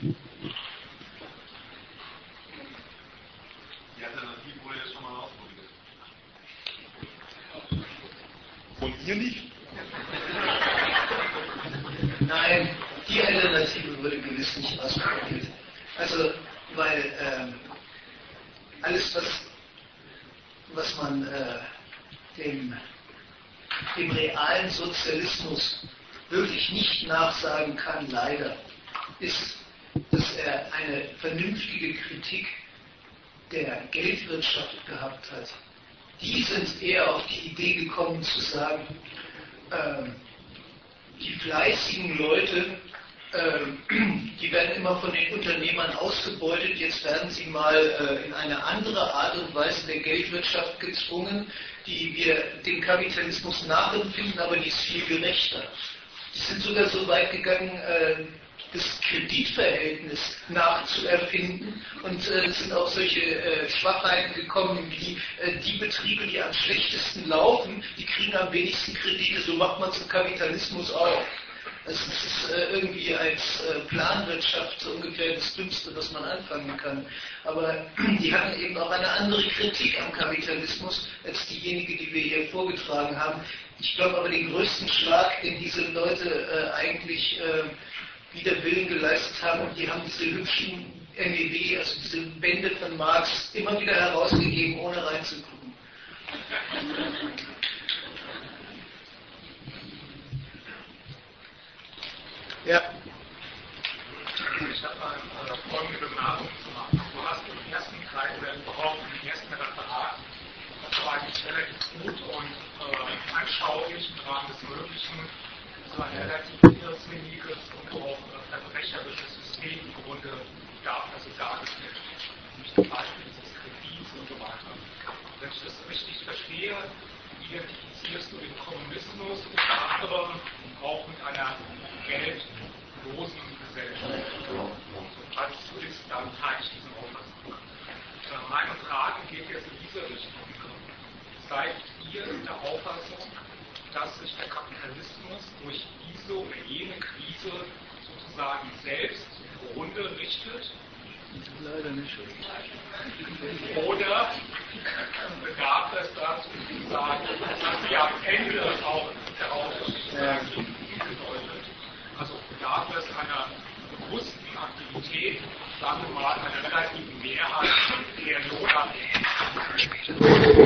Die Alternative wurde jetzt schon mal ausprobiert. Von ihr nicht? Nein, die Alternative wurde gewiss nicht ausprobiert. Also, weil alles, was man dem realen Sozialismus wirklich nicht nachsagen kann, leider, ist, dass er eine vernünftige Kritik der Geldwirtschaft gehabt hat. Die sind eher auf die Idee gekommen zu sagen, die fleißigen Leute, die werden immer von den Unternehmern ausgebeutet, jetzt werden sie mal in eine andere Art und Weise der Geldwirtschaft gezwungen, die wir dem Kapitalismus nachempfinden, aber die ist viel gerechter. Die sind sogar so weit gegangen, das Kreditverhältnis nachzuerfinden und es sind auch solche Schwachheiten gekommen, wie die Betriebe, die am schlechtesten laufen, die kriegen am wenigsten Kredite, so macht man es im Kapitalismus auch. Also es ist irgendwie als Planwirtschaft so ungefähr das Dümmste, was man anfangen kann. Aber die hatten eben auch eine andere Kritik am Kapitalismus als diejenige, die wir hier vorgetragen haben. Ich glaube aber, den größten Schlag, den diese Leute eigentlich wider Willen geleistet haben, und die haben diese hübschen MEW, also diese Bände von Marx, immer wieder herausgegeben, ohne reinzugucken. Ja. Ich habe mal folgende Bemerkung zu machen. Du hast im ersten Teil oder überhaupt im ersten Referat, das war eigentlich relativ gut und anschaulich im Rahmen des Möglichen, so ein relativ irrsinniges und auch verbrecherisches System im Grunde dargestellt. Nämlich zum Beispiel dieses Kredits und so weiter. Wenn ich das richtig verstehe, identifizierst du den Kommunismus unter anderem auch mit einer geldlosen Gesellschaft. Also dann teile ich diesen Auffassung. Meine Frage geht jetzt in diese Richtung. Seid ihr in der Auffassung, dass sich der Kapitalismus durch diese oder jene Krise sozusagen selbst zugrunde richtet? Leider nicht. Oder bedarf es dazu sozusagen, dass wir am Ende auch herausfinden, also bedarf es einer bewussten Aktivität, sagen wir mal, einer relativen Mehrheit der Lohnabhängigen.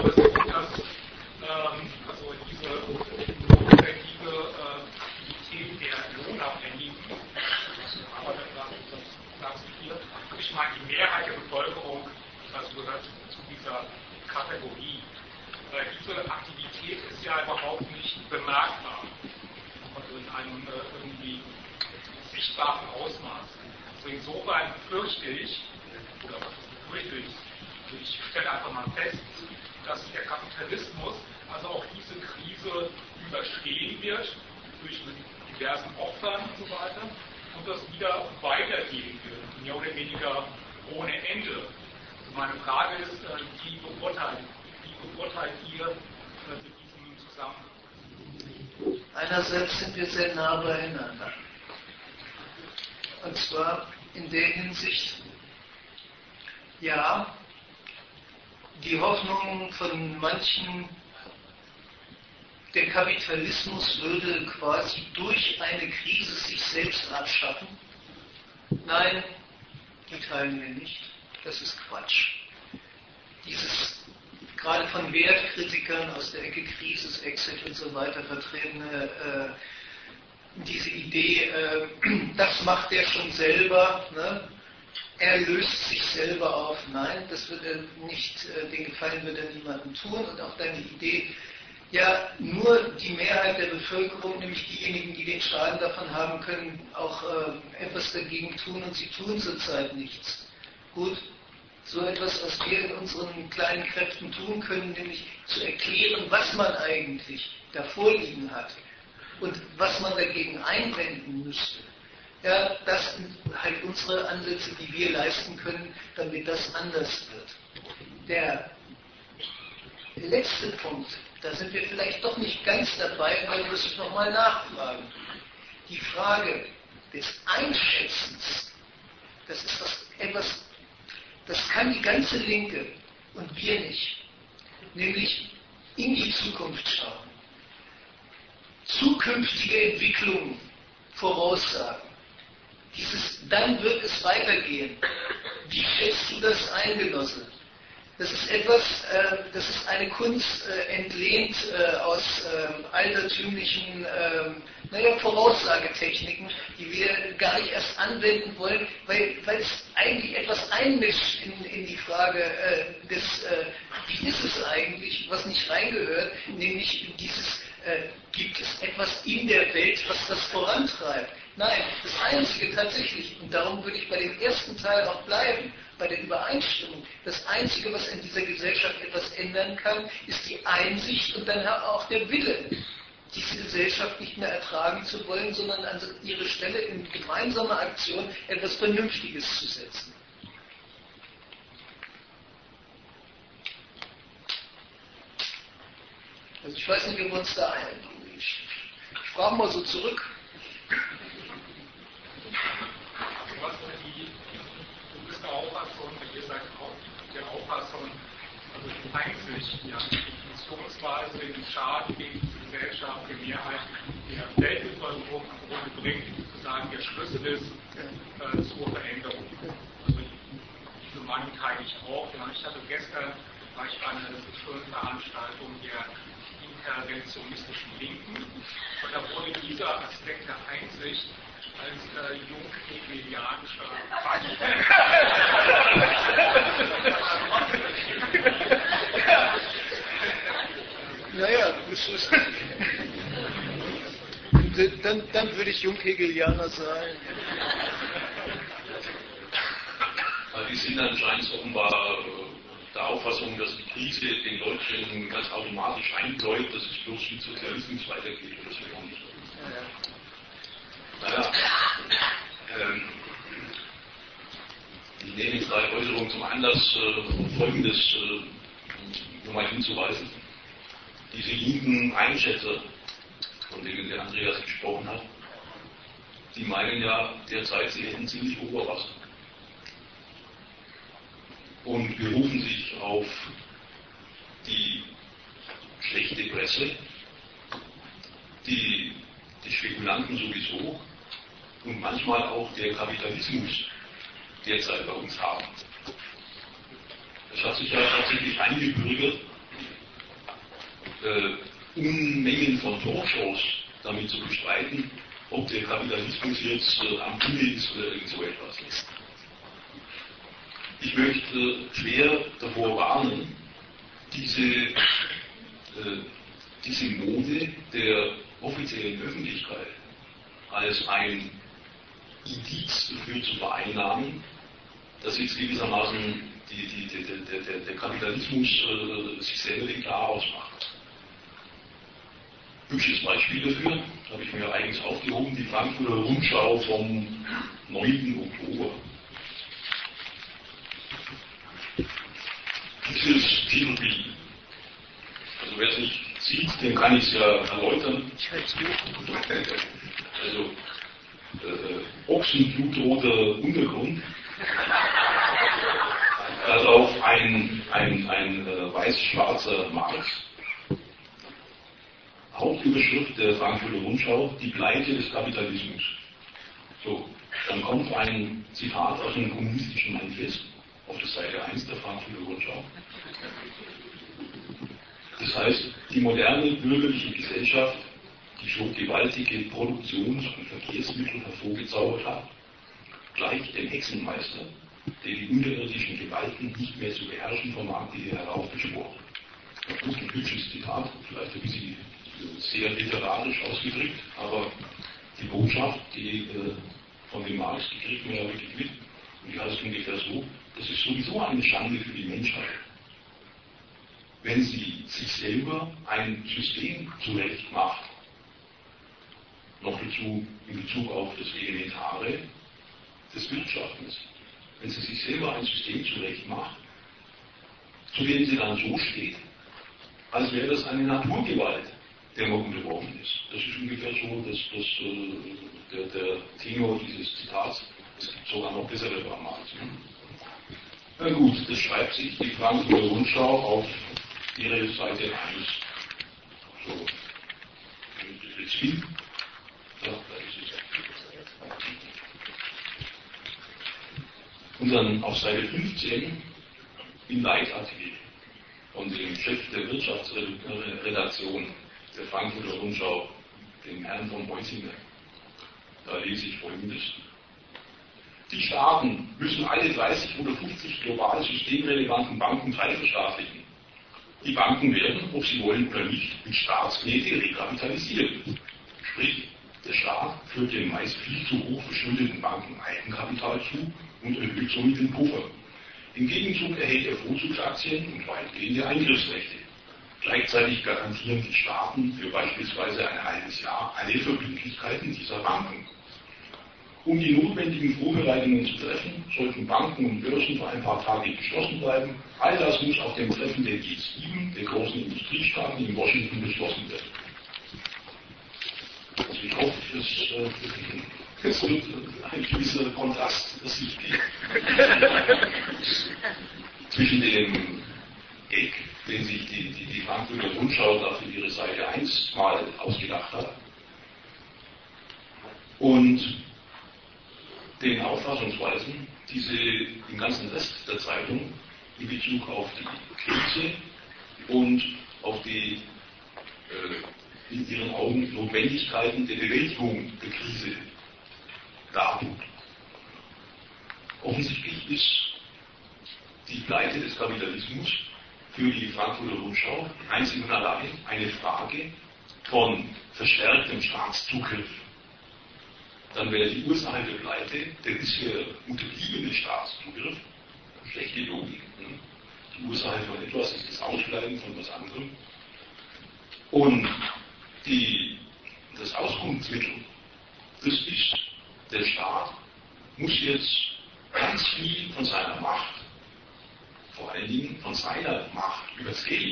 Also diese notwendige Aktivität der Lohnabhängigen, aber das sagst du hier, ich meine, die Mehrheit der Bevölkerung, also gehört zu dieser Kategorie. Diese Aktivität ist ja überhaupt nicht bemerkbar, also in einem irgendwie sichtbaren Ausmaß. Also insofern befürchte ich, oder was befürchte ich stelle einfach mal fest, dass der Kapitalismus also auch diese Krise überstehen wird, durch diversen Opfern und so weiter, und das wieder weitergehen wird, mehr oder weniger ohne Ende. Also meine Frage ist, wie beurteilt ihr diesen Zusammenhang? Einerseits sind wir sehr nah beieinander. Und zwar in der Hinsicht, ja, die Hoffnung von manchen, der Kapitalismus würde quasi durch eine Krise sich selbst abschaffen. Nein, die teilen wir nicht. Das ist Quatsch. Dieses gerade von Wertkritikern aus der Ecke Krisis, Exit und so weiter vertretene diese Idee, das macht er schon selber, ne? Er löst sich selber auf. Nein, das wird er nicht, den Gefallen wird er niemandem tun. Und auch deine Idee, ja, nur die Mehrheit der Bevölkerung, nämlich diejenigen, die den Schaden davon haben, können auch etwas dagegen tun, und sie tun zurzeit nichts. Gut, so etwas, was wir in unseren kleinen Kräften tun können, nämlich zu erklären, was man eigentlich da vorliegen hat und was man dagegen einwenden müsste. Ja, das sind halt unsere Ansätze, die wir leisten können, damit das anders wird. Der letzte Punkt, da sind wir vielleicht doch nicht ganz dabei, weil wir müssen nochmal nachfragen. Die Frage des Einschätzens, das ist etwas, das kann die ganze Linke und wir nicht, nämlich in die Zukunft schauen, zukünftige Entwicklungen voraussagen. Dann wird es weitergehen. Wie schätzt du das ein, Genosse? Das ist etwas, das ist eine Kunst entlehnt aus altertümlichen Voraussagetechniken, die wir gar nicht erst anwenden wollen, weil es eigentlich etwas einmischt in die Frage wie ist es eigentlich, was nicht reingehört, nämlich dieses, gibt es etwas in der Welt, was das vorantreibt? Nein, das Einzige tatsächlich, und darum würde ich bei dem ersten Teil auch bleiben, bei der Übereinstimmung, das Einzige, was in dieser Gesellschaft etwas ändern kann, ist die Einsicht und dann auch der Wille. diese Gesellschaft nicht mehr ertragen zu wollen, sondern an ihre Stelle in gemeinsamer Aktion etwas Vernünftiges zu setzen. Also ich weiß nicht, ob wir uns da einigen. Ich frage mal so zurück. Du bist der Auffassung, ihr seid auch der Auffassung, also eigentlich die Definitionsweise den Staat gegen die Gesellschaft, die Mehrheit der Weltbevölkerung am Grunde bringt, sozusagen der Schlüssel ist zur Veränderung. Also die Meinung teile ich auch. Ja, ich hatte gestern war ich bei einer schönen Veranstaltung der interventionistischen Linken und da wurde dieser Aspekt der Einsicht als jung-hegelianischer Naja, dann würde ich Junghegelianer sein. Die sind anscheinend offenbar der Auffassung, dass die Krise den Leuten ganz automatisch einläuft, dass es bloß mit Sozialismus weitergeht. Das will auch nicht. Naja, ich nehme jetzt drei Äußerungen zum Anlass, Folgendes nochmal hinzuweisen. Diese linken Einschätzer, von denen der Andreas gesprochen hat, die meinen ja derzeit, sie hätten ziemlich Oberwasser. Und berufen sich auf die schlechte Presse, die Spekulanten sowieso und manchmal auch der Kapitalismus derzeit bei uns haben. Es hat sich ja tatsächlich eingebürgert, Unmengen von Talkshows damit zu bestreiten, ob der Kapitalismus jetzt am Ende ist oder irgend so etwas. Ich möchte schwer davor warnen, diese Mode der offiziellen Öffentlichkeit als ein Indiz dafür zu vereinnahmen, dass jetzt gewissermaßen der Kapitalismus sich selber den Garaus macht. Hübsches Beispiel dafür habe ich mir eigens aufgehoben, die Frankfurter Rundschau vom 9. Oktober. Dieses Titelbild. Also wer es nicht sieht, dem kann ich es ja erläutern. Also ochsenblutroter Untergrund. Darauf ein weiß-schwarzer Marx. Hauptüberschrift der Frankfurter Rundschau, die Pleite des Kapitalismus. So, dann kommt ein Zitat aus einem kommunistischen Manifest auf der Seite 1 der Frankfurter Rundschau. Das heißt, die moderne bürgerliche Gesellschaft, die so gewaltige Produktions- und Verkehrsmittel hervorgezaubert hat, gleicht dem Hexenmeister, der die unterirdischen Gewalten nicht mehr zu beherrschen vermag, die er heraufbeschworen. Das ist ein hübsches Zitat, vielleicht ein bisschen sehr literarisch ausgedrückt, aber die Botschaft, die von dem Marx, die kriegt man ja wirklich mit. Und die heißt ungefähr so, das ist sowieso eine Schande für die Menschheit, wenn sie sich selber ein System zurecht macht. Noch dazu in Bezug auf das Elementare des Wirtschaftens. Wenn sie sich selber ein System zurecht macht, zu dem sie dann so steht, als wäre das eine Naturgewalt, der man unterworfen ist. Das ist ungefähr so der Tenor dieses Zitats. Es gibt sogar noch bessere Dramas. Na gut, das schreibt sich die Frankfurter Rundschau auf ihre Seite 1. So, nimmt das jetzt hin. Ja, da ist es. Und dann auf Seite 15 im Leitartikel von dem Chef der Wirtschaftsredaktion der Frankfurter Rundschau, dem Herrn von Heusinger. Da lese ich Folgendes. Die Staaten müssen alle 30 oder 50 global systemrelevanten Banken teilverstaatlichen. Die Banken werden, ob sie wollen oder nicht, mit Staatsknete rekapitalisiert. Sprich, der Staat führt den meist viel zu hoch verschuldeten Banken Eigenkapital zu und erhöht somit den Puffer. Im Gegenzug erhält er Vorzugsaktien und weitgehende Eingriffsrechte. Gleichzeitig garantieren die Staaten für beispielsweise ein halbes Jahr alle Verbindlichkeiten dieser Banken. Um die notwendigen Vorbereitungen zu treffen, sollten Banken und Börsen für ein paar Tage geschlossen bleiben. All das muss auf dem Treffen der G7, der großen Industriestaaten in Washington, beschlossen werden. Also ich hoffe, es wird ein gewisser Kontrast ersichtlich zwischen dem Gag, den sich die Frankfurter Rundschau da für ihre Seite 1 mal ausgedacht hat, und den Auffassungsweisen, die sie im ganzen Rest der Zeitung in Bezug auf die Krise und auf die in ihren Augen Notwendigkeiten der Bewältigung der Krise dartut. Offensichtlich ist die Pleite des Kapitalismus für die Frankfurter Rundschau einzig und allein eine Frage von verstärktem Staatszugriff. Dann wäre die Ursache der Pleite der bisher unterbliebene Staatszugriff. Schlechte Logik. Die Ursache von etwas ist das Ausbleiben von was anderem. Und das Auskunftsmittel, das ist, der Staat muss jetzt ganz viel von seiner Macht, vor allen Dingen von seiner Macht übers Geld,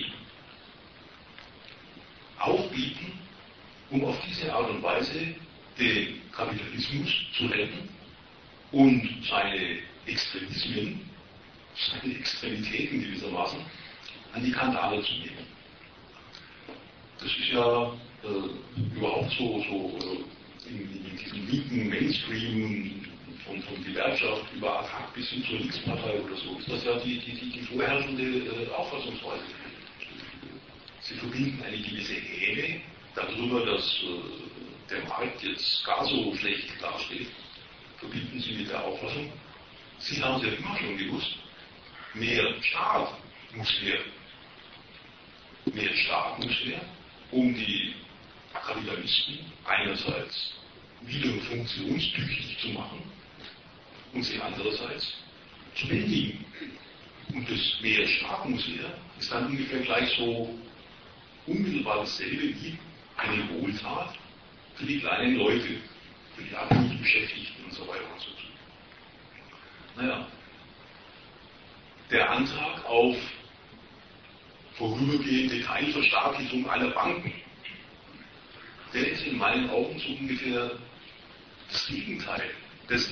aufbieten, um auf diese Art und Weise den Kapitalismus zu retten und seine Extremismen, seine Extremitäten gewissermaßen an die Kandare zu nehmen. Das ist ja überhaupt so in diesem linken Mainstream von Gewerkschaft über Attac bis hin zur Linkspartei oder so, ist das ja die vorherrschende Auffassungsweise. Sie verbinden eine gewisse Häme darüber, dass der Markt jetzt gar so schlecht dasteht, verbinden Sie mit der Auffassung, Sie haben es ja immer schon gewusst, mehr Staat muss her. Mehr Staat muss her, um die Kapitalisten einerseits wieder funktionstüchtig zu machen und sie andererseits zu bändigen. Und das mehr Staat muss her ist dann ungefähr gleich so unmittelbar dasselbe wie eine Wohltat für die kleinen Leute, für die abhängig Beschäftigten und so weiter und so fort. Naja, der Antrag auf vorübergehende Teilverstaatlichung aller Banken, der ist in meinen Augen so ungefähr das Gegenteil dessen,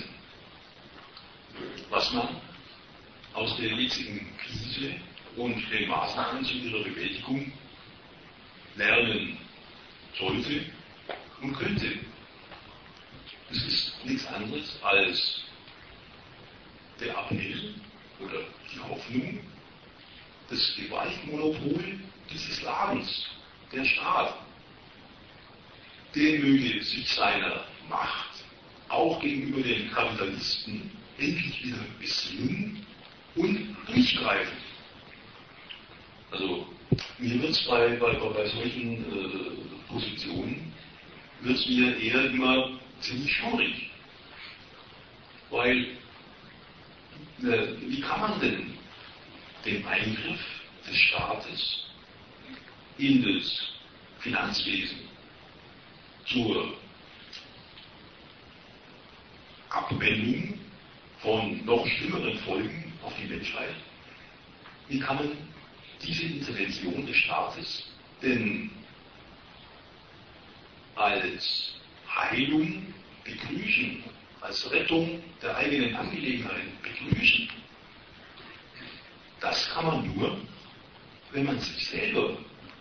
was man aus der jetzigen Krise und den Maßnahmen zu ihrer Bewältigung lernen sollte und könnte. Es ist nichts anderes als der Appell oder die Hoffnung, das Gewaltmonopol dieses Ladens, der Staat, der möge sich seiner Macht auch gegenüber den Kapitalisten endlich wieder besinnen und durchgreifen. Also mir wird es bei solchen Positionen wird's mir eher immer ziemlich schwierig. Weil wie kann man denn den Eingriff des Staates in das Finanzwesen zur Abwendung von noch schlimmeren Folgen auf die Menschheit, wie kann man diese Intervention des Staates denn als Heilung begrüßen, als Rettung der eigenen Angelegenheiten begrüßen? Das kann man nur, wenn man sich selber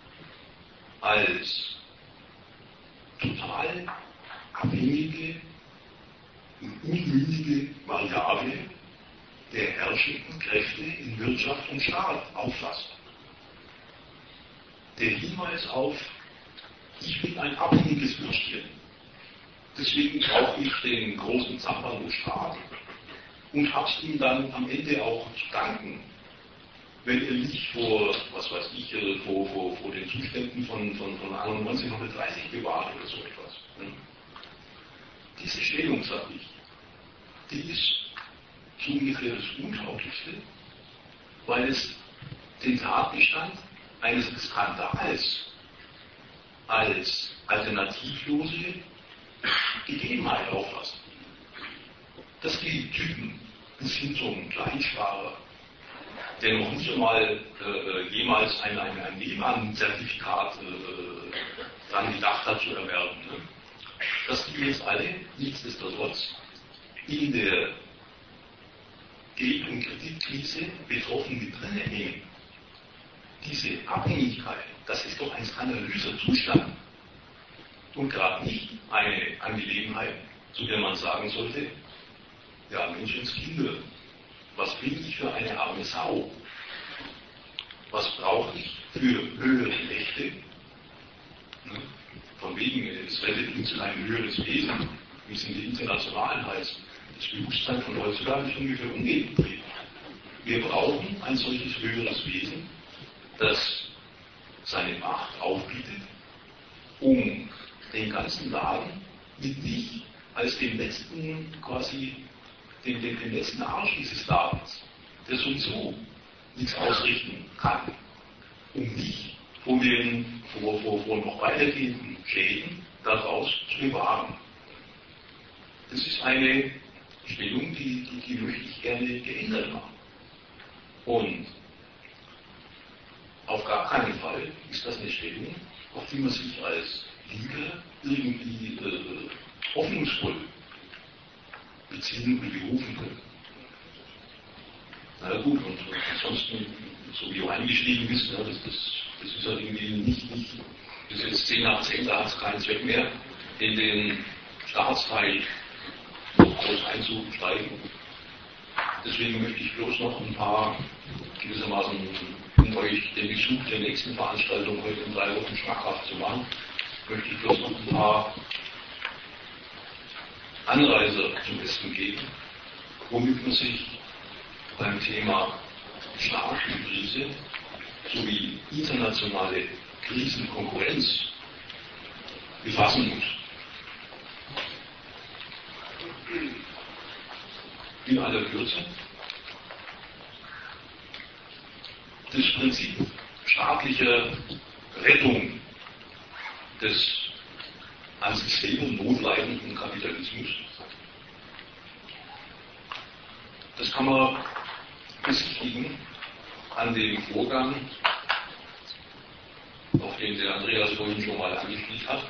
als total abhängige und unmündige Variable der herrschenden Kräfte in Wirtschaft und Staat auffasst. Der Hinweis auf, ich bin ein abhängiges Würstchen, deswegen brauche ich den großen Zampano-Staat und habe es ihm dann am Ende auch zu danken, wenn er mich vor, was weiß ich, vor den Zuständen von 1930 bewahrt oder so etwas. Diese Stellung, sage ich, die ist so ungefähr das Untauglichste, weil es den Tatbestand eines Skandals als alternativlose Gegebenheit auffassen. Dass die Typen bis hin zum Kleinschwarer, der noch nicht einmal jemals ein Lehmann-Zertifikat daran gedacht hat zu erwerben, ne? Dass die jetzt alle nichtsdestotrotz in der Geld- und Kreditkrise betroffen mit drin hängen. Diese Abhängigkeit, das ist doch ein skandalöser Zustand und gerade nicht eine Angelegenheit, zu der man sagen sollte, ja Menschenskinder, was bin ich für eine arme Sau? Was brauche ich für höhere Rechte? Von wegen, es rettet uns in ein höheres Wesen, wie es in den Internationalen heißt. Das Bewusstsein von heutzutage ist ungefähr umgedreht. Wir brauchen ein solches höheres Wesen, das seine Macht aufbietet, um den ganzen Laden mit sich als den letzten quasi, den letzten Arsch dieses Ladens, der sowieso nichts ausrichten kann, um mich vor noch weitergehenden Schäden daraus zu bewahren. Das ist eine Stellung, die möchte ich gerne geändert haben. Und auf gar keinen Fall ist das eine Stellung, auf die man sich als Liebe irgendwie hoffnungsvoll beziehen und berufen können. Na gut, und ansonsten, so wie auch eingestiegen ist, ja, das ist ja irgendwie nicht, bis jetzt 10 nach 10, da hat es keinen Zweck mehr, in den Staatsteil groß einzusteigen. Deswegen möchte ich bloß noch ein paar gewissermaßen, um euch den Besuch der nächsten Veranstaltung heute in 3 Wochen schmackhaft zu machen, möchte ich bloß noch ein paar Anreize zum Besten geben, womit man sich beim Thema Staatskrise sowie internationale Krisenkonkurrenz befassen muss. In aller Kürze. Das Prinzip staatlicher Rettung des an sich selber notleidenden Kapitalismus, das kann man besichtigen an dem Vorgang, auf den der Andreas vorhin schon mal angespielt hat.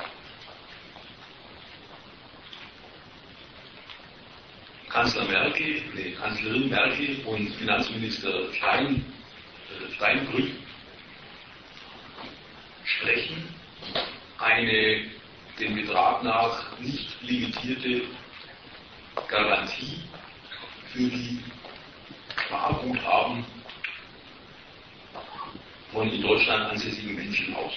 Kanzlerin Merkel und Finanzminister Steinbrück sprechen eine dem Betrag nach nicht limitierte Garantie für die Sparguthaben von in Deutschland ansässigen Menschen aus.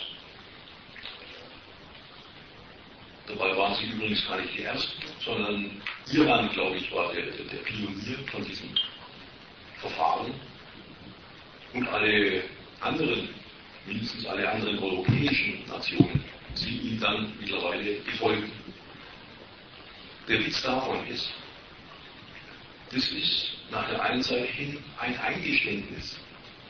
Dabei waren sie übrigens gar nicht die Ersten, sondern Irland, glaube ich, war der Pionier von diesem Verfahren. Und alle anderen, mindestens alle anderen europäischen Nationen, sind ihm dann mittlerweile gefolgt. Der Witz davon ist, das ist nach der einen Seite hin ein Eingeständnis.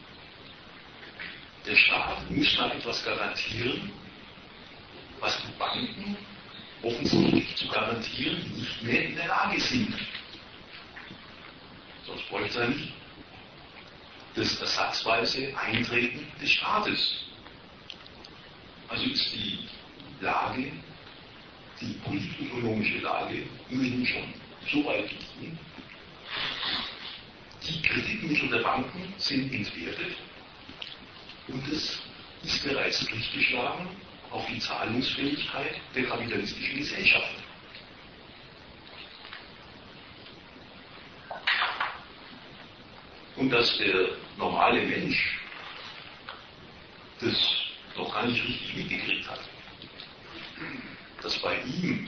Der Staat muss da etwas garantieren, was die Banken offensichtlich zu garantieren nicht mehr in der Lage sind. Sonst bräuchte er nicht das ersatzweise Eintreten des Staates. Also ist die Lage, die politökonomische Lage, immerhin schon so weit gestiegen. Die Kreditmittel der Banken sind entwertet und es ist bereits durchgeschlagen auf die Zahlungsfähigkeit der kapitalistischen Gesellschaft. Und dass der normale Mensch das noch gar nicht richtig mitgekriegt hat, dass bei ihm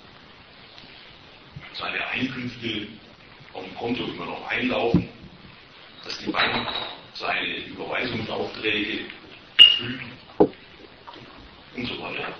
seine Einkünfte auf dem Konto immer noch einlaufen, dass die Bank seine Überweisungsaufträge erfüllt und so weiter.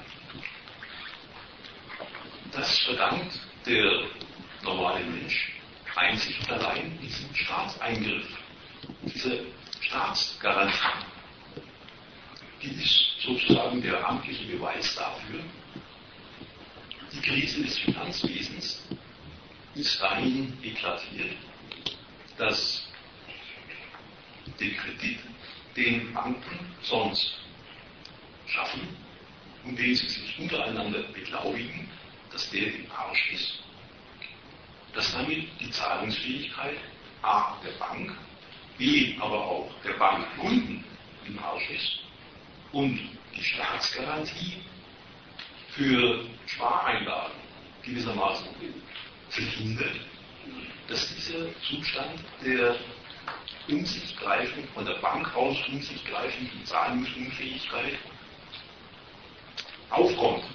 Das verdankt der normale Mensch einzig und allein diesen Staatseingriff, diese Staatsgarantie. die ist sozusagen der amtliche Beweis dafür. Die Krise des Finanzwesens ist dahin eklatiert, dass der Kredit, den Banken sonst schaffen und den sie sich untereinander beglaubigen, dass der im Arsch ist, dass damit die Zahlungsfähigkeit A der Bank, B aber auch der Bankkunden im Arsch ist und die Staatsgarantie für Spareinlagen gewissermaßen verhindert, dass dieser Zustand der um sich greifend, von der Bank aus um sich greifenden Zahlungsunfähigkeit aufkommt,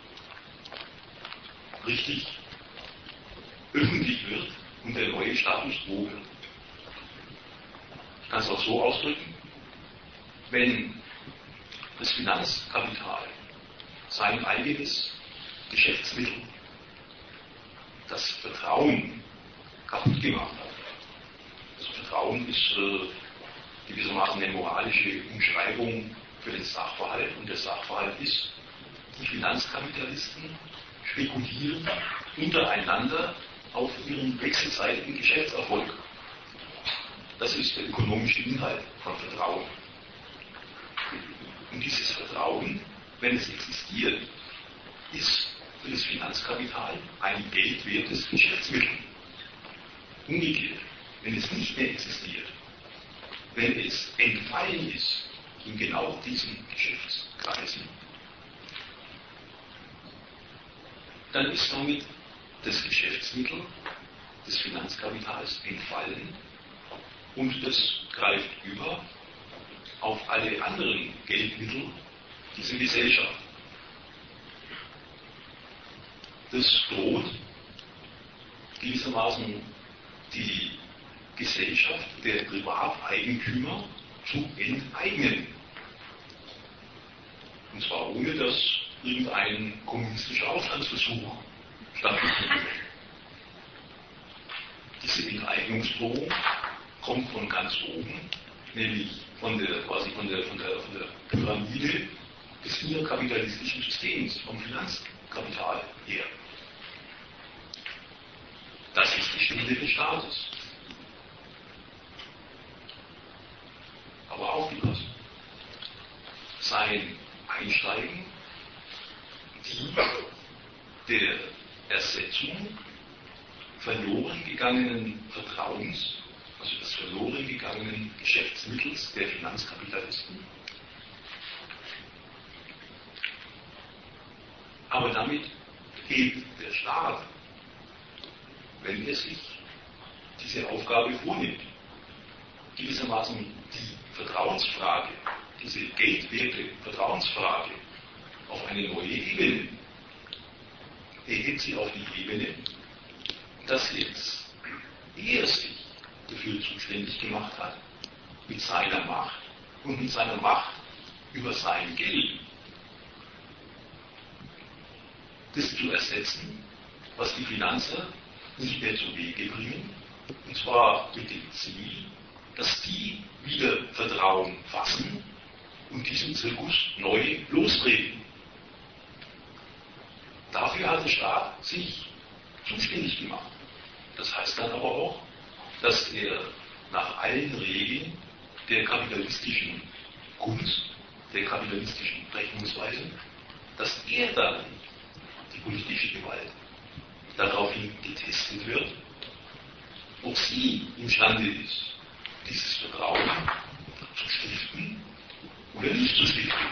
richtig öffentlich wird und der neue Status quo wird. Ich kann es auch so ausdrücken, wenn das Finanzkapital sein eigenes Geschäftsmittel, das Vertrauen, kaputt gemacht hat. Das Vertrauen ist gewissermaßen eine moralische Umschreibung für den Sachverhalt und der Sachverhalt ist, die Finanzkapitalisten spekulieren untereinander auf ihren wechselseitigen Geschäftserfolg. Das ist der ökonomische Inhalt von Vertrauen. Und dieses Vertrauen, wenn es existiert, ist für das Finanzkapital ein geldwertes Geschäftsmittel. Umgekehrt, wenn es nicht mehr existiert, wenn es entfallen ist in genau diesen Geschäftskreisen, dann ist damit das Geschäftsmittel des Finanzkapitals entfallen und das greift über auf alle anderen Geldmittel dieser Gesellschaft. Das droht gewissermaßen die Gesellschaft der Privateigentümer zu enteignen. Und zwar ohne, dass irgendein kommunistischer Aufstandsversuch stattfindet. Diese Enteignungsdrohung kommt von ganz oben, nämlich von der Pyramide des innerkapitalistischen Systems, vom Finanzkapital her. Das ist die Stunde des Staates. Aber aufgepasst. Sein Einsteigen dient der Ersetzung verloren gegangenen Vertrauens, also des verloren gegangenen Geschäftsmittels der Finanzkapitalisten. Aber damit hebt der Staat, wenn er sich diese Aufgabe vornimmt, gewissermaßen die Vertrauensfrage, diese geldwerte Vertrauensfrage auf eine neue Ebene. Er hebt sie auf die Ebene, dass jetzt er sich dafür zuständig gemacht hat, mit seiner Macht und mit seiner Macht über sein Geld, das zu ersetzen, was die Finanzer nicht mehr zu Wege bringen, und zwar mit dem Ziel, dass die wieder Vertrauen fassen und diesen Zirkus neu lostreten. Dafür hat der Staat sich zuständig gemacht. Das heißt dann aber auch, dass er nach allen Regeln der kapitalistischen Kunst, der kapitalistischen Rechnungsweise, dass er dann die politische Gewalt daraufhin getestet wird, ob sie imstande ist, dieses Vertrauen zu stiften oder nicht zu stiften.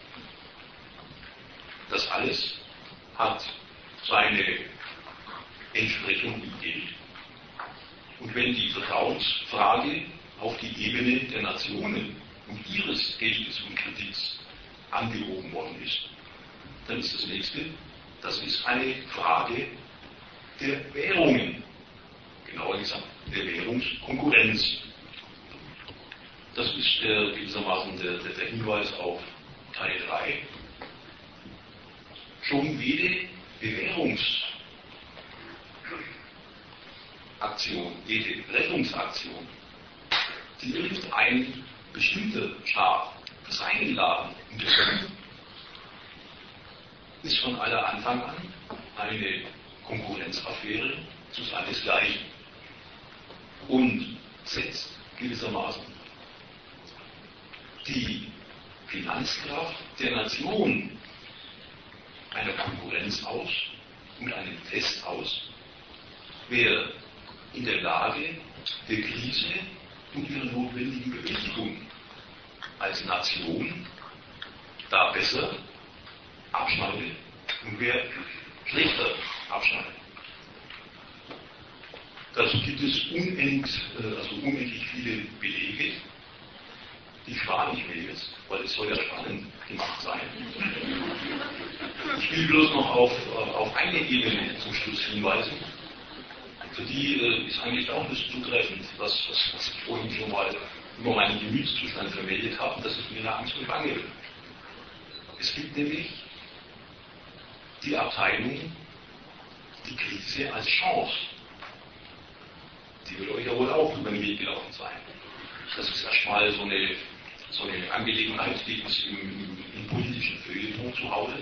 Das alles hat seine Entsprechung im Geld. Und wenn die Vertrauensfrage auf die Ebene der Nationen und ihres Geldes und Kredits angehoben worden ist, dann ist das nächste, das ist eine Frage der Währungen, genauer gesagt der Währungskonkurrenz. Das ist gewissermaßen der Hinweis auf Teil 3. Schon jede Bewährungsaktion, jede Rettungsaktion, die irgendein bestimmter Staat seinen Laden untersucht, ist von aller Anfang an eine Konkurrenzaffäre zu seinesgleichen und setzt gewissermaßen die Finanzkraft der Nation einer Konkurrenz aus und einen Test aus, wer in der Lage der Krise und ihrer notwendigen Bewältigung als Nation da besser abschneidet und wer schlechter abschneidet. Dazu gibt es unendlich viele Belege. Die spare ich mir jetzt, weil es soll ja spannend gemacht sein. Ich will bloß noch auf eine Ebene zum Schluss hinweisen. Für die ist eigentlich auch das zutreffend, was ich vorhin schon mal über meinen Gemütszustand vermeldet habe, dass es mir eine Angst und Bange wird. Es gibt nämlich die Abteilung, die Krise als Chance. Die wird euch ja wohl auch über den Weg gelaufen sein. Das ist erstmal so eine Angelegenheit, die ist im politischen Feuilleton zu Hause.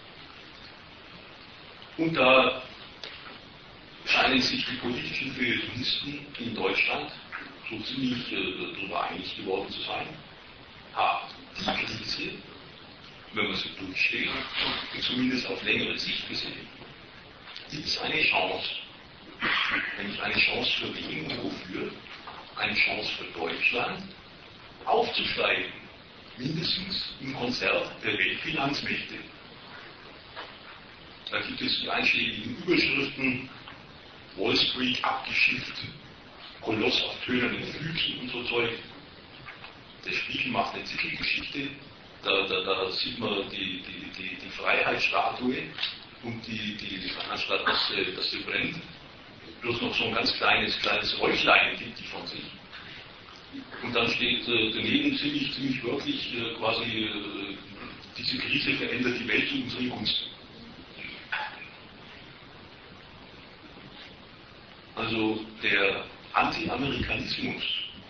Und da scheinen sich die politischen Feuilletonisten in Deutschland so ziemlich darüber einig geworden zu sein. Die Krise, wenn man sie durchsteht, und zumindest auf längere Sicht gesehen, die ist eine Chance. Nämlich eine Chance für wen und wofür? Eine Chance für Deutschland, aufzusteigen, mindestens im Konzert der Weltfinanzmächte. Da gibt es die einschlägigen Überschriften: Wall Street abgeschifft, Koloss auf tönernen Füßen und so Zeug. Der Spiegel macht eine Zickelgeschichte, da sieht man die Freiheitsstatue und anstatt dass sie brennt, bloß noch so ein ganz kleines Räuchlein gibt die von sich. Und dann steht daneben ziemlich wörtlich quasi, diese Krise verändert die Welt zu unseren Gunsten. Also der Anti-Amerikanismus,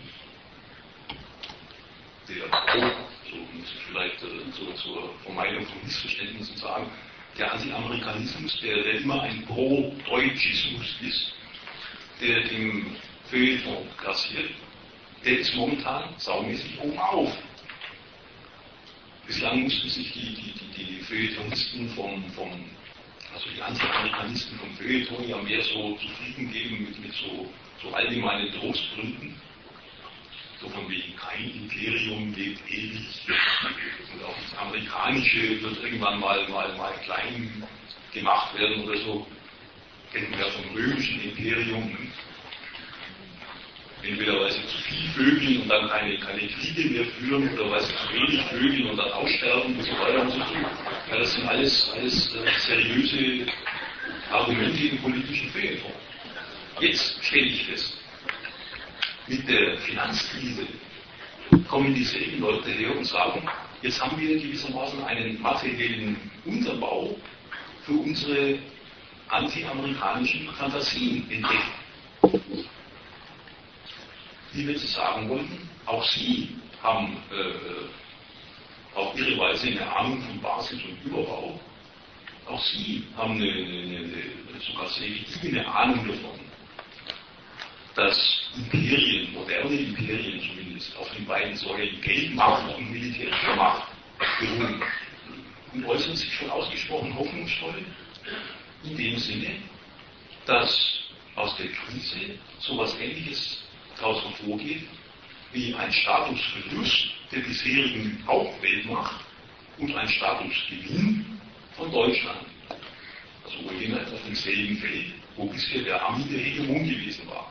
der, so muss ich vielleicht zur Vermeidung von Missverständnissen sagen, der Anti-Amerikanismus, der immer ein Pro-Deutschismus ist, der im Feuilleton grassiert, der ist momentan saumäßig oben auf. Bislang mussten sich die Feuilletonisten also die Anti-Amerikanisten vom Feuilleton ja mehr so zufrieden geben mit so allgemeinen Trostgründen. So von wegen, kein Imperium lebt ewig und auch das Amerikanische wird irgendwann mal klein gemacht werden oder so. Denken wir vom römischen Imperium. Entweder weil sie zu viel vögeln und dann keine Kriege mehr führen oder weil sie zu wenig vögeln und dann aussterben und so weiter und so fort. Ja, das sind alles seriöse Argumente im politischen Feuilleton. Jetzt stelle ich fest, mit der Finanzkrise kommen dieselben Leute her und sagen, jetzt haben wir gewissermaßen einen materiellen Unterbau für unsere anti-amerikanischen Fantasien entdeckt. Wie wir zu sagen wollten, auch sie haben auf ihre Weise eine Ahnung von Basis und Überbau. Auch sie haben eine sogar sehr legitime Ahnung davon, dass Imperien, moderne Imperien zumindest, auf den beiden Säulen Geldmacht und militärischer Macht beruhen. Und äußern sich schon ausgesprochen hoffnungsvoll in dem Sinne, dass aus der Krise so etwas Ähnliches daraus hervorgeht, wie ein Statusverlust der bisherigen Hauptweltmacht und ein Statusgewinn von Deutschland. Also wohlgemerkt auf demselben Feld, wo bisher der Ami der Hegemon gewesen war.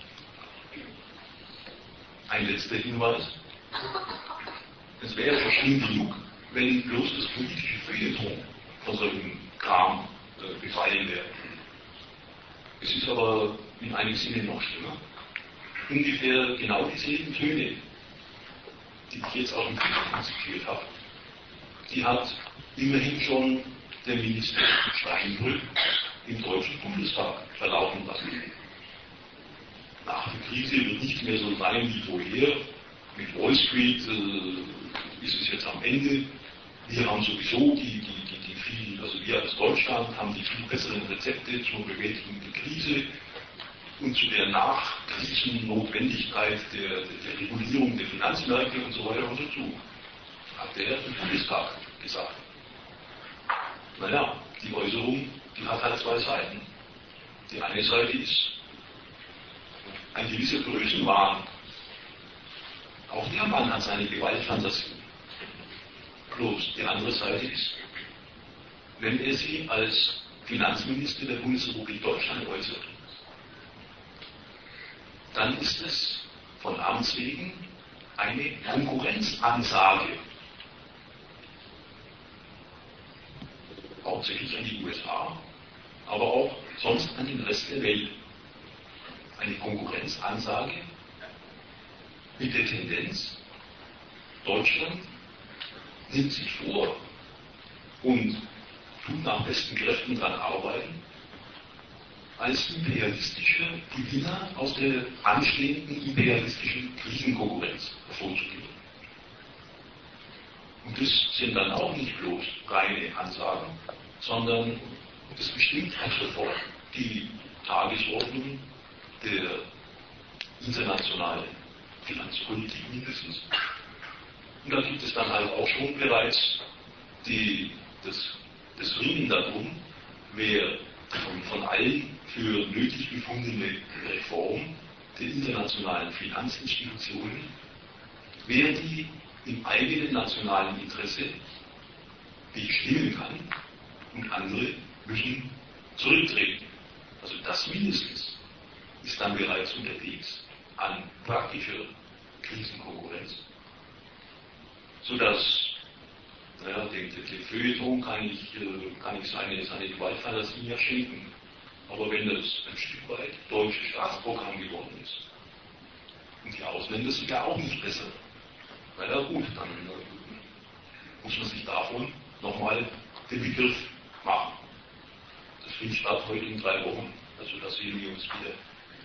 Ein letzter Hinweis. Es wäre ja schlimm genug, wenn bloß das politische Feuilleton von solchen Kram befallen wäre. Es ist aber in einem Sinne noch schlimmer. Ungefähr genau dieselben Töne, die ich jetzt aus dem Feuilleton zitiert habe, die hat immerhin schon der Minister Steinbrück im Deutschen Bundestag verlauten lassen. Nach der Krise wird nicht mehr so sein wie vorher, mit Wall Street ist es jetzt am Ende, wir haben sowieso also wir als Deutschland haben die viel besseren Rezepte zur Bewältigung der Krise und zu der Nachkrisennotwendigkeit der Regulierung der Finanzmärkte und so weiter und so zu. Hat der im Bundestag gesagt. Naja, die Äußerung, die hat halt zwei Seiten. Die eine Seite ist ein gewisser Größenwahn. Auch der Mann hat seine Gewaltfantasie. Bloß die andere Seite ist, wenn er sie als Finanzminister der Bundesrepublik Deutschland äußert, dann ist es von Amts wegen eine Konkurrenzansage. Hauptsächlich an die USA, aber auch sonst an den Rest der Welt. Eine Konkurrenzansage mit der Tendenz, Deutschland nimmt sich vor und tut nach besten Kräften daran arbeiten, als imperialistischer Gewinner aus der anstehenden imperialistischen Krisenkonkurrenz hervorzugehen. Und das sind dann auch nicht bloß reine Ansagen, sondern das bestimmt ab sofort die Tagesordnung der internationalen Finanzpolitik mindestens. Und da gibt es dann halt auch schon bereits das Ringen darum, wer von allen für nötig befundene Reform der internationalen Finanzinstitutionen, wer die im eigenen nationalen Interesse bestimmen kann und andere müssen zurücktreten. Also das mindestens ist dann bereits unterwegs an praktischer Krisenkonkurrenz. Sodass, dem Feuilleton kann ich seine Gewaltfantasie ja schenken. Aber wenn das ein Stück weit deutsches Staatsprogramm geworden ist und die Ausländer sind ja auch nicht besser, weil ja gut, dann muss man sich davon nochmal den Begriff machen. Das findet statt heute in 3 Wochen. Also da sehen wir uns wieder.